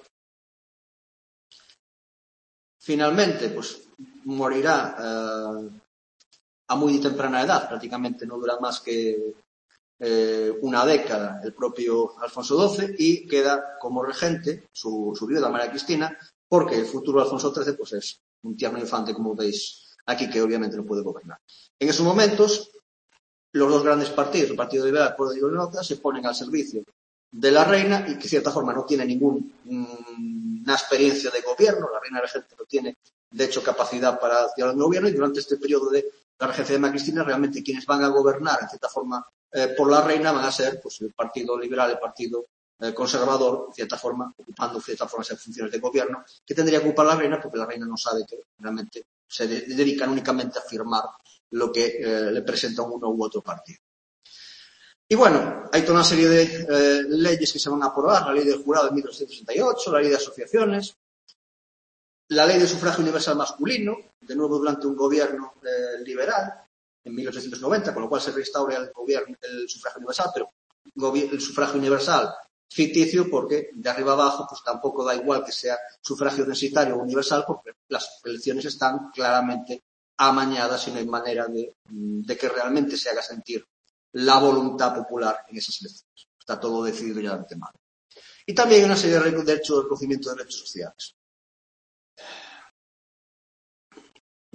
Speaker 1: Finalmente, pues morirá eh, a muy temprana edad, prácticamente no dura más que Eh, una década el propio Alfonso doce y queda como regente su, su viuda María Cristina, porque el futuro Alfonso trece pues es un tierno infante, como veis aquí, que obviamente no puede gobernar. En esos momentos los dos grandes partidos, el Partido Liberal y el Partido Demócrata, se ponen al servicio de la reina y que de cierta forma no tiene ninguna mmm, experiencia de gobierno. La reina regente no tiene de hecho capacidad para hacer el gobierno, y durante este periodo de la regencia de María Cristina realmente quienes van a gobernar en cierta forma Eh, por la reina van a ser pues, el Partido Liberal, el Partido eh, Conservador, de cierta forma, ocupando de cierta forma esas funciones de gobierno que tendría que ocupar la reina, porque la reina no sabe que realmente se de dedican únicamente a firmar lo que eh, le presenta uno u otro partido. Y bueno, hay toda una serie de eh, leyes que se van a aprobar, la ley del jurado de mil novecientos sesenta y ocho, la ley de asociaciones, la ley de sufragio universal masculino, de nuevo durante un gobierno eh, liberal, en mil ochocientos noventa, con lo cual se restaura el gobierno, el sufragio universal, pero el sufragio universal ficticio, porque de arriba abajo pues tampoco da igual que sea sufragio censitario o universal, porque las elecciones están claramente amañadas y no hay manera de, de que realmente se haga sentir la voluntad popular en esas elecciones. Está todo decidido ya de antemano. Y también hay una serie de derechos de reconocimiento de derechos sociales.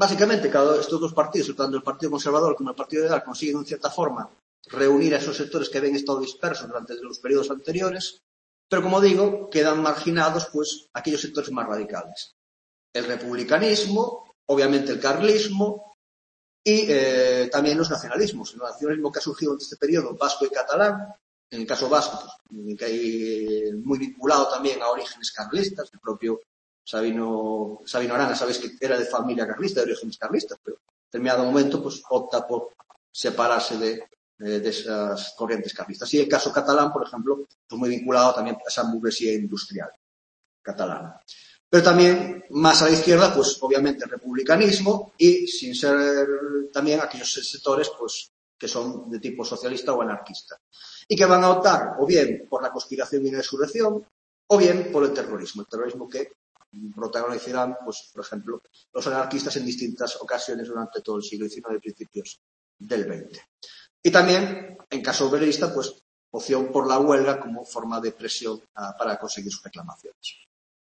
Speaker 1: básicamente, cada estos dos partidos, tanto el Partido Conservador como el Partido Liberal, consiguen, en cierta forma, reunir a esos sectores que habían estado dispersos durante los periodos anteriores, pero, como digo, quedan marginados pues aquellos sectores más radicales. El republicanismo, obviamente el carlismo y eh, también los nacionalismos. El nacionalismo que ha surgido en este periodo, vasco y catalán, en el caso vasco, pues, que hay muy vinculado también a orígenes carlistas. El propio Sabino, Sabino Arana, sabéis que era de familia carlista, de orígenes carlistas, pero en determinado momento pues opta por separarse de, de, de esas corrientes carlistas. Y el caso catalán, por ejemplo, pues muy vinculado también a esa burguesía industrial catalana. Pero también, más a la izquierda, pues obviamente el republicanismo y, sin ser también aquellos sectores pues que son de tipo socialista o anarquista. Y que van a optar o bien por la conspiración y la insurrección o bien por el terrorismo. El terrorismo que protagonizarán, pues, por ejemplo, los anarquistas en distintas ocasiones durante todo el siglo diecinueve y principios del veinte. Y también, en caso obrerista, pues, opción por la huelga como forma de presión uh, para conseguir sus reclamaciones.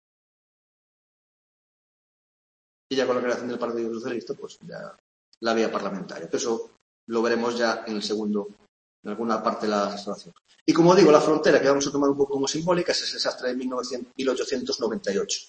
Speaker 1: Y ya con la creación del Partido Socialista, pues ya la vía parlamentaria. Pero eso lo veremos ya en el segundo, en alguna parte de la restauración. Y como digo, la frontera que vamos a tomar un poco como simbólica es el desastre de mil ochocientos noventa y ocho.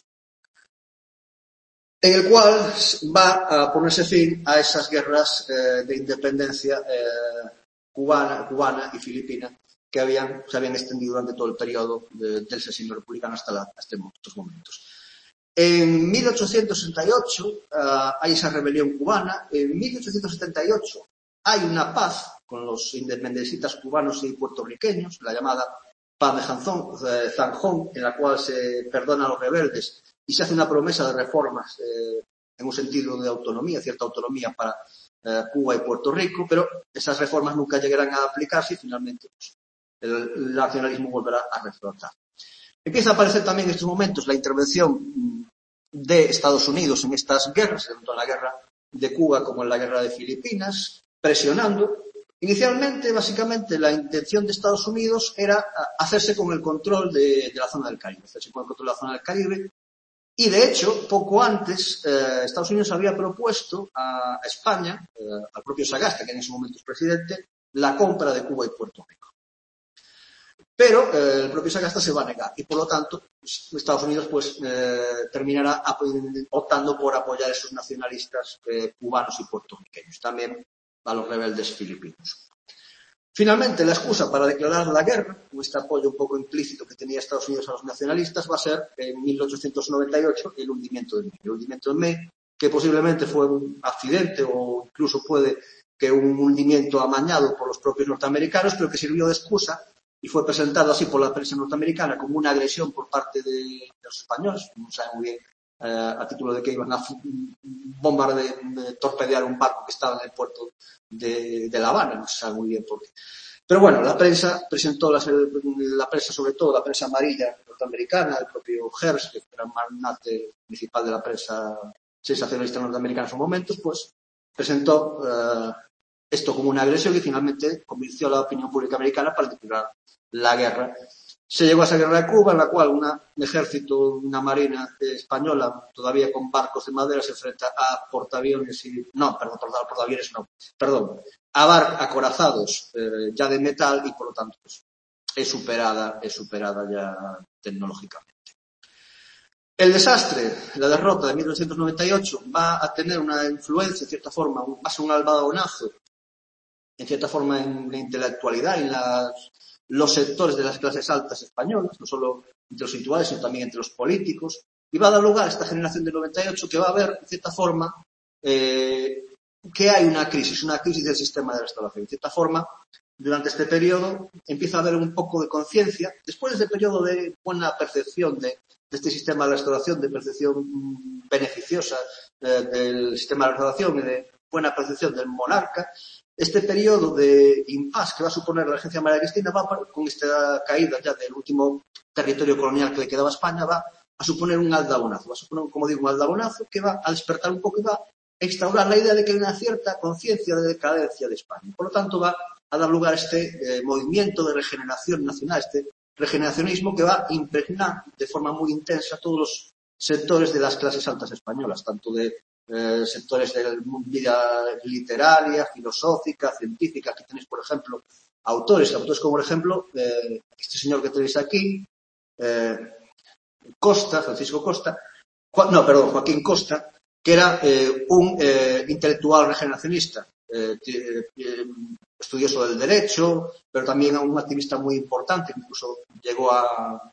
Speaker 1: En el cual va a ponerse fin a esas guerras eh, de independencia eh, cubana, cubana y filipina que habían, se habían extendido durante todo el periodo de, del sexenio republicano hasta, la, hasta estos momentos. En mil ochocientos sesenta y ocho uh, hay esa rebelión cubana. En mil ochocientos setenta y ocho hay una paz con los independentistas cubanos y puertorriqueños, la llamada Paz de Zanjón, eh, Zanjón, en la cual se perdona a los rebeldes y se hace una promesa de reformas eh, en un sentido de autonomía, cierta autonomía para eh, Cuba y Puerto Rico, pero esas reformas nunca llegarán a aplicarse y finalmente pues, el, el nacionalismo volverá a reflotar. Empieza a aparecer también en estos momentos la intervención de Estados Unidos en estas guerras, tanto en la guerra de Cuba como en la guerra de Filipinas, presionando. Inicialmente, básicamente, la intención de Estados Unidos era hacerse con el control de, de la zona del Caribe, hacerse con el control de la zona del Caribe. Y, de hecho, poco antes, eh, Estados Unidos había propuesto a España, eh, al propio Sagasta, que en ese momento es presidente, la compra de Cuba y Puerto Rico. Pero eh, el propio Sagasta se va a negar y, por lo tanto, pues, Estados Unidos pues eh, terminará optando por apoyar a esos nacionalistas eh, cubanos y puertorriqueños, también a los rebeldes filipinos. Finalmente, la excusa para declarar la guerra, con este apoyo un poco implícito que tenía Estados Unidos a los nacionalistas, va a ser en mil ochocientos noventa y ocho el hundimiento del Maine. El hundimiento del Maine, que posiblemente fue un accidente o incluso puede que un hundimiento amañado por los propios norteamericanos, pero que sirvió de excusa y fue presentado así por la prensa norteamericana como una agresión por parte de, de los españoles, no saben muy bien eh, a título de que iban a bombardear, de torpedear un barco que estaba en el puerto de, de La Habana, no se sabe muy bien por qué. Pero bueno, la prensa presentó, la, la prensa sobre todo, la prensa amarilla norteamericana, el propio Hearst, que era el magnate principal de la prensa sensacionalista norteamericana en esos momentos, pues presentó eh, esto como una agresión y finalmente convenció a la opinión pública americana para declarar la guerra. Se llegó a esa guerra de Cuba, en la cual una, un ejército, una marina española, todavía con barcos de madera, se enfrenta a portaaviones y, no, perdón, portaaviones no, perdón, a barcos acorazados eh, ya de metal y por lo tanto pues, es superada, es superada ya tecnológicamente. El desastre, la derrota de mil novecientos noventa y ocho va a tener una influencia, en cierta forma, va a ser un albadonazo, en cierta forma, en la intelectualidad y en las, los sectores de las clases altas españolas, no solo entre los intelectuales, sino también entre los políticos, y va a dar lugar a esta generación del noventa y ocho que va a ver, en cierta forma, eh, que hay una crisis, una crisis del sistema de restauración. En cierta forma, durante este periodo empieza a haber un poco de conciencia, después de este periodo de buena percepción de, de este sistema de restauración, de percepción beneficiosa eh, del sistema de restauración y de buena percepción del monarca, este periodo de impasse que va a suponer la regencia María Cristina va, con esta caída ya del último territorio colonial que le quedaba a España, va a suponer un aldabonazo, va a suponer, como digo, un aldabonazo que va a despertar un poco y va a instaurar la idea de que hay una cierta conciencia de decadencia de España. Por lo tanto, va a dar lugar a este eh, movimiento de regeneración nacional, este regeneracionismo que va a impregnar de forma muy intensa todos los sectores de las clases altas españolas, tanto de eh, sectores de vida literaria, filosófica, científica. Aquí tenéis, por ejemplo, autores, autores como, por ejemplo, eh, este señor que tenéis aquí, eh, Costa, Francisco Costa, Ju- no, perdón, Joaquín Costa, que era eh, un eh, intelectual regeneracionista, eh, eh, eh, estudioso del derecho, pero también un activista muy importante, incluso llegó a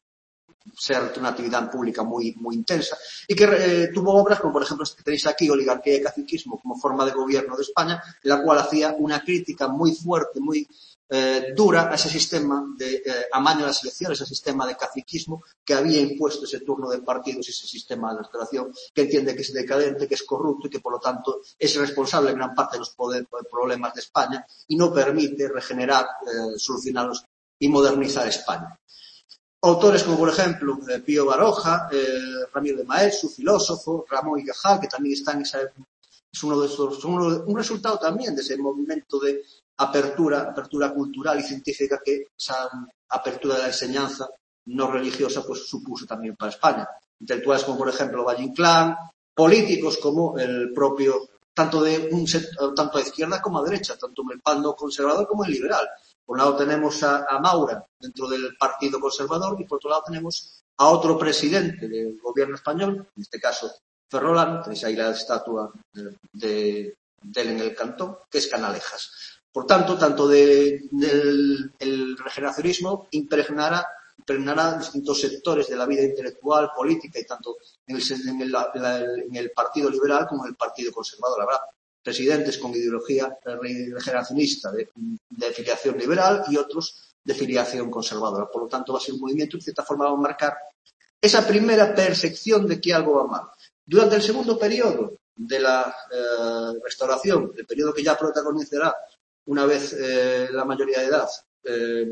Speaker 1: ser una actividad pública muy, muy intensa, y que eh, tuvo obras como, por ejemplo, este que tenéis aquí, Oligarquía y Caciquismo como forma de gobierno de España, en la cual hacía una crítica muy fuerte, muy eh, dura a ese sistema de eh, amaño de las elecciones, ese sistema de caciquismo que había impuesto ese turno de partidos y ese sistema de restauración que entiende que es decadente, que es corrupto y que, por lo tanto, es responsable en gran parte de los poder, problemas de España y no permite regenerar, eh, solucionarlos y modernizar España. Autores como, por ejemplo, eh, Pío Baroja, eh, Ramiro de Maeztu, filósofo, Ramón y Cajal, que también está en esa, es uno de esos, uno de, un resultado también de ese movimiento de apertura, apertura cultural y científica que esa apertura de la enseñanza no religiosa pues supuso también para España. Intelectuales como, por ejemplo, Valle Inclán, políticos como el propio, tanto de un tanto a izquierda como a derecha, tanto en el bando conservador como en el liberal. Por un lado tenemos a, a Maura dentro del Partido Conservador y por otro lado tenemos a otro presidente del gobierno español, en este caso Ferrolán, tenéis ahí la estatua de, de, de él en el cantón, que es Canalejas. Por tanto, tanto de, del el regeneracionismo impregnará, impregnará distintos sectores de la vida intelectual, política y tanto en el, en el, en el Partido Liberal como en el Partido Conservador. Habrá presidentes con ideología regeneracionista de, de filiación liberal y otros de filiación conservadora. Por lo tanto, va a ser un movimiento que, de cierta forma, va a marcar esa primera percepción de que algo va mal. Durante el segundo periodo de la eh, restauración, el periodo que ya protagonizará una vez eh, la mayoría de edad, eh,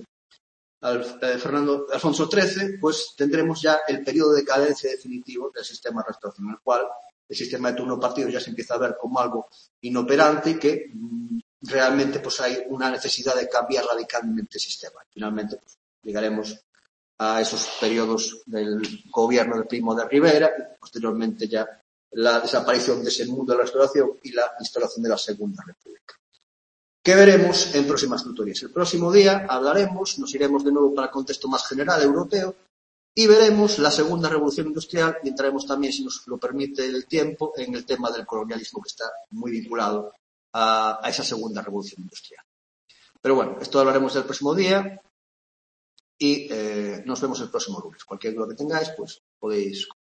Speaker 1: al, eh, Fernando Alfonso trece, pues tendremos ya el periodo de decadencia definitivo del sistema de restauración, en el cual el sistema de turno partido ya se empieza a ver como algo inoperante y que mmm, realmente pues hay una necesidad de cambiar radicalmente el sistema. Finalmente pues, llegaremos a esos periodos del gobierno del Primo de Rivera y posteriormente ya la desaparición de ese mundo de la restauración y la instalación de la Segunda República. ¿Qué veremos en próximas tutorías? El próximo día hablaremos, nos iremos de nuevo para el contexto más general europeo y veremos la segunda revolución industrial y entraremos también, si nos lo permite el tiempo, en el tema del colonialismo que está muy vinculado a, a esa segunda revolución industrial. Pero bueno, esto hablaremos el próximo día y eh, nos vemos el próximo lunes. Cualquier duda que tengáis, pues podéis